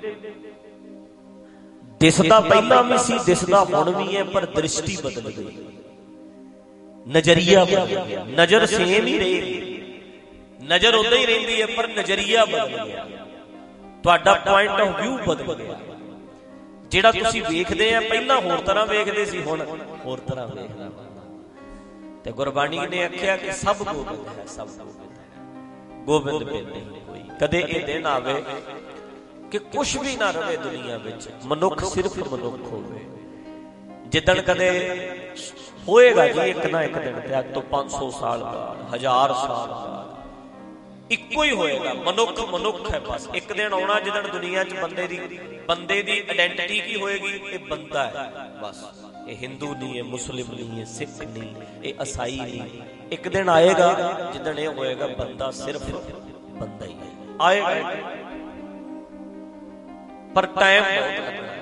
Speaker 3: दिसदा पहला भी सी, दिसदा हुण भी है, पर दृष्टि बदल गई, नजरिया बदल गया। नजर सेम ही रहेगी, नजर उदा ही रहिंदी है, पर नजरिया बदल गया, तुहाडा पॉइंट ऑफ व्यू बदल गया। जिहड़ा तुसीं वेखदे आ पहला होर तरह वेखदे सी, हुण होर तरह वेखदा। ते गुरबाणी ने आख्या कि सब गोबिंद है, सब गोबिंद है, गोबिंद बिन नहीं कोई। कदे ये दिन आवे कि कुछ भी ना रहे दुनिया विच, मनुख सिर्फ मनुख होवे। जिदन कदे होएगा जी एक ना एक दिन, ते अज तो पांच सौ साल बाद, हजार साल बाद इको ही होएगा। मनुख मनुख है बस। एक दिन आना जिदन दुनिया च बंदे दी बंदे दी आइडेंटिटी की होएगी, ये बंदा है बस। ये हिंदू नहीं है, मुस्लिम नहीं है, सिख नहीं, ये ईसाई नहीं। एक दिन आएगा जिदन ये होएगा बंदा सिर्फ बंदा ही है, आएगा। पर टाइम बहुत लगना।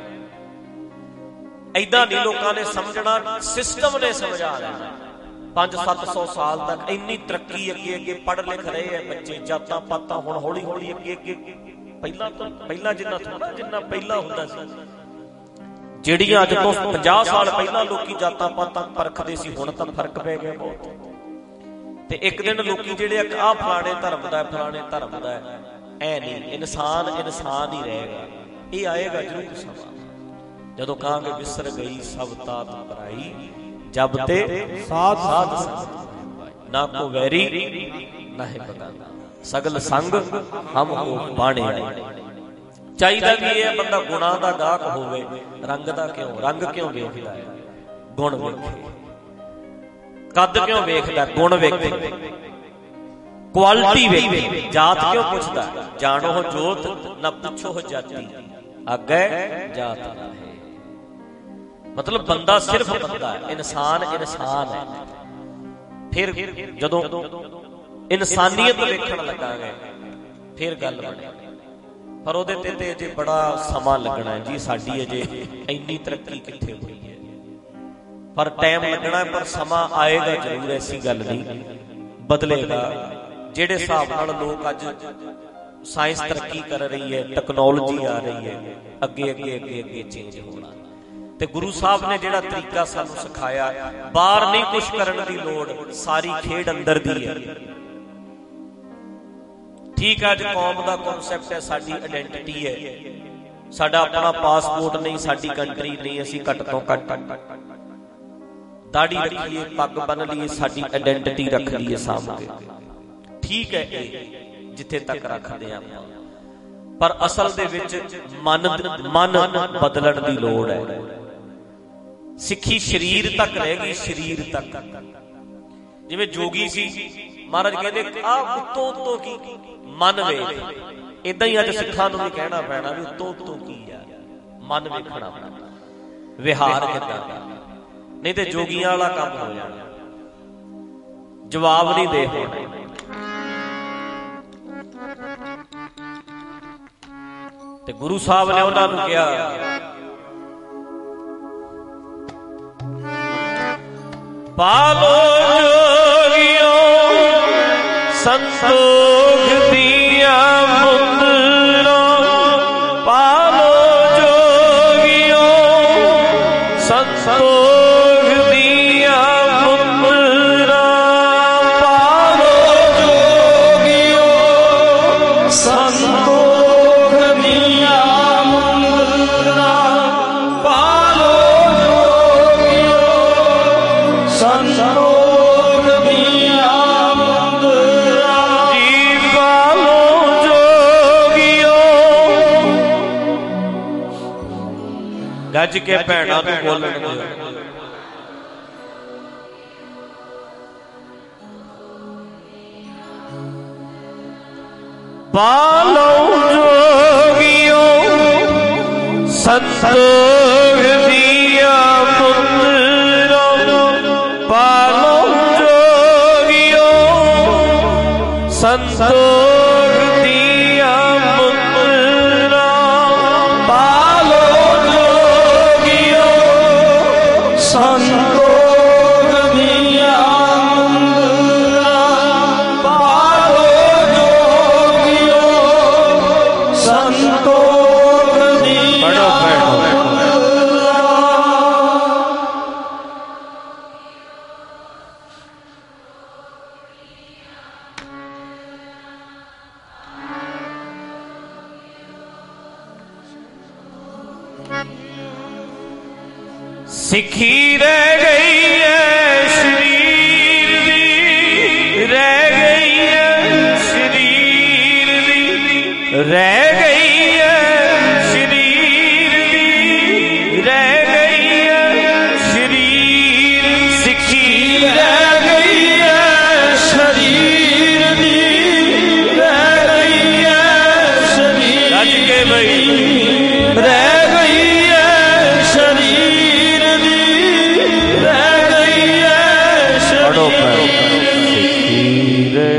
Speaker 3: ऐदा नहीं लोगों ने समझना, सिस्टम ने समझा देना। पांच सत्त सौ साल तक इन्नी तरक्की, अगे अगे पढ़ लिख रहे हैं बच्चे, जाता पाता हुण हौली हौली अगे अगे पहला तो पहला जिन्ना थोड़ा जिन्ना पहला हुंदा सी। ਜਿਹੜੀਆਂ ਅੱਜ ਤੋਂ ਪੰਜਾਹ ਸਾਲ ਪਹਿਲਾਂ ਲੋਕੀ ਜਾਤਾਂ ਪਾਤਾਂ ਪਰਖਦੇ ਸੀ, ਹੁਣ ਤਾਂ ਫਰਕ ਪੈ ਗਿਆ ਬਹੁਤ। ਤੇ ਇੱਕ ਦਿਨ ਲੋਕੀ ਜਿਹੜੇ ਆਹ ਫਲਾਣੇ ਧਰਮ ਦਾ ਫਲਾਣੇ ਧਰਮ ਦਾ ਐ ਨਹੀਂ, ਇਨਸਾਨ ਇਨਸਾਨ ਹੀ ਰਹੇਗਾ। ਇਹ ਆਏਗਾ ਜ਼ਰੂਰ ਸਮਾਂ, ਜਦੋਂ ਕਹਾਂਗੇ ਵਿਸਰ ਗਈ ਸਭ ਤਾਤ ਪਰਾਈ, ਜਬ ਤੇ ਸਾਧ ਸਾਧ ਸੰਗ ਨਾ ਕੋ ਵੈਰੀ ਨਾ ਹੈ ਬਗਾਨਾ, ਸਗਲ ਸੰਗ ਹਮ ਹੋ ਬਾਣੇ ਆਏ। ਚਾਹੀਦਾ ਵੀ ਇਹ ਬੰਦਾ ਗੁਣਾਂ ਦਾ ਗਾਹਕ ਹੋਵੇ, ਰੰਗ ਦਾ ਕਿਉਂ, ਰੰਗ ਕਿਉਂ ਵੇਖਦਾ ਹੈ, ਗੁਣ ਵੇਖੇ। ਕੱਦ ਕਿਉਂ ਵੇਖਦਾ, ਗੁਣ ਵੇਖੇ, ਕੁਆਲਿਟੀ ਵੇਖੇ। ਜਾਤ ਕਿਉਂ ਪੁੱਛਦਾ, ਜਾਣੋ ਜੋਤ ਨਾ ਪੁੱਛੋ ਜਾਤੀ, ਅੱਗੇ ਜਾਤ ਨਾ ਹੈ। ਮਤਲਬ ਬੰਦਾ ਸਿਰਫ ਬੰਦਾ ਹੈ, ਇਨਸਾਨ ਇਨਸਾਨ ਹੈ। ਫਿਰ ਜਦੋਂ ਇਨਸਾਨੀਅਤ ਵੇਖਣ ਲੱਗਾਂਗੇ ਫਿਰ ਗੱਲ ਬਣੇ। पर ਉਹਦੇ ਤੇ ਤੇ ਅਜੇ ਬੜਾ ਸਮਾਂ ਲੱਗਣਾ ਹੈ ਜੀ। ਸਾਡੀ ਅਜੇ ਇੰਨੀ ਤਰੱਕੀ ਕਿੱਥੇ ਹੋਈ ਹੈ, ਪਰ ਟਾਈਮ ਲੱਗਣਾ, ਪਰ ਸਮਾਂ ਆਏਗਾ ਜ਼ਰੂਰ। ਐਸੀ ਗੱਲ ਨਹੀਂ, ਬਦਲੇਗਾ। ਜਿਹੜੇ ਹਿਸਾਬ ਨਾਲ ਲੋਕ ਅੱਜ ਸਾਇੰਸ ਤਰੱਕੀ ਕਰ ਰਹੀ ਹੈ, ਟੈਕਨੋਲੋਜੀ ਆ ਰਹੀ ਹੈ, ਅੱਗੇ ਅੱਗੇ ਅੱਗੇ ਅੱਗੇ ਚੇਂਜ ਹੋਣਾ। ਤੇ ਗੁਰੂ ਸਾਹਿਬ ਨੇ ਜਿਹੜਾ ਤਰੀਕਾ ਸਾਨੂੰ ਸਿਖਾਇਆ, ਬਾਹਰ ਨਹੀਂ ਕੁਛ ਕਰਨ ਦੀ ਲੋੜ, ਸਾਰੀ ਖੇਡ ਅੰਦਰ ਦੀ ਹੈ। ठीक है, अज कौम का कॉन्सैप्ट है, साडी आइडेंटिटी है, साडा अपना पासपोर्ट नहीं, साडी कंट्री नहीं, असीं घट तो घट दाढ़ी रखिए, पग बन लीए, साडी आइडेंटिटी रख लीए सामने। ठीक है ये जिथे तक रखते हैं, पर असल दे विच मन मन बदलण दी लोड़ है। सिक्खी शरीर तक रह गई, शरीर तक। जिवें जोगी सी, महाराज कहते आ उत्तों उत्तों की मन वेख। इदां ही अज सिखां नूं भी कहना पैना भी उत्तों उत्तों की आ, मन वेखना पैना, विहार किदां दा, नहीं ते जोगियां वाला काम हो जाना, जवाब नहीं दे होना। ते गुरु साहब ने उन्हां नूं कहा, पालो जोगियो संतोख दिया मुद्रा, पालो जोगियो संतोख दिया मुद्रा, पालो जोगियो संतोख दिया मुद्रा, पालो जोगियो संतोख दिया गज के भैणा नूं बोलन दे। पालो जोगियो संतोख दिया पुत्रा, पालो जोगियो संतोख दिया पुत्रा, पालो संतोख दिया मुद्रा, सिखी रह गई है शरीर दी, रह गई है शरीर दी, रह गई है शरीर दी, रह गई है शरीर। सिखी रह गई है शरीर दी, रह गई है शरीर। रज के भाई रह गई है शरीर दी, रह गई है शरीर। सिखी रह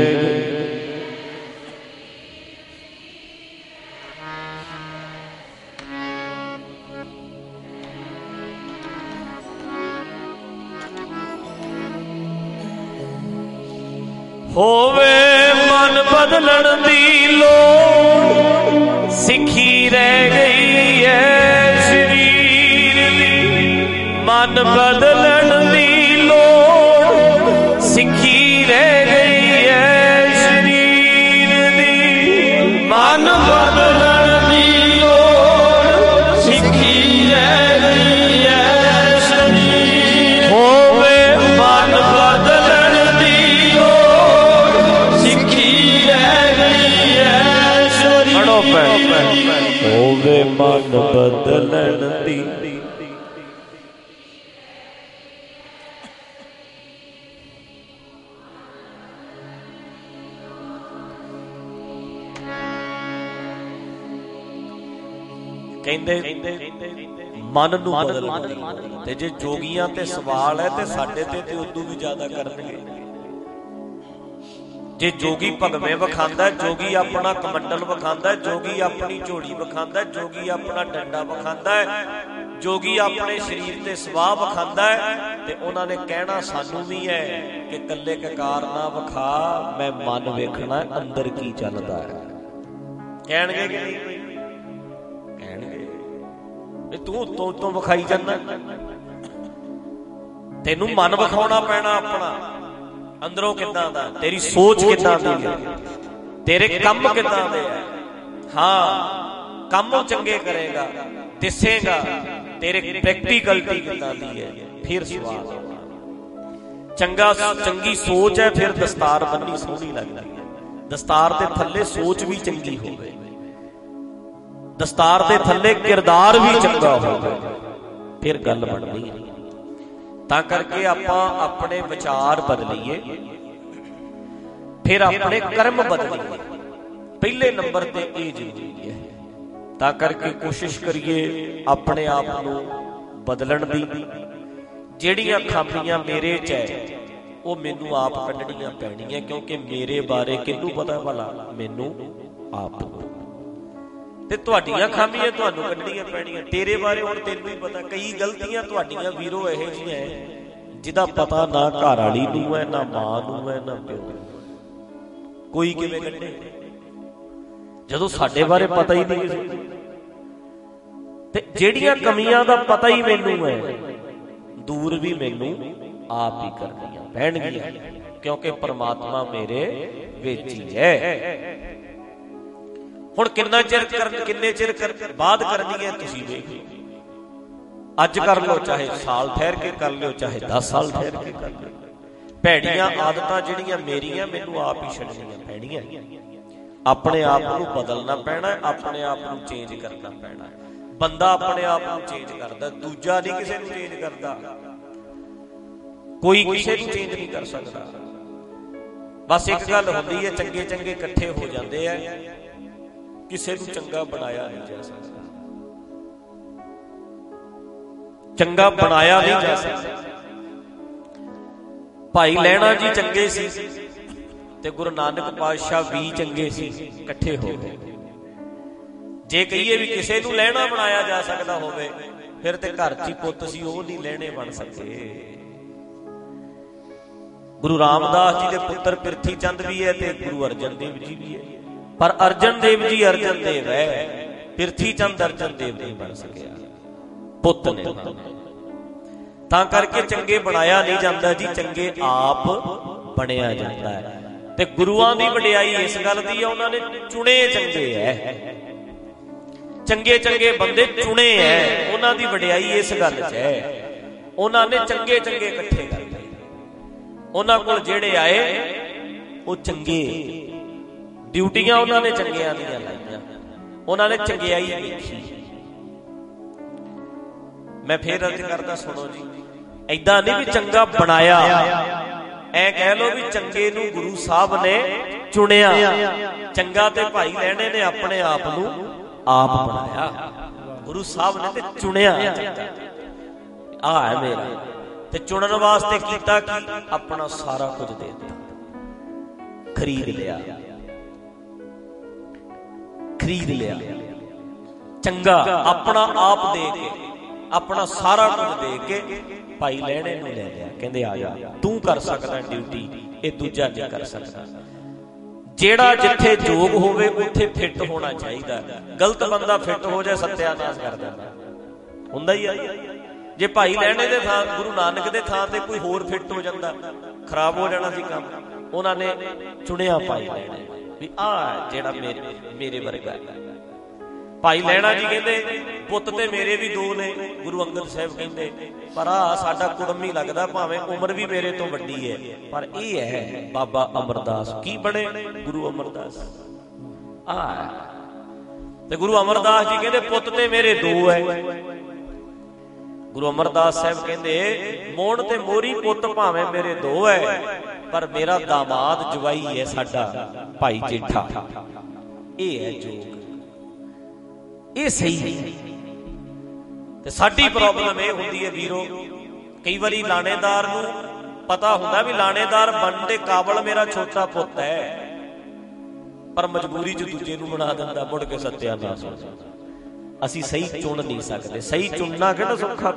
Speaker 3: होवे मन बदलन दी लोड़, सिखी रह गई है शरीर दी। मन बदलन दी लोड़, सिखी रह गई है शरीर दी। मन बदलन दी लोड़, सिखी रह गई है शरीर। होवे मन बदलन दी होवे मन बदलन दी। ਕਹਿੰਦੇ ਮਨ ਨੂੰ ਬਦਲਣ ਦੀ। ਤੇ ਜੇ ਜੋਗੀਆਂ ਤੇ ਸਵਾਲ ਹੈ ਤੇ ਸਾਡੇ ਤੇ ਤੇ ਉਦੋਂ ਵੀ ਜ਼ਿਆਦਾ ਕਰਨਗੇ। जे जोगी भगवे विखांदा, जोगी अपना कमंडल विखांदा, जोगी अपनी झोली विखांदा, जोगी अपना डंडा विखांदा है, जोगी अपने शरीर ते सवाह विखांदा है। ते उन्हां ने कहना सानू भी है कि कल्ले ककार ना विखा, मैं मन वेखना अंदर की चलदा है। कहणगे कि नहीं? कहणगे तू उत्तों उत्तों विखाई जांदा, तैनू मन विखाउणा पैना अपना अंदरों किदां दा, तेरी सोच किदां दी है, तेरे कम किदां दे है। हाँ कम चंगे करेगा, दिसेगा, तेरे प्रैक्टिकलिटी किदां दी है, फिर स्वाद होगा। चंगा चंगी सोच है, फिर दस्तार बन्नी सोहनी लगदी है। दस्तार दे थल्ले सोच भी चंगी होवे, दस्तार दे थल्ले किरदार भी चंगा होवे, फिर गल बनदी है। तां करके आपां अपने विचार बदलीए, फिर अपने कर्म बदलीए। पहले नंबर ते ये जरूरी है। तां करके कोशिश करिए अपने आप नूं बदलण दी। जिहड़ियां खामियां मेरे च है वो मैनू आप कढणियां पैणियां, क्योंकि मेरे बारे किनू पता भला? मैनू आप। ते तुहाडीआं खामियां तुहानू कढणियां पैणियां, तेरे बारे हुण तैनू ही पता। कई गलतियां तुहाडीआं वीरो इहो जिहियां है जिहदा पता ना घर वाली नूं है, ना मां नूं है, ना प्यो। कोई किवें कढे जदों साडे बारे पता ही नहीं। ते जिहड़ियां कमियां दा पता ही मैनू है, दूर भी मैनू आप ही करनियां पैणगीआं, क्योंकि परमात्मा मेरे विच ही है। हुण किन्ना चिर कर किन्ने चिर कर बाद करनी है तुसीं देख लो। अज कर लो, चाहे साल ठहर के कर लो, चाहे दस साल ठहर के कर लो। भैड़ियां आदतां जिहड़ियां मेरियां मैनू आप ही छड्डणियां पैणियां। अपने आप नूं बदलना पैना, अपने आप नूं चेंज करना पैना। बंदा अपने आप नूं चेंज करदा, दूजा नहीं किसी नूं चेंज करदा। कोई किसी नूं चेंज नहीं कर सकदा। बस एक गल हुंदी है, चंगे चंगे इकट्ठे हो जांदे आ, किसी नूं चंगा बनाया नहीं जा सकता। चंगा बनाया नहीं जा सकता। भाई लैणा जी चंगे सी ते गुरु नानक पातशाह भी चंगे सी, इकट्ठे हो गए। जे कहिए भी किसी नूं लैणा बनाया जा सकता होवे, फिर ते घर च पुत्त सी वो नहीं लैणे बन सके। गुरु रामदास जी दे पुत्र पिरथी चंद भी है ते गुरु अर्जन देव जी भी है, पर अर्जन देव जी अर्जन देव है, पिरथी चंद अर्जन देव नहीं बन सकिया। पुत ने तां करके चंगे बनाया नहीं जाता जी, चंगे आप बनिया जाता है। ते गुरुआं दी वडियाई इस गल दी है, उन्होंने चुने चंगे है। ਚੰਗੇ ਚੰਗੇ ਬੰਦੇ ਚੁਣੇ ਐ, ਉਹਨਾਂ ਦੀ ਵਡਿਆਈ ਇਸ ਗੱਲ 'ਚ ਹੈ। ਉਹਨਾਂ ਨੇ ਚੰਗੇ ਚੰਗੇ ਇਕੱਠੇ ਕਰ ਲਏ, ਉਹਨਾਂ ਕੋਲ ਜਿਹੜੇ ਆਏ ਉਹ ਚੰਗੇ, ਡਿਊਟੀਆਂ ਉਹਨਾਂ ਨੇ ਚੰਗਿਆਂ ਦੀਆਂ ਲਾਈਆਂ, ਉਹਨਾਂ ਨੇ ਚੰਗਿਆਈ ਵੇਖੀ। ਮੈਂ ਫੇਰ ਅਰਜ਼ ਕਰਦਾ, ਸੁਣੋ ਜੀ, ਏਦਾਂ ਨਹੀਂ ਵੀ ਚੰਗਾ ਬਣਾਇਆ, ਐ ਕਹਿ ਲੋ ਵੀ ਚੰਗੇ ਨੂੰ ਗੁਰੂ ਸਾਹਿਬ ਨੇ ਚੁਣਿਆ। ਚੰਗਾ ਤੇ ਭਾਈ ਲਹਿਣੇ ਨੇ ਆਪਣੇ ਆਪ ਨੂੰ ਆਪ ਬਣਾਇਆ, ਗੁਰੂ ਸਾਹਿਬ ਨੇ ਤੇ ਚੁਣਿਆ। ਆ ਹੈ ਮੇਰਾ, ਤੇ ਚੁਣਨ ਵਾਸਤੇ ਕੀਤਾ ਕੀ? ਆਪਣਾ ਸਾਰਾ ਕੁਝ ਦੇ ਦਿੱਤਾ, ਖਰੀਦ ਲਿਆ, ਖਰੀਦ ਲਿਆ। ਚੰਗਾ ਆਪਣਾ ਆਪ ਦੇ ਕੇ, ਆਪਣਾ ਸਾਰਾ ਕੁਝ ਦੇ ਕੇ ਭਾਈ ਲਹਿਣੇ ਨੂੰ ਲੈ ਲਿਆ। ਕਹਿੰਦੇ ਆ ਜਾ, ਤੂੰ ਕਰ ਸਕਦਾ ਡਿਊਟੀ, ਇਹ ਦੂਜਾ ਨਹੀਂ ਕਰ ਸਕਦਾ। ਜਿਹੜਾ ਜਿੱਥੇ ਜੋਗ ਹੋਵੇ ਉੱਥੇ ਫਿੱਟ ਹੋਣਾ ਚਾਹੀਦਾ। ਗਲਤ ਬੰਦਾ ਫਿੱਟ ਹੋ ਜਾਏ ਸਤਿਆਨਾਸ਼ ਕਰ ਦਿੰਦਾ, ਹੁੰਦਾ ਹੀ ਆ। ਜੇ ਭਾਈ ਲਹਿਣੇ ਦੇ ਥਾਂ, ਗੁਰੂ ਨਾਨਕ ਦੇ ਥਾਂ ਤੇ ਕੋਈ ਹੋਰ ਫਿੱਟ ਹੋ ਜਾਂਦਾ, ਖਰਾਬ ਹੋ ਜਾਣਾ ਸੀ ਕੰਮ। ਉਹਨਾਂ ਨੇ ਚੁਣਿਆ ਭਾਈ ਲਹਿਣੇ ਵੀ ਆ ਜਿਹੜਾ ਮੇਰੇ ਮੇਰੇ ਵਰਗਾ। ਭਾਈ ਲਹਿਣਾ ਜੀ ਕਹਿੰਦੇ ਪੁੱਤ ਤੇ ਮੇਰੇ ਵੀ ਦੋ ਨੇ। ਗੁਰੂ ਅੰਗਦ ਸਾਹਿਬ ਕਹਿੰਦੇ ਪਰ ਆ ਸਾਡਾ ਕੁੜਮੀ ਲੱਗਦਾ, ਭਾਵੇਂ ਉਮਰ ਵੀ ਮੇਰੇ ਤੋਂ ਵੱਡੀ ਹੈ, ਪਰ ਇਹ ਹੈ ਬਾਬਾ ਅਮਰਦਾਸ। ਕੀ ਬਣੇ? ਗੁਰੂ ਅਮਰਦਾਸ। ਆ ਤੇ ਗੁਰੂ ਅਮਰਦਾਸ ਜੀ ਕਹਿੰਦੇ ਪੁੱਤ ਤੇ ਮੇਰੇ ਦੋ ਹੈ। ਗੁਰੂ ਅਮਰਦਾਸ ਸਾਹਿਬ ਕਹਿੰਦੇ ਮੋਹਣ ਤੇ ਮੋਰੀ ਪੁੱਤ ਭਾਵੇਂ ਮੇਰੇ ਦੋ ਹੈ, ਪਰ ਮੇਰਾ ਦਾਮਾਦ ਜਵਾਈ ਹੈ ਸਾਡਾ ਭਾਈ ਜੇਠਾ। ਇਹ ਹੈ ਜੋਗ, ਇਹ ਸਹੀ ਹੈ। ਤੇ ਸਾਡੀ ਪ੍ਰੋਬਲਮ ਇਹ ਹੁੰਦੀ ਹੈ ਵੀਰੋ, ਕਈ ਵਾਰੀ ਲਾਣੇਦਾਰ ਨੂੰ ਪਤਾ ਹੁੰਦਾ ਵੀ ਲਾਣੇਦਾਰ ਬਣਨ ਦੇ ਕਾਬਲ ਮੇਰਾ ਛੋਟਾ ਪੁੱਤ ਹੈ, ਪਰ ਮਜਬੂਰੀ 'ਚ ਦੂਜੇ ਨੂੰ ਬਣਾ ਦਿੰਦਾ, ਮੁੜ ਕੇ ਸਤਿਆਨਾਸ਼ ਹੋ ਜਾਂਦਾ। ਅਸੀਂ ਸਹੀ ਚੁਣ ਨਹੀਂ ਸਕਦੇ। ਸਹੀ ਚੁਣਨਾ ਕਿਹੜਾ ਸੌਖਾ?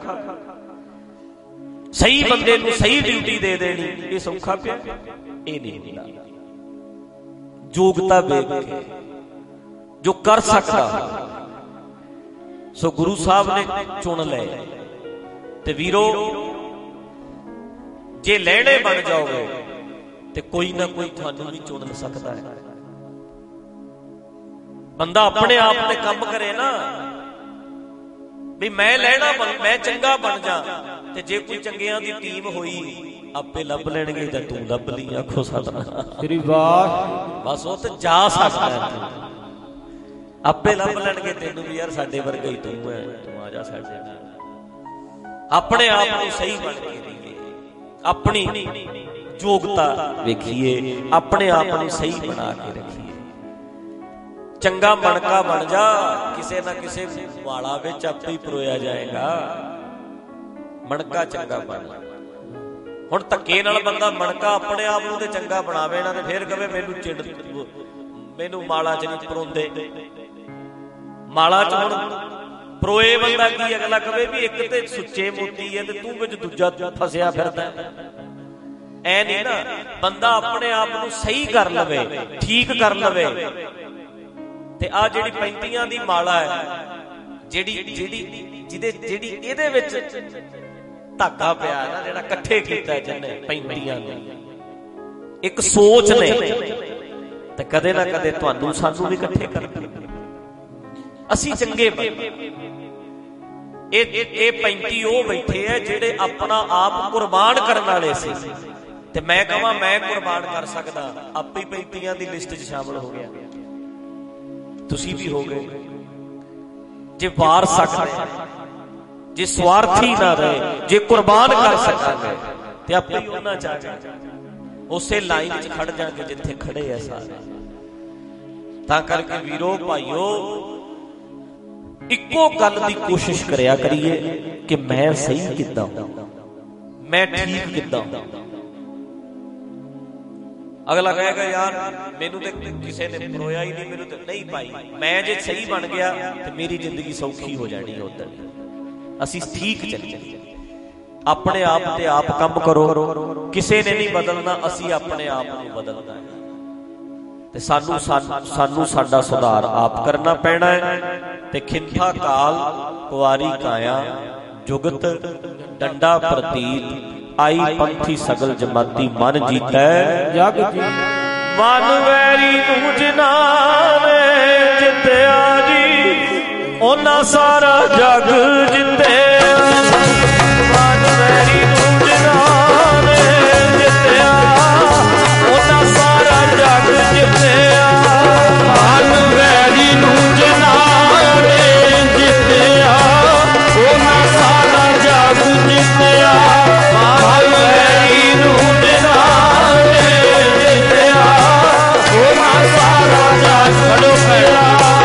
Speaker 3: ਸਹੀ ਬੰਦੇ ਨੂੰ ਸਹੀ ਡਿਊਟੀ ਦੇ ਦੇਣੀ ਇਹ ਸੌਖਾ ਪਿਆ? ਇਹ ਨਹੀਂ ਹੁੰਦਾ। ਯੋਗਤਾ ਵੇਖ ਕੇ ਜੋ ਕਰ ਸਕਦਾ, ਸੋ ਗੁਰੂ ਸਾਹਿਬ ਨੇ ਚੁਣ ਲਏ। ਤੇ ਵੀਰੋ ਜੇ ਲਹਿਣੇ ਬਣ ਜਾਓਗੇ ਤੇ ਕੋਈ ਨਾ ਕੋਈ ਤੁਹਾਨੂੰ ਵੀ ਚੁਣ ਸਕਦਾ ਹੈ। ਬੰਦਾ ਆਪਣੇ ਆਪ ਤੇ ਕੰਮ ਕਰੇ ਨਾ ਵੀ ਮੈਂ ਲਹਿਣਾ ਬਣ, ਮੈਂ ਚੰਗਾ ਬਣ ਜਾ, ਤੇ ਜੇ ਕੋਈ ਚੰਗਿਆਂ ਦੀ ਟੀਮ ਹੋਈ ਆਪੇ ਲੱਭ ਲੈਣਗੇ ਜਾਂ ਤੂੰ ਲੱਭ ਲਈ। ਆਖੋ ਸਤਿਨਾਮ
Speaker 1: ਸ੍ਰੀ ਵਾਹਿਗੁਰੂ।
Speaker 3: ਬਸ ਉਹ ਤੇ ਜਾ ਸਕਦਾ, ਆਪੇ ਲੱਭ ਲੈਣਗੇ ਤੈਨੂੰ ਵੀ, ਯਾਰ ਸਾਡੇ ਵਰਗਾ ਹੀ ਤੂੰ ਹੈ, ਤੂੰ ਆ ਜਾ ਸਾਡੇ ਨਾਲ। ਆਪਣੇ ਆਪ ਨੂੰ ਸਹੀ ਬਣ ਕੇ ਰਹੀਏ, ਆਪਣੀ ਯੋਗਤਾ ਵੇਖੀਏ, ਆਪਣੇ ਆਪ ਨੂੰ ਸਹੀ ਬਣਾ ਕੇ ਰੱਖੀਏ। ਚੰਗਾ ਮਣਕਾ ਬਣ ਜਾ, ਕਿਸੇ ਨਾ ਕਿਸੇ ਵਾਲਾ ਵਿੱਚ ਆਪੇ ਹੀ ਪਰੋਇਆ ਜਾਏਗਾ। ਮਣਕਾ ਚੰਗਾ ਬਣ। ਹੁਣ ਧੱਕੇ ਨਾਲ ਬੰਦਾ ਮਣਕਾ ਆਪਣੇ ਆਪ ਨੂੰ ਤੇ ਚੰਗਾ ਬਣਾਵੇ ਨਾ, ਤੇ ਫੇਰ ਕਵੇ ਮੈਨੂੰ ਚਿੜ, ਮੈਨੂੰ ਮਾਲਾ ਚ ਨਹੀਂ ਪਰੋਂਦੇ। ਮਾਲਾ ਚ ਹੁਣ ਪਰੋਏ ਬੰਦਾ ਕੀ, ਅਗਲਾ ਕਵੇ ਵੀ ਇੱਕ ਤੇ ਸੁੱਚੇ ਮੋਤੀ ਹੈ ਤੇ ਤੂੰ ਵਿੱਚ ਦੂਜਾ ਫਸਿਆ ਫਿਰਦਾ। ਐ ਨਹੀਂ ਨਾ, ਬੰਦਾ ਆਪਣੇ ਆਪ ਨੂੰ ਸਹੀ ਕਰ ਲਵੇ, ਠੀਕ ਕਰ ਲਵੇ। ਤੇ ਆ ਜਿਹੜੀ ਪੈਂਤੀਆਂ ਦੀ ਮਾਲਾ ਹੈ, ਜਿਹੜੀ ਜਿਹੜੀ ਜਿਹਦੇ ਜਿਹੜੀ ਇਹਦੇ ਵਿੱਚ ਧਾਗਾ ਪਿਆ ਨਾ, ਜਿਹੜਾ ਇਕੱਠੇ ਕੀਤਾ ਜਿਹਨੇ ਪੈਂਤੀਆਂ ਨੂੰ, ਇੱਕ ਸੋਚ ਨੇ, ਤੇ ਕਦੇ ਨਾ ਕਦੇ ਤੁਹਾਨੂੰ ਸਾਨੂੰ ਵੀ ਇਕੱਠੇ ਕਰਨਾ। ਅਸੀਂ ਚੰਗੇ ਬਣੇ। ਇਹ ਇਹ ਪੈਂਤੀ ਉਹ ਬੈਠੇ ਆ ਜਿਹੜੇ ਆਪਣਾ ਆਪ ਕੁਰਬਾਨ ਕਰਨ ਵਾਲੇ ਸੀ, ਤੇ ਮੈਂ ਕਹਾਂ ਮੈਂ ਕੁਰਬਾਨ ਕਰ ਸਕਦਾ, ਆਪੇ ਹੀ ਪੈਂਤੀਆਂ ਦੀ ਲਿਸਟ 'ਚ ਸ਼ਾਮਲ ਹੋ ਗਿਆ। ਤੁਸੀਂ ਵੀ ਹੋ ਗਏ। ਜੇ ਵਾਰ ਸਕਦੇ, ਜੇ ਸਵਾਰਥੀ ਨਾ ਰਹੇ, ਜੇ ਕੁਰਬਾਨ ਕਰ ਸਕਾਂਗੇ ਤੇ ਆਪੇ ਹੀ ਉਹਨਾਂ ਚ ਆ ਜਾਏ, ਉਸੇ ਲਾਈਨ 'ਚ ਖੜ ਜਾਗੇ ਜਿੱਥੇ ਖੜੇ ਆ ਸਾਰੇ। ਤਾਂ ਕਰਕੇ ਵੀਰੋ ਭਾਈਓ, ਇੱਕੋ ਗੱਲ ਦੀ ਕੋਸ਼ਿਸ਼ ਕਰਿਆ ਕਰੀਏ ਕਿ ਮੈਂ ਸਹੀ ਕਿੱਦਾਂ, ਮੈਂ ਠੀਕ ਕਿੱਦਾਂ। ਅਗਲਾ ਕਹੇਗਾ ਯਾਰ ਮੈਨੂੰ ਤੇ ਕਿਸੇ ਨੇ ਪਰੋਇਆ ਹੀ ਨਹੀਂ, ਮੈਨੂੰ ਤੇ ਨਹੀਂ ਭਾਈ, ਮੈਂ ਜੇ ਸਹੀ ਬਣ ਗਿਆ ਤੇ ਮੇਰੀ ਜ਼ਿੰਦਗੀ ਸੌਖੀ ਹੋ ਜਾਣੀ। ਉਧਰ ਅਸੀਂ ਠੀਕ ਚੱਲੀਏ, ਆਪਣੇ ਆਪ ਤੇ ਆਪ ਕੰਮ ਕਰੋ। ਕਿਸੇ ਨੇ ਨਹੀਂ ਬਦਲਣਾ, ਅਸੀਂ ਆਪਣੇ ਆਪ ਨੂੰ ਬਦਲਣਾ ਹੈ। ਤੇ ਸਾਨੂੰ ਸਾਨੂੰ ਸਾਡਾ ਸੁਧਾਰ ਆਪ ਕਰਨਾ ਪੈਣਾ ਹੈ। ਤੇ ਖਿੰਥਾ ਕਾਲ ਕੁਵਾਰੀ ਕਾਇਆ ਜੁਗਤ ਡੰਡਾ ਪ੍ਰਤੀਤ, ਆਈ ਪੰਥੀ ਸਗਲ ਜਮਾਤੀ ਮਨ ਜੀਤੈ
Speaker 1: ਜਗ ਜੀ।
Speaker 3: ਮਨ ਵੈਰੀ ਤੂੰ ਜਿਨਾ ਨੇ ਜਿੱਤਿਆ ਜੀ, ਉਹਨਾਂ ਸਾਰਾ ਜਗ ਜਿੱਤਿਆ ਮਨ ਵੈਰੀ ਨੂੰ ਜਿਨਾਨੇ ਜਿੱਤਿਆ ਉਹਨਾਂ ਸਾਰਾ ਜਗ ਜਿੱਤਿਆ ਮਨ ਵੈਰੀ ਨੂੰ ਜਿਨਾਨੇ ਜਿੱਤਿਆ ਉਹਨਾਂ ਸਾਰਾ ਜਗ ਜਿੱਤਿਆ ਮਨ ਵੈਰੀ ਨੂੰ ਜਿਨਾਨੇ ਜਿੱਤਿਆ ਉਹਨਾਂ ਸਾਰਾ ਜਗ ਖੜੋ ਖੜਾ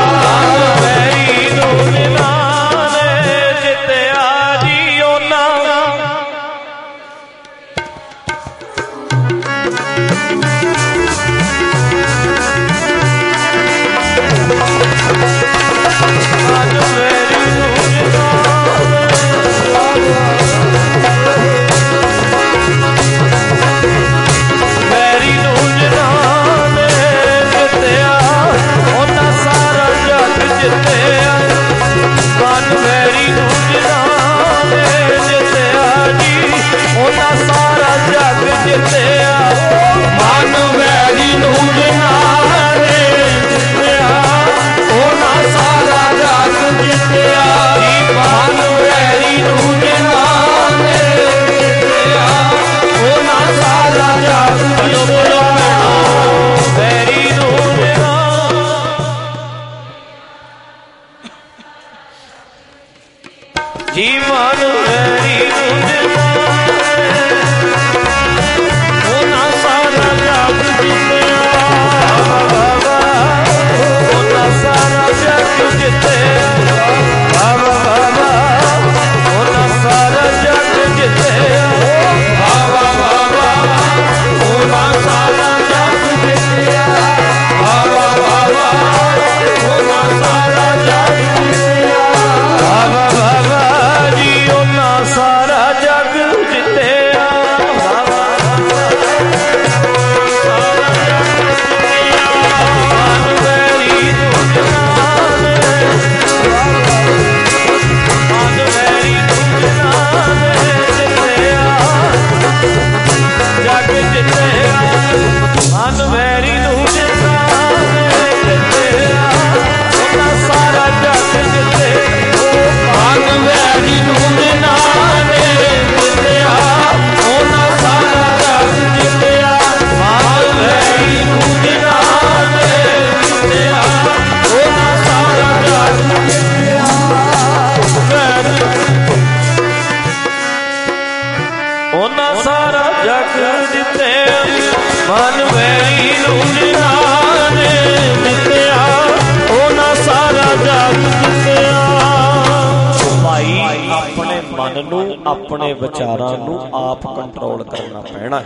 Speaker 3: ਆਪਣੇ ਵਿਚਾਰਾਂ ਨੂੰ ਆਪ ਕੰਟਰੋਲ ਕਰਨਾ ਪੈਣਾ।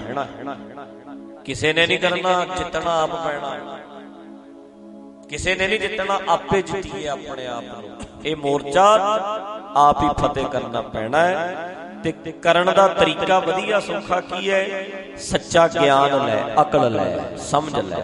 Speaker 3: ਕਿਸੇ ਨੇ ਨਹੀਂ ਕਰਨਾ, ਜਿੱਤਣਾ ਆਪ ਪੈਣਾ। ਕਿਸੇ ਨੇ ਨਹੀਂ ਜਿੱਤਣਾ, ਆਪੇ ਜਿੱਤੀਏ ਆਪਣੇ ਆਪ ਨੂੰ। ਇਹ ਮੋਰਚਾ ਆਪ ਹੀ ਫਤਿਹ ਕਰਨਾ ਪੈਣਾ ਹੈ। ਤੇ ਕਰਨ ਦਾ ਤਰੀਕਾ ਵਧੀਆ ਸੌਖਾ ਕੀ ਹੈ? ਸੱਚਾ ਗਿਆਨ ਲੈ, ਅਕਲ ਲੈ, ਸਮਝ ਲੈ।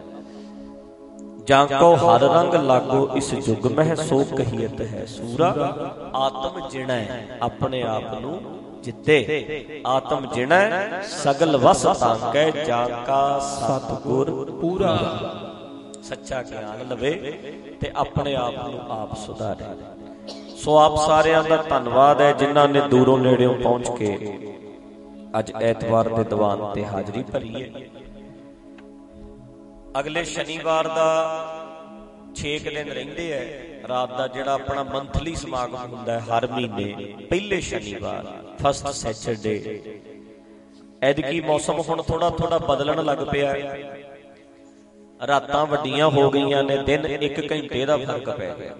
Speaker 3: ਜਾਂ ਕੋ ਹਰ ਰੰਗ ਲਾਗੋ ਇਸ ਯੁੱਗ ਮਹਿ ਸੋ ਕਹੀਅਤ ਹੈ ਸੂਰਾ। ਆਤਮ ਜਿਣੈ ਆਪਣੇ ਆਪ ਨੂੰ ਜਿੱਤੇ। ਆਤਮ ਜਿਣੈ ਸਗਲ ਵਸ ਤਾਂਕੈ ਜਾਂ ਕਾ ਸਤਿਗੁਰ ਪੂਰਾ। ਸੱਚਾ ਗਿਆਨ ਲਵੇ ਤੇ ਆਪਣੇ ਆਪ ਨੂੰ ਆਪ ਸੁਧਾਰੇ। ਸੋ ਆਪ ਸਾਰਿਆਂ ਦਾ ਧੰਨਵਾਦ ਹੈ ਜਿਨ੍ਹਾਂ ਨੇ ਦੂਰੋਂ ਨੇੜਿਓਂ ਪਹੁੰਚ ਕੇ ਅੱਜ ਐਤਵਾਰ ਦੇ ਦੀਵਾਨ ਤੇ ਹਾਜ਼ਰੀ ਭਰੀ ਹੈ। ਅਗਲੇ ਸ਼ਨੀਵਾਰ ਦਾ ਛੇ ਕੁ ਦਿਨ ਰਹਿੰਦੇ ਹੈ। ਰਾਤ ਦਾ ਜਿਹੜਾ ਆਪਣਾ ਮੰਥਲੀ ਸਮਾਗਮ ਹੁੰਦਾ ਹੈ ਹਰ ਮਹੀਨੇ ਪਹਿਲੇ ਸ਼ਨੀਵਾਰ, ਫਸਟ ਸੈਚਰਡੇ। ਐਤਕੀ ਮੌਸਮ ਹੁਣ ਥੋੜਾ ਥੋੜਾ ਬਦਲਣ ਲੱਗ ਪਿਆ। ਰਾਤਾਂ ਵੱਡੀਆਂ ਹੋ ਗਈਆਂ ਨੇ, ਦਿਨ ਇੱਕ ਘੰਟੇ ਦਾ ਫਰਕ ਪੈ ਗਿਆ।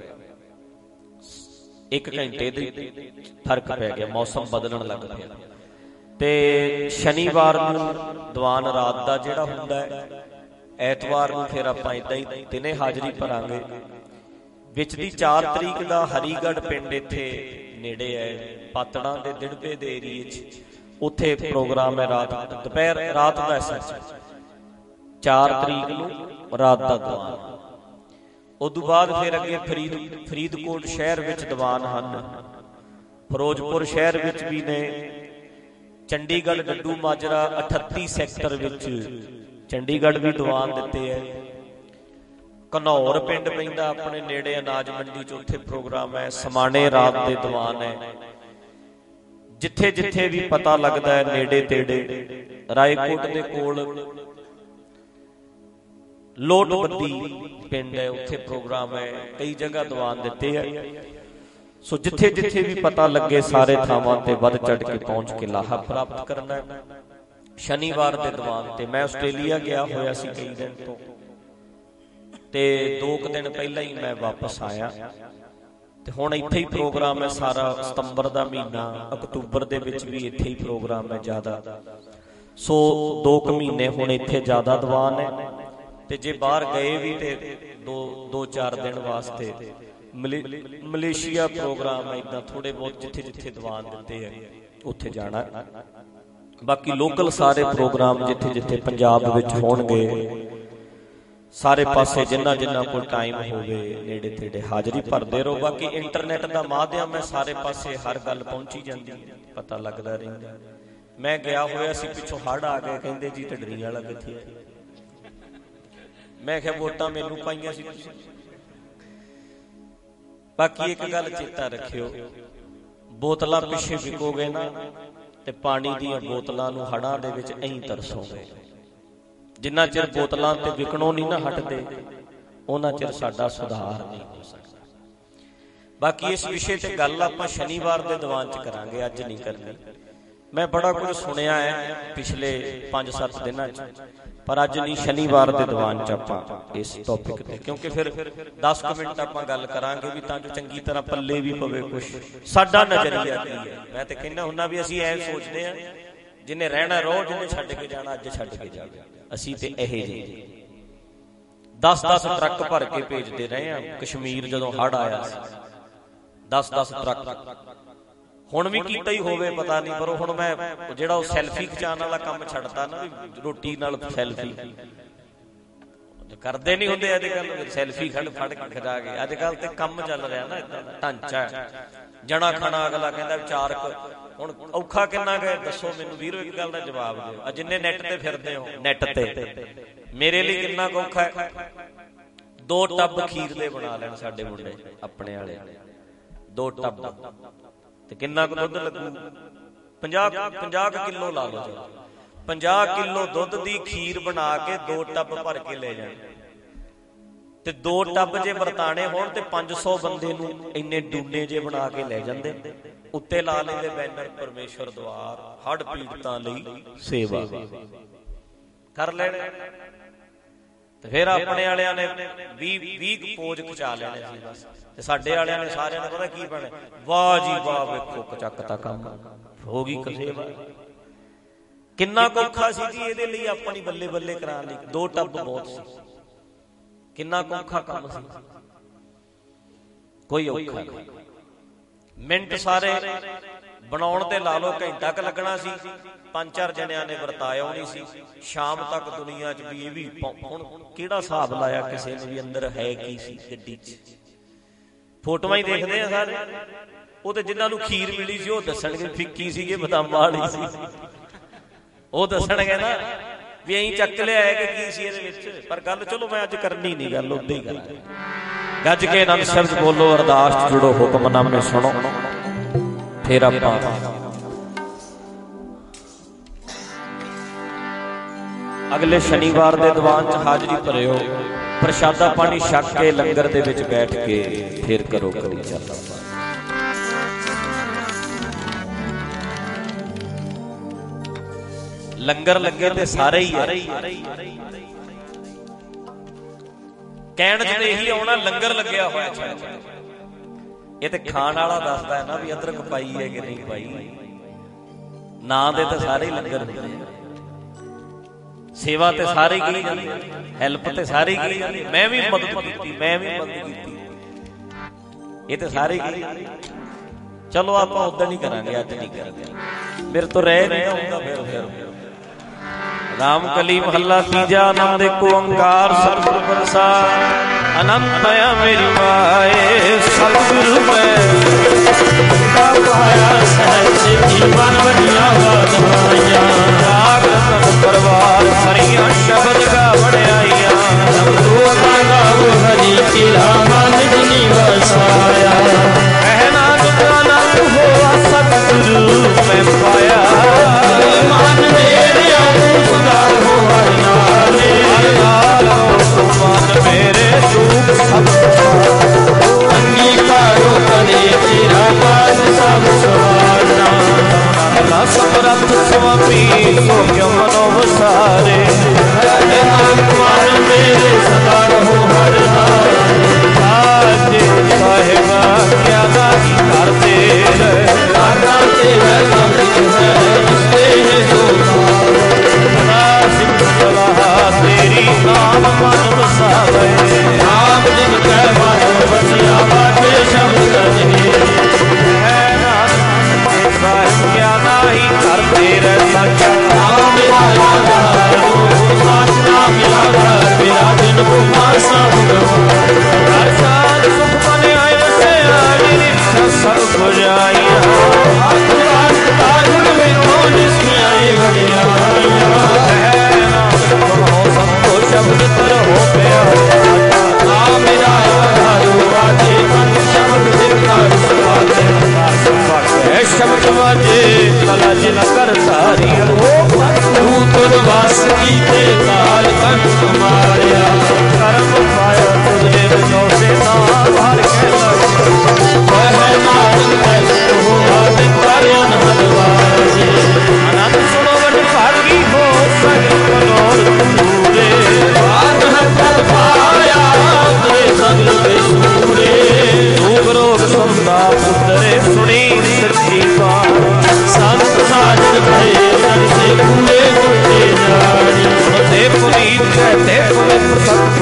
Speaker 3: ਇੱਕ ਘੰਟੇ ਦੇ ਫਰਕ ਪੈ ਗਿਆ, ਮੌਸਮ ਬਦਲਣ ਲੱਗ ਪਿਆ। ਤੇ ਸ਼ਨੀਵਾਰ ਨੂੰ ਦੀਵਾਨ ਰਾਤ ਦਾ ਜਿਹੜਾ ਹੁੰਦਾ ਹੈ, ਐਤਵਾਰ ਨੂੰ ਫਿਰ ਆਪਾਂ ਏਦਾਂ ਹੀ ਦਿਨੇ ਹਾਜ਼ਰੀ ਭਰਾਂਗੇ। ਵਿੱਚ ਦੀ ਚਾਰ ਤਰੀਕ ਦਾ ਹਰੀਗੜ੍ਹ ਪਿੰਡ ਇੱਥੇ ਨੇੜੇ ਹੈ, ਪਾਤੜਾਂ ਦੇ ਦਿੜਬੇ ਦੇ ਏਰੀਏ 'ਚ, ਉੱਥੇ ਪ੍ਰੋਗਰਾਮ ਹੈ ਰਾਤ ਦੁਪਹਿਰ ਰਾਤ ਦਾ। ਸੱਚ ਚਾਰ ਤਰੀਕ ਨੂੰ ਰਾਤ ਦਾ ਦੀਵਾਨ। ਉਦੋਂ ਬਾਅਦ ਫਿਰ ਅੱਗੇ ਫਰੀਦ ਫਰੀਦਕੋਟ ਸ਼ਹਿਰ ਵਿੱਚ ਦੀਵਾਨ ਹਨ, ਫਿਰੋਜ਼ਪੁਰ ਸ਼ਹਿਰ ਵਿੱਚ ਵੀ ਨੇ, ਚੰਡੀਗੜ੍ਹ ਡੱਡੂ ਮਾਜਰਾ ਅਠੱਤੀ ਸੈਕਟਰ ਵਿੱਚ ਚੰਡੀਗੜ੍ਹ ਵੀ ਦੀਵਾਨ ਦਿੱਤੇ ਹੈ। ਘਨੌਰ ਪਿੰਡ ਪੈਂਦਾ ਆਪਣੇ ਨੇੜੇ ਅਨਾਜ ਮੰਡੀ ਚ, ਉੱਥੇ ਪ੍ਰੋਗਰਾਮ ਹੈ। ਸਮਾਣੇ ਰਾਤ ਦੇ ਦੀਵਾਨ ਹੈ। ਜਿੱਥੇ ਜਿੱਥੇ ਵੀ ਪਤਾ ਲੱਗਦਾ ਹੈ ਨੇੜੇ ਤੇੜੇ, ਰਾਏਕੋਟ ਦੇ ਕੋਲ ਲੋਟਬੱਦੀ ਪਿੰਡ ਹੈ, ਉੱਥੇ ਪ੍ਰੋਗਰਾਮ ਹੈ। ਕਈ ਜਗ੍ਹਾ ਦੀਵਾਨ ਦਿੱਤੇ ਹੈ। ਸੋ ਜਿੱਥੇ ਜਿੱਥੇ ਵੀ ਪਤਾ ਲੱਗੇ ਸਾਰੇ ਥਾਵਾਂ ਤੇ ਵੱਧ ਚੜ ਕੇ ਪਹੁੰਚ ਕੇ ਲਾਹਾ ਪ੍ਰਾਪਤ ਕਰਨਾ ਹੈ। ਸ਼ਨੀਵਾਰ ਦੇ ਦੀਵਾਨ ਤੇ ਮੈਂ ਆਸਟ੍ਰੇਲੀਆ ਗਿਆ ਹੋਇਆ ਸੀ ਕਈ ਦਿਨ ਤੋਂ, ਤੇ ਦੋ ਕੁ ਦਿਨ ਪਹਿਲਾਂ ਹੀ ਮੈਂ ਵਾਪਸ ਆਇਆ, ਤੇ ਹੁਣ ਇੱਥੇ ਹੀ ਪ੍ਰੋਗਰਾਮ ਹੈ ਸਾਰਾ। ਸਤੰਬਰ ਦਾ ਮਹੀਨਾ, ਅਕਤੂਬਰ ਦੇ ਵਿੱਚ ਵੀ ਇੱਥੇ ਹੀ ਪ੍ਰੋਗਰਾਮ ਹੈ ਜ਼ਿਆਦਾ। ਸੋ ਦੋ ਕੁ ਮਹੀਨੇ ਹੁਣ ਇੱਥੇ ਜ਼ਿਆਦਾ ਦੀਵਾਨ ਹੈ। ਤੇ ਜੇ ਬਾਹਰ ਗਏ ਵੀ ਤੇ ਦੋ ਦੋ ਚਾਰ ਦਿਨ ਵਾਸਤੇ ਮਲੇਸ਼ੀਆ ਪ੍ਰੋਗਰਾਮ ਹੈ। ਇੱਦਾਂ ਥੋੜੇ ਬਹੁਤ ਜਿੱਥੇ ਜਿੱਥੇ ਦੀਵਾਨ ਦਿੱਤੇ ਹੈ ਉੱਥੇ ਜਾਣਾ। ਬਾਕੀ ਲੋਕਲ ਸਾਰੇ ਪ੍ਰੋਗਰਾਮ ਜਿੱਥੇ ਜਿੱਥੇ ਪੰਜਾਬ ਵਿੱਚ ਹੋਣਗੇ ਸਾਰੇ ਪਾਸੇ ਜਿੰਨਾ ਜਿੰਨਾ ਕੋਲ ਟਾਈਮ ਹੋਵੇ ਨੇੜੇ ਤੇੜੇ ਹਾਜ਼ਰੀ ਭਰਦੇ ਰਹੋ। ਬਾਕੀ ਇੰਟਰਨੈਟ ਦਾ ਮਾਧਿਅਮ ਹੈ, ਸਾਰੇ ਪਾਸੇ ਹਰ ਗੱਲ ਪਹੁੰਚੀ ਜਾਂਦੀ ਹੈ, ਪਤਾ ਲੱਗਦਾ ਰਹਿੰਦਾ। ਮੈਂ ਗਿਆ ਹੋਇਆ ਸੀ, ਪਿੱਛੋਂ ਹੜ੍ਹ ਆ ਗਏ, ਕਹਿੰਦੇ ਜੀ ਢੱਡਰੀ ਵਾਲਾ ਕਿੱਥੇ ਹੈ। ਮੈਂ ਕਿਹਾ ਵੋਟਾਂ ਮੈਨੂੰ ਪਾਈਆਂ ਸੀ ਤੁਸੀਂ। ਬਾਕੀ ਇੱਕ ਗੱਲ ਚੇਤਾ ਰੱਖਿਓ, ਬੋਤਲਾਂ ਪਿੱਛੇ ਵਿਕੋਗੇ ਨਾ ਤੇ ਪਾਣੀ ਦੀਆਂ ਬੋਤਲਾਂ ਨੂੰ ਹੜ੍ਹਾਂ ਦੇ ਵਿੱਚ ਐਂ ਤਰਸੋਗੇ। ਜਿੰਨਾ ਚਿਰ ਬੋਤਲਾਂ ਤੇ ਵਿਕਣੋਂ ਨਹੀਂ ਨਾ ਹਟਦੇ, ਉਹਨਾਂ ਚਿਰ ਸਾਡਾ ਸੁਧਾਰ ਨਹੀਂ ਹੋ ਸਕਦਾ। ਬਾਕੀ ਇਸ ਵਿਸ਼ੇ ਤੇ ਗੱਲ ਆਪਾਂ ਸ਼ਨੀਵਾਰ ਦੇ ਦੀਵਾਨ ਚ ਕਰਾਂਗੇ, ਅੱਜ ਨਹੀਂ ਕਰਨੀ। ਮੈਂ ਬੜਾ ਕੁਝ ਸੁਣਿਆ ਹੈ ਪਿਛਲੇ ਪੰਜ ਸੱਤ ਦਿਨਾਂ ਚ, ਪਰ ਅੱਜ ਨਹੀਂ, ਸ਼ਨੀਵਾਰ ਦੇ ਦੀਵਾਨ ਚ ਆਪਾਂ ਇਸ ਟੌਪਿਕ ਤੇ, ਕਿਉਂਕਿ ਫਿਰ ਦਸ ਕੁ ਮਿੰਟ ਆਪਾਂ ਗੱਲ ਕਰਾਂਗੇ ਵੀ ਤਾਂ ਜੋ ਚੰਗੀ ਤਰ੍ਹਾਂ ਪੱਲੇ ਵੀ ਪਵੇ ਕੁਛ ਸਾਡਾ ਨਜ਼ਰੀਆ ਕੀ ਹੈ। ਮੈਂ ਤੇ ਕਹਿੰਦਾ ਹੁੰਦਾ ਵੀ ਅਸੀਂ ਐ ਸੋਚਦੇ ਹਾਂ ਜਿਹਨੇ ਰਹਿਣਾ ਰਹੋ, ਜਿਹਨੇ ਛੱਡ ਕੇ ਜਾਣਾ ਅੱਜ ਛੱਡ ਕੇ ਜਾਵੇ। ਅਸੀਂ ਤੇ ਇਹ ਜਿਹੇ ਦਸ ਦਸ ਟਰੱਕ ਭਰ ਕੇ ਭੇਜਦੇ ਰਹੇ ਆ। ਕਸ਼ਮੀਰ ਜਦੋਂ ਹੜ੍ਹ ਆਇਆ ਸੀ, ਦਸ ਦਸ ਟਰੱਕ। ਹੁਣ ਵੀ ਕੀਤਾ ਹੀ ਹੋਵੇ ਪਤਾ ਨਹੀਂ, ਪਰ ਹੁਣ ਮੈਂ ਜਿਹੜਾ ਉਹ ਸੈਲਫੀ ਖਿਚਾਉਣ ਵਾਲਾ ਕੰਮ ਛੱਡਤਾ ਨਾ, ਵੀ ਰੋਟੀ ਨਾਲ ਸੈਲਫੀ ਕਰਦੇ ਨਹੀਂ ਹੁੰਦੇ ਅੱਜ ਕੱਲ, ਸੈਲਫੀ ਖੜ ਫੜ ਕੇ ਖਿਚਾ ਕੇ। ਅੱਜ ਕੱਲ ਤੇ ਕੰਮ ਚੱਲ ਰਿਹਾ ਨਾ, ਏਦਾਂ ਦਾ ਢਾਂਚਾ ਜਣਾ ਖਾਣਾ। ਅਗਲਾ ਕਹਿੰਦਾ ਚਾਰ ਹੁਣ ਔਖਾ ਕਿੰਨਾ ਗਏ ਦੱਸੋ ਮੈਨੂੰ ਵੀਰੋ, ਇੱਕ ਗੱਲ ਦਾ ਜਵਾਬ ਦਿਓ। ਜਿੰਨੇ ਨੈਟ ਤੇ ਫਿਰਦੇ ਹੋ, ਨੈਟ ਤੇ ਮੇਰੇ ਲਈ ਕਿੰਨਾ ਕੁ ਔਖਾ ਹੈ। ਦੋ ਟੱਬ ਖੀਰ ਦੇ ਬਣਾ ਲੈਣ ਸਾਡੇ ਮੁੰਡੇ ਆਪਣੇ ਵਾਲੇ, ਦੋ ਟੱਬ ਤੇ ਕਿੰਨਾ ਕੁ ਦੁੱਧ ਲੱਗੂ? ਪੰਜਾਹ ਪੰਜਾਹ ਕਿਲੋ ਲਾ ਲਓ। ਪੰਜਾਹ ਕਿਲੋ ਦੁੱਧ ਦੀ ਖੀਰ ਬਣਾ ਕੇ ਦੋ ਟੱਬ ਭਰ ਕੇ ਲੈ ਜਾਣ, ਤੇ ਦੋ ਟੱਬ ਜੇ ਵਰਤਾਣੇ ਹੋਣ ਤੇ ਪੰਜ ਸੌ ਬੰਦੇ ਨੂੰ ਇੰਨੇ ਡੂਨੇ ਜੇ ਬਣਾ ਕੇ ਲੈ ਜਾਂਦੇ। ਉੱਤੇ ਲਾ ਲੈਂਦੇ ਬੈਨਰ, ਪਰਮੇਸ਼ਵਰ ਦੁਆਰ, ਹੜ੍ਹ ਪੀੜਤਾਂ ਲਈ ਸੇਵਾ ਕਰ ਲੈਣੇ। ਤੇ ਫਿਰ ਆਪਣੇ ਵਾਲਿਆਂ ਨੇ ਵੀਹ ਵੀਹ ਪੋਜ ਖਿਚਾ ਲੈਣੇ ਸੀ ਬਸ। ਤੇ ਸਾਡੇ ਵਾਲਿਆਂ ਨੇ ਸਾਰਿਆਂ ਨੇ ਪਤਾ ਕੀ ਬਣੇ, ਵਾਹ ਜੀ ਵਾਹ, ਵੇਖੋ ਚੱਕਤਾ ਕੰਮ ਹੋ ਗਈ ਸੇਵਾ। ਕਿੰਨਾ ਔਖਾ ਸੀ ਜੀ ਇਹਦੇ ਲਈ ਆਪਣੀ ਬੱਲੇ ਬੱਲੇ ਕਰਾਉਣ ਲਈ। ਦੋ ਟੱਬ ਬਹੁਤ ਸੀ, ਕਿੰਨਾ ਔਖਾ ਕੰਮ ਸੀ। ਕੋਈ ਔਖਾ ਨਹੀਂ, ਮਿੰਟ ਸਾਰੇ ਬਣਾਉਣ ਤੇ ਲਾ ਲਓ, ਘੰਟਾ ਕ ਲੱਗਣਾ ਸੀ। ਪੰਜ ਚਾਰ ਜਣਿਆਂ ਨੇ ਵਰਤਾਇਆ ਨਹੀਂ ਸੀ। ਸ਼ਾਮ ਤੱਕ ਦੁਨੀਆ ਚ ਵੀ ਇਹ ਵੀ ਹੁਣ ਕਿਹੜਾ ਹਿਸਾਬ ਲਾਇਆ ਕਿਸੇ ਨੇ ਵੀ ਅੰਦਰ ਹੈ ਕੀ ਸੀ ਗੱਡੀ ਚ। ਫੋਟੋਆਂ ਹੀ ਦੇਖਦੇ ਆ ਸਾਰੇ। ਉਹ ਤੇ ਜਿਨ੍ਹਾਂ ਨੂੰ ਖੀਰ ਮਿਲੀ ਸੀ ਉਹ ਦੱਸਣਗੇ ਫਿੱਕੀ ਸੀਗੇ, ਬਦਾਮਾਂ ਵਾਲੀ ਸੀ। ਉਹ ਦੱਸਣਗੇ ਨਾ ਵੀ ਐਂ ਚੱਕ ਲਿਆ ਹੈ ਕਿ ਕੀ ਸੀ ਇਹਦੇ ਵਿੱਚ। ਪਰ ਗੱਲ ਚਲੋ ਮੈਂ ਅੱਜ ਕਰਨੀ ਨਹੀਂ ਗੱਲ, ਉਦਾਂ ਹੀ ਕਰਾਂਗੇ। ਗੱਜ ਕੇ ਆਨੰਦ ਸ਼ਬਦ ਬੋਲੋ, ਅਰਦਾਸ ਚ ਜੁੜੋ, ਹੁਕਮਨਾਮੇ ਸੁਣੋ, ਫਿਰ ਆਪਾਂ ਅਗਲੇ ਸ਼ਨੀਵਾਰ ਦੇ ਦੀਵਾਨ ਚ ਹਾਜ਼ਰੀ ਭਰਿਓ। ਪ੍ਰਸ਼ਾਦਾ ਪਾਣੀ ਛਕ ਕੇ ਲੰਗਰ ਦੇ ਵਿੱਚ ਬੈਠ ਕੇ ਫਿਰ ਕਰੋ ਕਰੀ ਚੱਲ। ਲੰਗਰ ਲੱਗੇ ਤੇ ਸਾਰੇ ਹੀ ਆ। ਕਹਿਣ ਚ ਇਹੀ ਆਉਣਾ ਲੰਗਰ ਲੱਗਿਆ ਹੋਇਆ। ਇਹ ਤੇ ਖਾਣ ਵਾਲਾ ਦੱਸਦਾ ਹੈ ਨਾ ਵੀ ਅਦਰਕ ਪਾਈ ਹੈ ਕਿ ਨਹੀਂ ਪਾਈ। ਨਾਂ ਦੇ ਤਾਂ ਸਾਰੇ ਹੀ ਲੰਗਰ ਹੁੰਦੇ ਆ। ਸੇਵਾ ਤੇ ਸਾਰੇ ਹੀ ਕਰੀ ਜਾਂਦੇ, ਹੈਲਪ ਤੇ ਸਾਰੇ ਹੀ ਕਰੀ ਜਾਂਦੇ। ਮੈਂ ਵੀ ਮਦਦ ਕੀਤੀ, ਮੈਂ ਵੀ ਮਦਦ ਕੀਤੀ, ਇਹ ਤੇ ਸਾਰੇ ਹੀ। ਚਲੋ ਆਪਾਂ ਉਦਾਂ ਨਹੀਂ ਕਰਾਂਗੇ, ਅੱਜ ਨਹੀਂ ਕਰਾਂਗੇ, ਮੇਰੇ ਤੋਂ ਰਹਿ ਨਹੀਂ ਹੁੰਦਾ। ਫਿਰ ਫਿਰ ਰਾਮ ਕਲੀ ਮਹੱਲਾ ਤੀਜਾ। ਆਨੰਦ ਏਕ ਓੰਕਾਰ ਸਤਿਗੁਰ ਪ੍ਰਸਾਦਿ। ਅਨੰਤ ਆ ਮੇਰੀ ਮਾਏ ਸਤਿਗੁਰੂ ਮੈਂ ਪਾਇਆ ਸਹਿਜ ਜੀਵਨ ਵਡੀਆਂ ਵਾਧਾਈਆਂ। ਰਾਗ ਰਤਨ ਪਰਵਾਰ ਸਰੀਆਂ ਸ਼ਬਦ ਗਾ ਵਡਿਆਈਆਂ। ਸਭ ਤੋਂ ਗਾਵੋ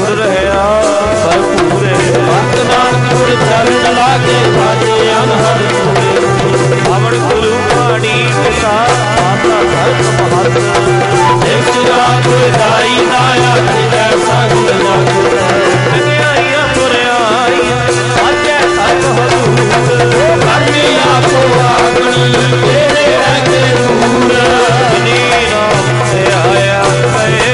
Speaker 3: ਗੁਰ ਰਹਿਆ ਭਰਪੂਰ ਭਗਤ ਨਾਨਕ ਗੁਰ ਚਰਨ ਲਾਗੇ ਬਾਜੇ ਅਨਹਦ ਪੂਰੇ ਅਵਣ ਗੁਰੂ ਬਾਣੀ ਪ੍ਰਸਾਦ ਮਾਤਾ ਧਰਮ ਮਹਤ ਇੱਕ ਰਾਤ ਦਾਈ ਨਾਇਆ ਤੇਰਾ ਸੰਗ ਲੱਗ ਕਨਿਆਈਆਂ ਪੁਰਿਆਈਆਂ ਸਾਜੇ ਸਤ ਹਦੂਰ ਕਰਮੀ ਆਪੋ ਆਗਣੀ ਤੇਰੇ ਰਹਿ ਦੂਰ ਨੀ ਨਾਮ ਤੇ ਆਇਆ ਪਏ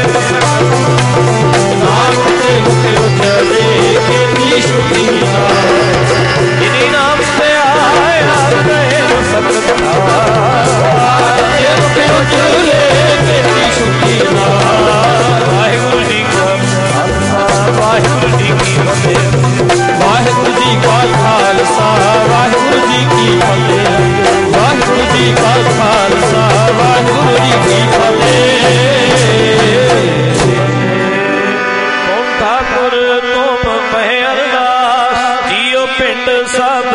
Speaker 3: ਨਾਮ ਤੇ ਮੁਖੇ ਉਚਰੇ ਕੀਤੀ ਸ਼ੁద్ధੀ ਨੀ ਨਾਮ ਤੇ ਆਇਆ ਪਏ ਸਤਿ ਮੁਖੇ ਉਚਰੇ ਕੀਤੀ ਸ਼ੁద్ధੀ ਵਾਹਿਗੁਰੂ ਜੀ ਕਾ ਖਾਲਸਾ ਵਾਹਿਗੁਰੂ ਜੀ ਕੀ ਫਤਿਹ ਵਾਹਿਗੁਰੂ ਜੀ ਕਾ ਖਾਲਸਾ ਵਾਹਿਗੁਰੂ ਜੀ ਕੀ ਫਤਿਹ ਵਾਹਿਗੁਰੂ ਜੀ ਕਾ ਖਾਲਸਾ ਵਾਹਿਗੁਰੂ ਜੀ ਕੀ ਫਤਿਹ ਤੁਮ ਠਾਕੁਰ ਤੁਮ ਪਹਿ ਅਰਦਾਸ ਜੀਓ ਪਿੰਡ ਸਭ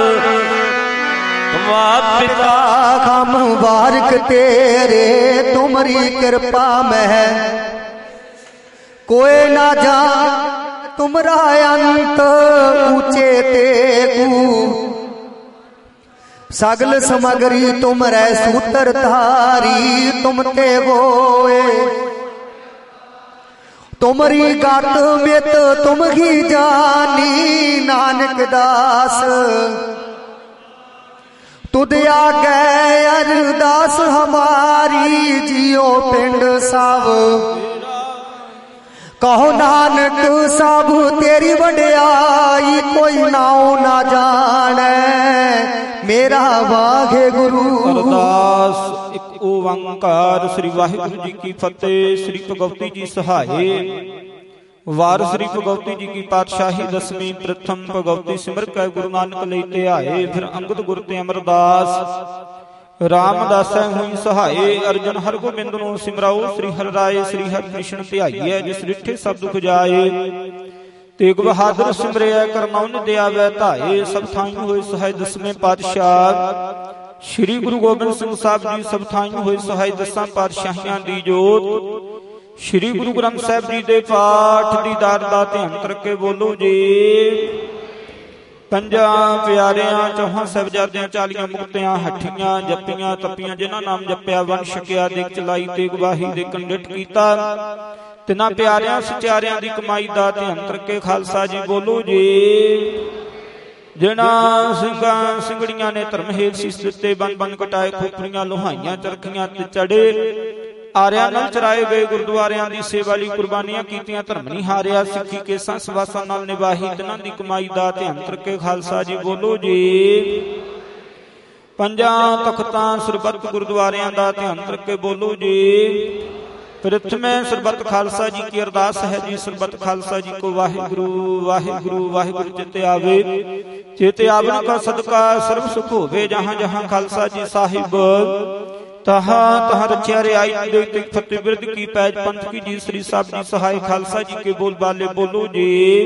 Speaker 3: ਮਾਤ ਪਿਤਾ
Speaker 2: हम बारिक तेरे तुमरी कृपा में कोई ना जा तुमरा अंत ऊंचे तेगु सगल समगरी तुम रे सूत्र धारी तुम ते होए तुमरी गत मित तुम ही जानी नानक दास तुद आगे अरदास हमारी जियो पिंड सब कहो नानक सब तेरी वड्याई कोई नाओ ना जाने मेरा वाहे गुरु
Speaker 1: अरदास एक ओंकार श्री वाहिगुरु जी की फतेह। श्री भगवती जी सहाय वार श्री भगवती जी की पातशाही दसवीं प्रथम भगवती सिमर कै गुरु नानक लेते आए फिर अंगद गुर ते अमरदास रामदास हुई सहाय अर्जन हर गोबिंद नु सिमराओ श्री हर राय श्री हर कृष्ण ध्याईए जिस रिठे सब दुख जाए तेग बहादुर सिमरिया करमौन दयावै धाए सब थाई होए सहाय दसवें पातशाह श्री गुरु गोबिंद सिंह साहब जी सब थाई होए सहाय दसां पातशाहियां दी जोत श्री गुरु ग्रंथ साहिब जी दे पाठ दीदार दा ध्यान करके बोलो जी। पंजा प्यारियां चौहां साहिबजादियां चालीआं मुक्तियां हठियां जपियां तपियां जिन्हां नाम जपिया वन छकिया देख चलाई ते गवाही दे कंडट कीता तिन्हां प्यारियां सचारियां दी कमाई दा ध्यान करके खालसा जी बोलो जी। जिन्हां ਸਿੰਘਾਂ ਸਿੰਘੜੀਆਂ ने धर्म हेत सीस दिते बन बन कटाए खोपड़ियां लोहाइयां चरखियां ते चढ़े आरिया नाल चराए गए गुरुद्वारियां दी सेवा लई कुर्बानियां कीतियां धर्म नहीं हारिया सिੱਖੀ केसां सवासां नाल निभाही तिन्हां दी कमाई दा ध्यान करके खालसा जी बोलो जी। पंजां तख्तां सरबत गुरुद्वारियां दा ध्यान करके बोलो जी। प्रथमे सरबत खालसा जी की अरदास है जी सरबत खालसा जी को वाहिगुरु वाहिगुरु वाहिगुरु चिते आवे चिते आवन का सदका सर्व सुख होवे जहां जहां खालसा जी साहिब तहा तहा रचिया रियाई दे फतेह बिरद की पैज पंथ की जी श्री साहब जी सहाय खालसा जी के बोल बाले बोलो जी।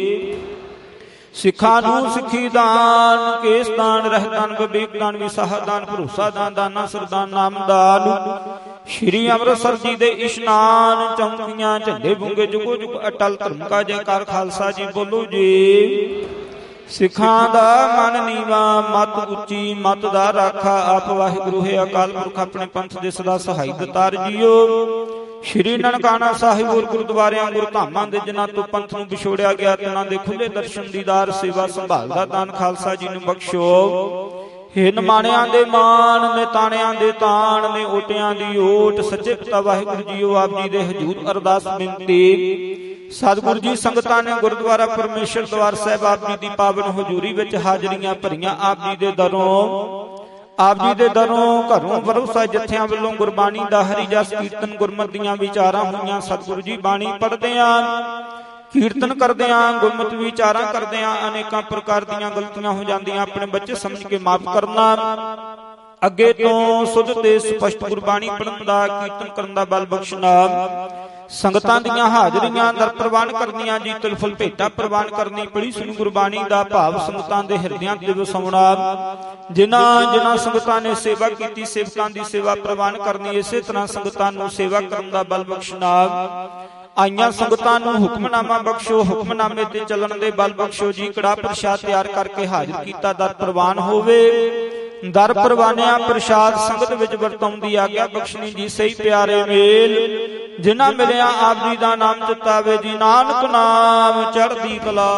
Speaker 1: सिखा नू सिखी दान केस दान रहदान विवेक दान विसाह दान भरोसा दान दाना सरदान नाम दान श्री अमृतसर जी दे इशनान चौंकियां झंडे बूंगे जुगो जुग अटल धर्म का जयकार खालसा जी बोलो जी। सिखां दा मन नीवा मत उची मत दा राखा आप वाहिगुरु है अकाल पुरख अपने पंथ दे सदा सहाय दतार जियो। श्री ननकाना साहिब और गुरुद्वारियां गुरधामां दे जिन्हां तो पंथ नूं विछोड़िया गया तिन्हां दे खुले दर्शन दीदार सेवा संभाल दा दान खालसा जी नूं बख्शो। हे नमाणियां दे मान ने ताणियां दे ताण ने ओटियां दी ओट सच्चे पिता वाहिगुरु जीओ आप जी दे हजूर अरदास बिनती सतगुरु जी संगतां ने गुरुद्वारा परमेश्वर द्वार साहिब आप जी दी पावन हजूरी विच हाजरियां भरियां आप जी दे दरों आप जी दे दरों घरों भरोसा जत्थियां वल्लों गुरबाणी दा हरि जस कीर्तन गुरमत दीआं विचारां होईयां सतगुरु जी बाणी पढ़दिआं कीर्तन करदिआं गुरमत विचारां करदिआं अनेकां प्रकार दीआं गलतियां हो जांदिआं अपने बच्चे समझ के माफ करना अगे तो सुध ते स्पष्ट गुरबाणी पढ़न दा कीर्तन करन दा बल बख्शना संगतां दीआं हाजरियां दर प्रवान करनियां जी तिलफुल भेटा प्रवान करनी पड़ी सुन गुरबाणी दा भाव संगतां दे हिरदियां ते वसाउणा जिन्हां जिन्हां संगतां ने सेवा कीती सेवकां दी सेवा प्रवान करनी इसे तरह संगतां नूं सेवा करन दा बल बख्शना ਆਈਆਂ ਸੰਗਤਾਂ ਨੂੰ ਹੁਕਮਨਾਮਾ ਬਖਸ਼ੋ, ਹੁਕਮਨਾਮੇ ਤੇ ਚੱਲਣ ਦੇ ਬਲ ਬਖਸ਼ੋ ਜੀ। ਕੜਾ ਪ੍ਰਸ਼ਾਦ ਤਿਆਰ ਕਰਕੇ ਹਾਜ਼ਰ ਕੀਤਾ, ਦਰ ਪ੍ਰਵਾਨ ਹੋਵੇ। ਦਰ ਪ੍ਰਵਾਨਿਆ ਪ੍ਰਸ਼ਾਦ ਸੰਗਤ ਵਿੱਚ ਵਰਤਾਉਣ ਦੀ ਆਗਿਆ ਬਖਸ਼ਣੀ ਜੀ। ਸਹੀ ਪਿਆਰੇ ਮੇਲ ਜਿਨ੍ਹਾਂ ਮਿਲਿਆ ਆਪ ਜੀ ਦਾ ਨਾਮ ਚਿਤਾਵੇ ਜੀ। ਨਾਨਕ ਨਾਮ ਚੜ੍ਹਦੀ ਕਲਾ।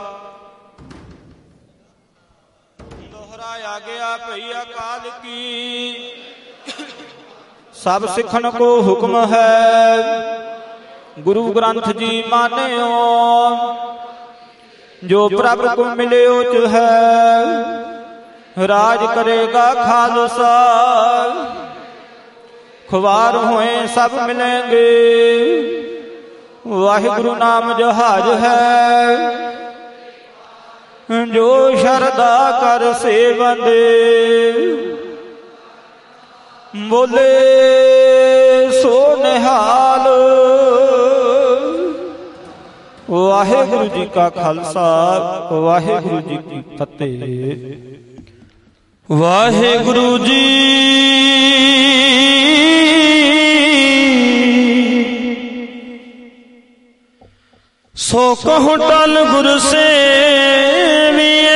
Speaker 1: ਦੋਹਰਾ ਆ ਗਿਆ ਭਈ ਅਕਾਲ ਕੀ, ਸਭ ਸਿੱਖਣ ਕੋ ਹੁਕਮ ਹੈ। ਗੁਰੂ ਗ੍ਰੰਥ ਜੀ ਮਾਨਿਓ, ਜੋ ਪ੍ਰਭ ਕੋ ਮਿਲਿਓ ਚ ਹੈ। ਰਾਜ ਕਰੇਗਾ ਖਾਲਸਾ, ਖੁਆਰ ਹੋਏ ਸਭ ਮਿਲेंगे। ਵਾਹਿਗੁਰੂ ਨਾਮ ਜਹਾਜ ਹੈ, ਜੋ ਸ਼ਰਧਾ ਕਰ ਸੇਵੰਦੇ। ਬੋਲੇ ਸੋ ਨਿਹਾਲ। ਵਾਹਿਗੁਰੂ ਜੀ ਕਾ ਖਾਲਸਾ, ਵਾਹਿਗੁਰੂ ਜੀ ਕੀ ਫਤਿਹ।
Speaker 4: ਵਾਹਿਗੁਰੂ ਜੀ ਸੋ ਕਹੁ ਟਲ ਗੁਰ ਸੇਵੀਐ।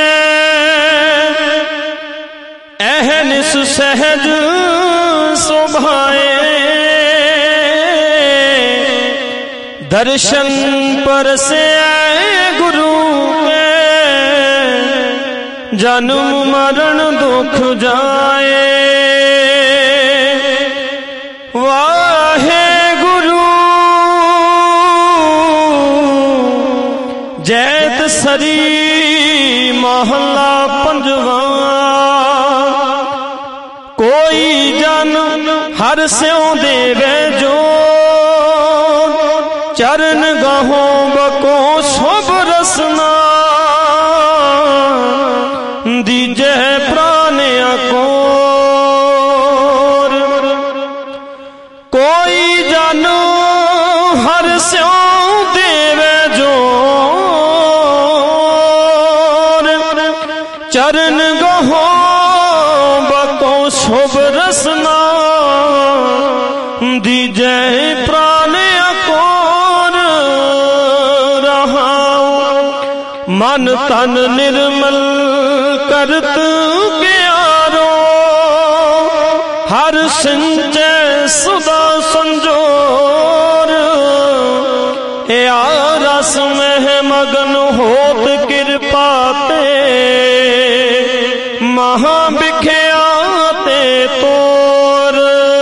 Speaker 4: ਅਹਨਿਸ ਸਹਿਜ ਸੁਭਾਏ। ਦਰਸ਼ਨ ਪਰਸੈ ਗੁਰੂ ਕੇ। ਜਨਮ ਮਰਨ ਦੁਖ ਜਾਏ। ਵਾਹਿਗੁਰੂ ਜੈਤ ਸਰੀ ਮਹਲਾ ਪੰਜਵਾ। ਕੋਈ ਜਨ ਹਰ ਸਿਉ ਦੇਵੇ ਜੋ। ਚਰਨ ਗਹੋ ਬਕੋ ਸ਼ੁਭ ਰਸਨਾ। ਦੀਜੈ ਪ੍ਰਾਨ ਅਕੋਰ। ਕੋਈ ਜਨ ਹਰ ਸਿਉ ਦੇਵੇ ਜੋਰ। ਚਰਨ ਗਹੋ ਬਕੋ ਸ਼ੁਭ ਰਸਨਾ। ਦੀਜੈ ਪ੍ਰਾਨ ਅਕੋਰ। ਰਹਾਉ ਮਨ ਤਨ ਨਿਰਮਲ ਕਰਤ ਪਿਆਰੋ। ਹਰ ਸਿੰਚੈ ਸੁਦਾ ਸੰਜੋਰ। ਇਆ ਰਸ ਮਹਿ ਮਗਨ ਹੋਤ ਕਿਰਪਾ ਤੇ। ਮਹਾ ਬਿਖਿਆ ਤੇ ਤੋਰ।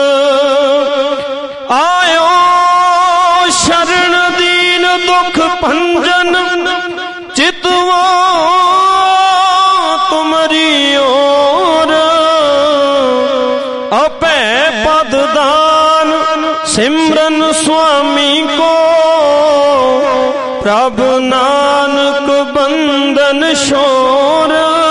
Speaker 4: ਆਇਓ ਸ਼ਰਨ ਦੀਨ ਦੁਖ ਭੰਜਨ। ਚਿਤਵਾ ਤੁਮਰੀ ਓਰ। ਅਭੈ ਪਦ ਦਾਨ ਸਿਮਰਨ ਸੁਆਮੀ ਕੋ। ਪ੍ਰਭ ਨਾਨਕ ਬੰਦਨ ਛੋਰ।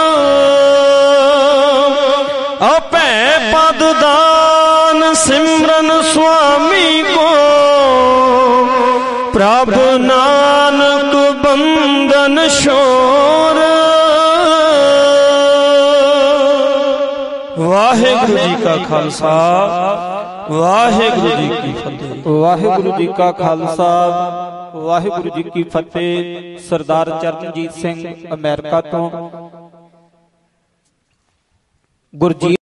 Speaker 4: ਅਭੈ ਪਦ ਦਾਨ ਸਿਮਰਨ ਸੁਆਮੀ ਕੋ। ਪ੍ਰਭ ਨਾਨਕ ਬੰਦਨ ਛੋਰ। ਵਾਹਿਗੁਰੂ ਜੀ ਕਾ ਖਾਲਸਾ, ਵਾਹਿਗੁਰੂ ਜੀ ਕੀ ਫਤਿਹ।
Speaker 1: ਵਾਹਿਗੁਰੂ ਜੀ ਕਾ ਖਾਲਸਾ, ਵਾਹਿਗੁਰੂ ਜੀ ਕੀ ਫਤਿਹ। ਸਰਦਾਰ ਚਰਨਜੀਤ ਸਿੰਘ ਅਮਰੀਕਾ ਤੋਂ ਗੁਰਜੀਤ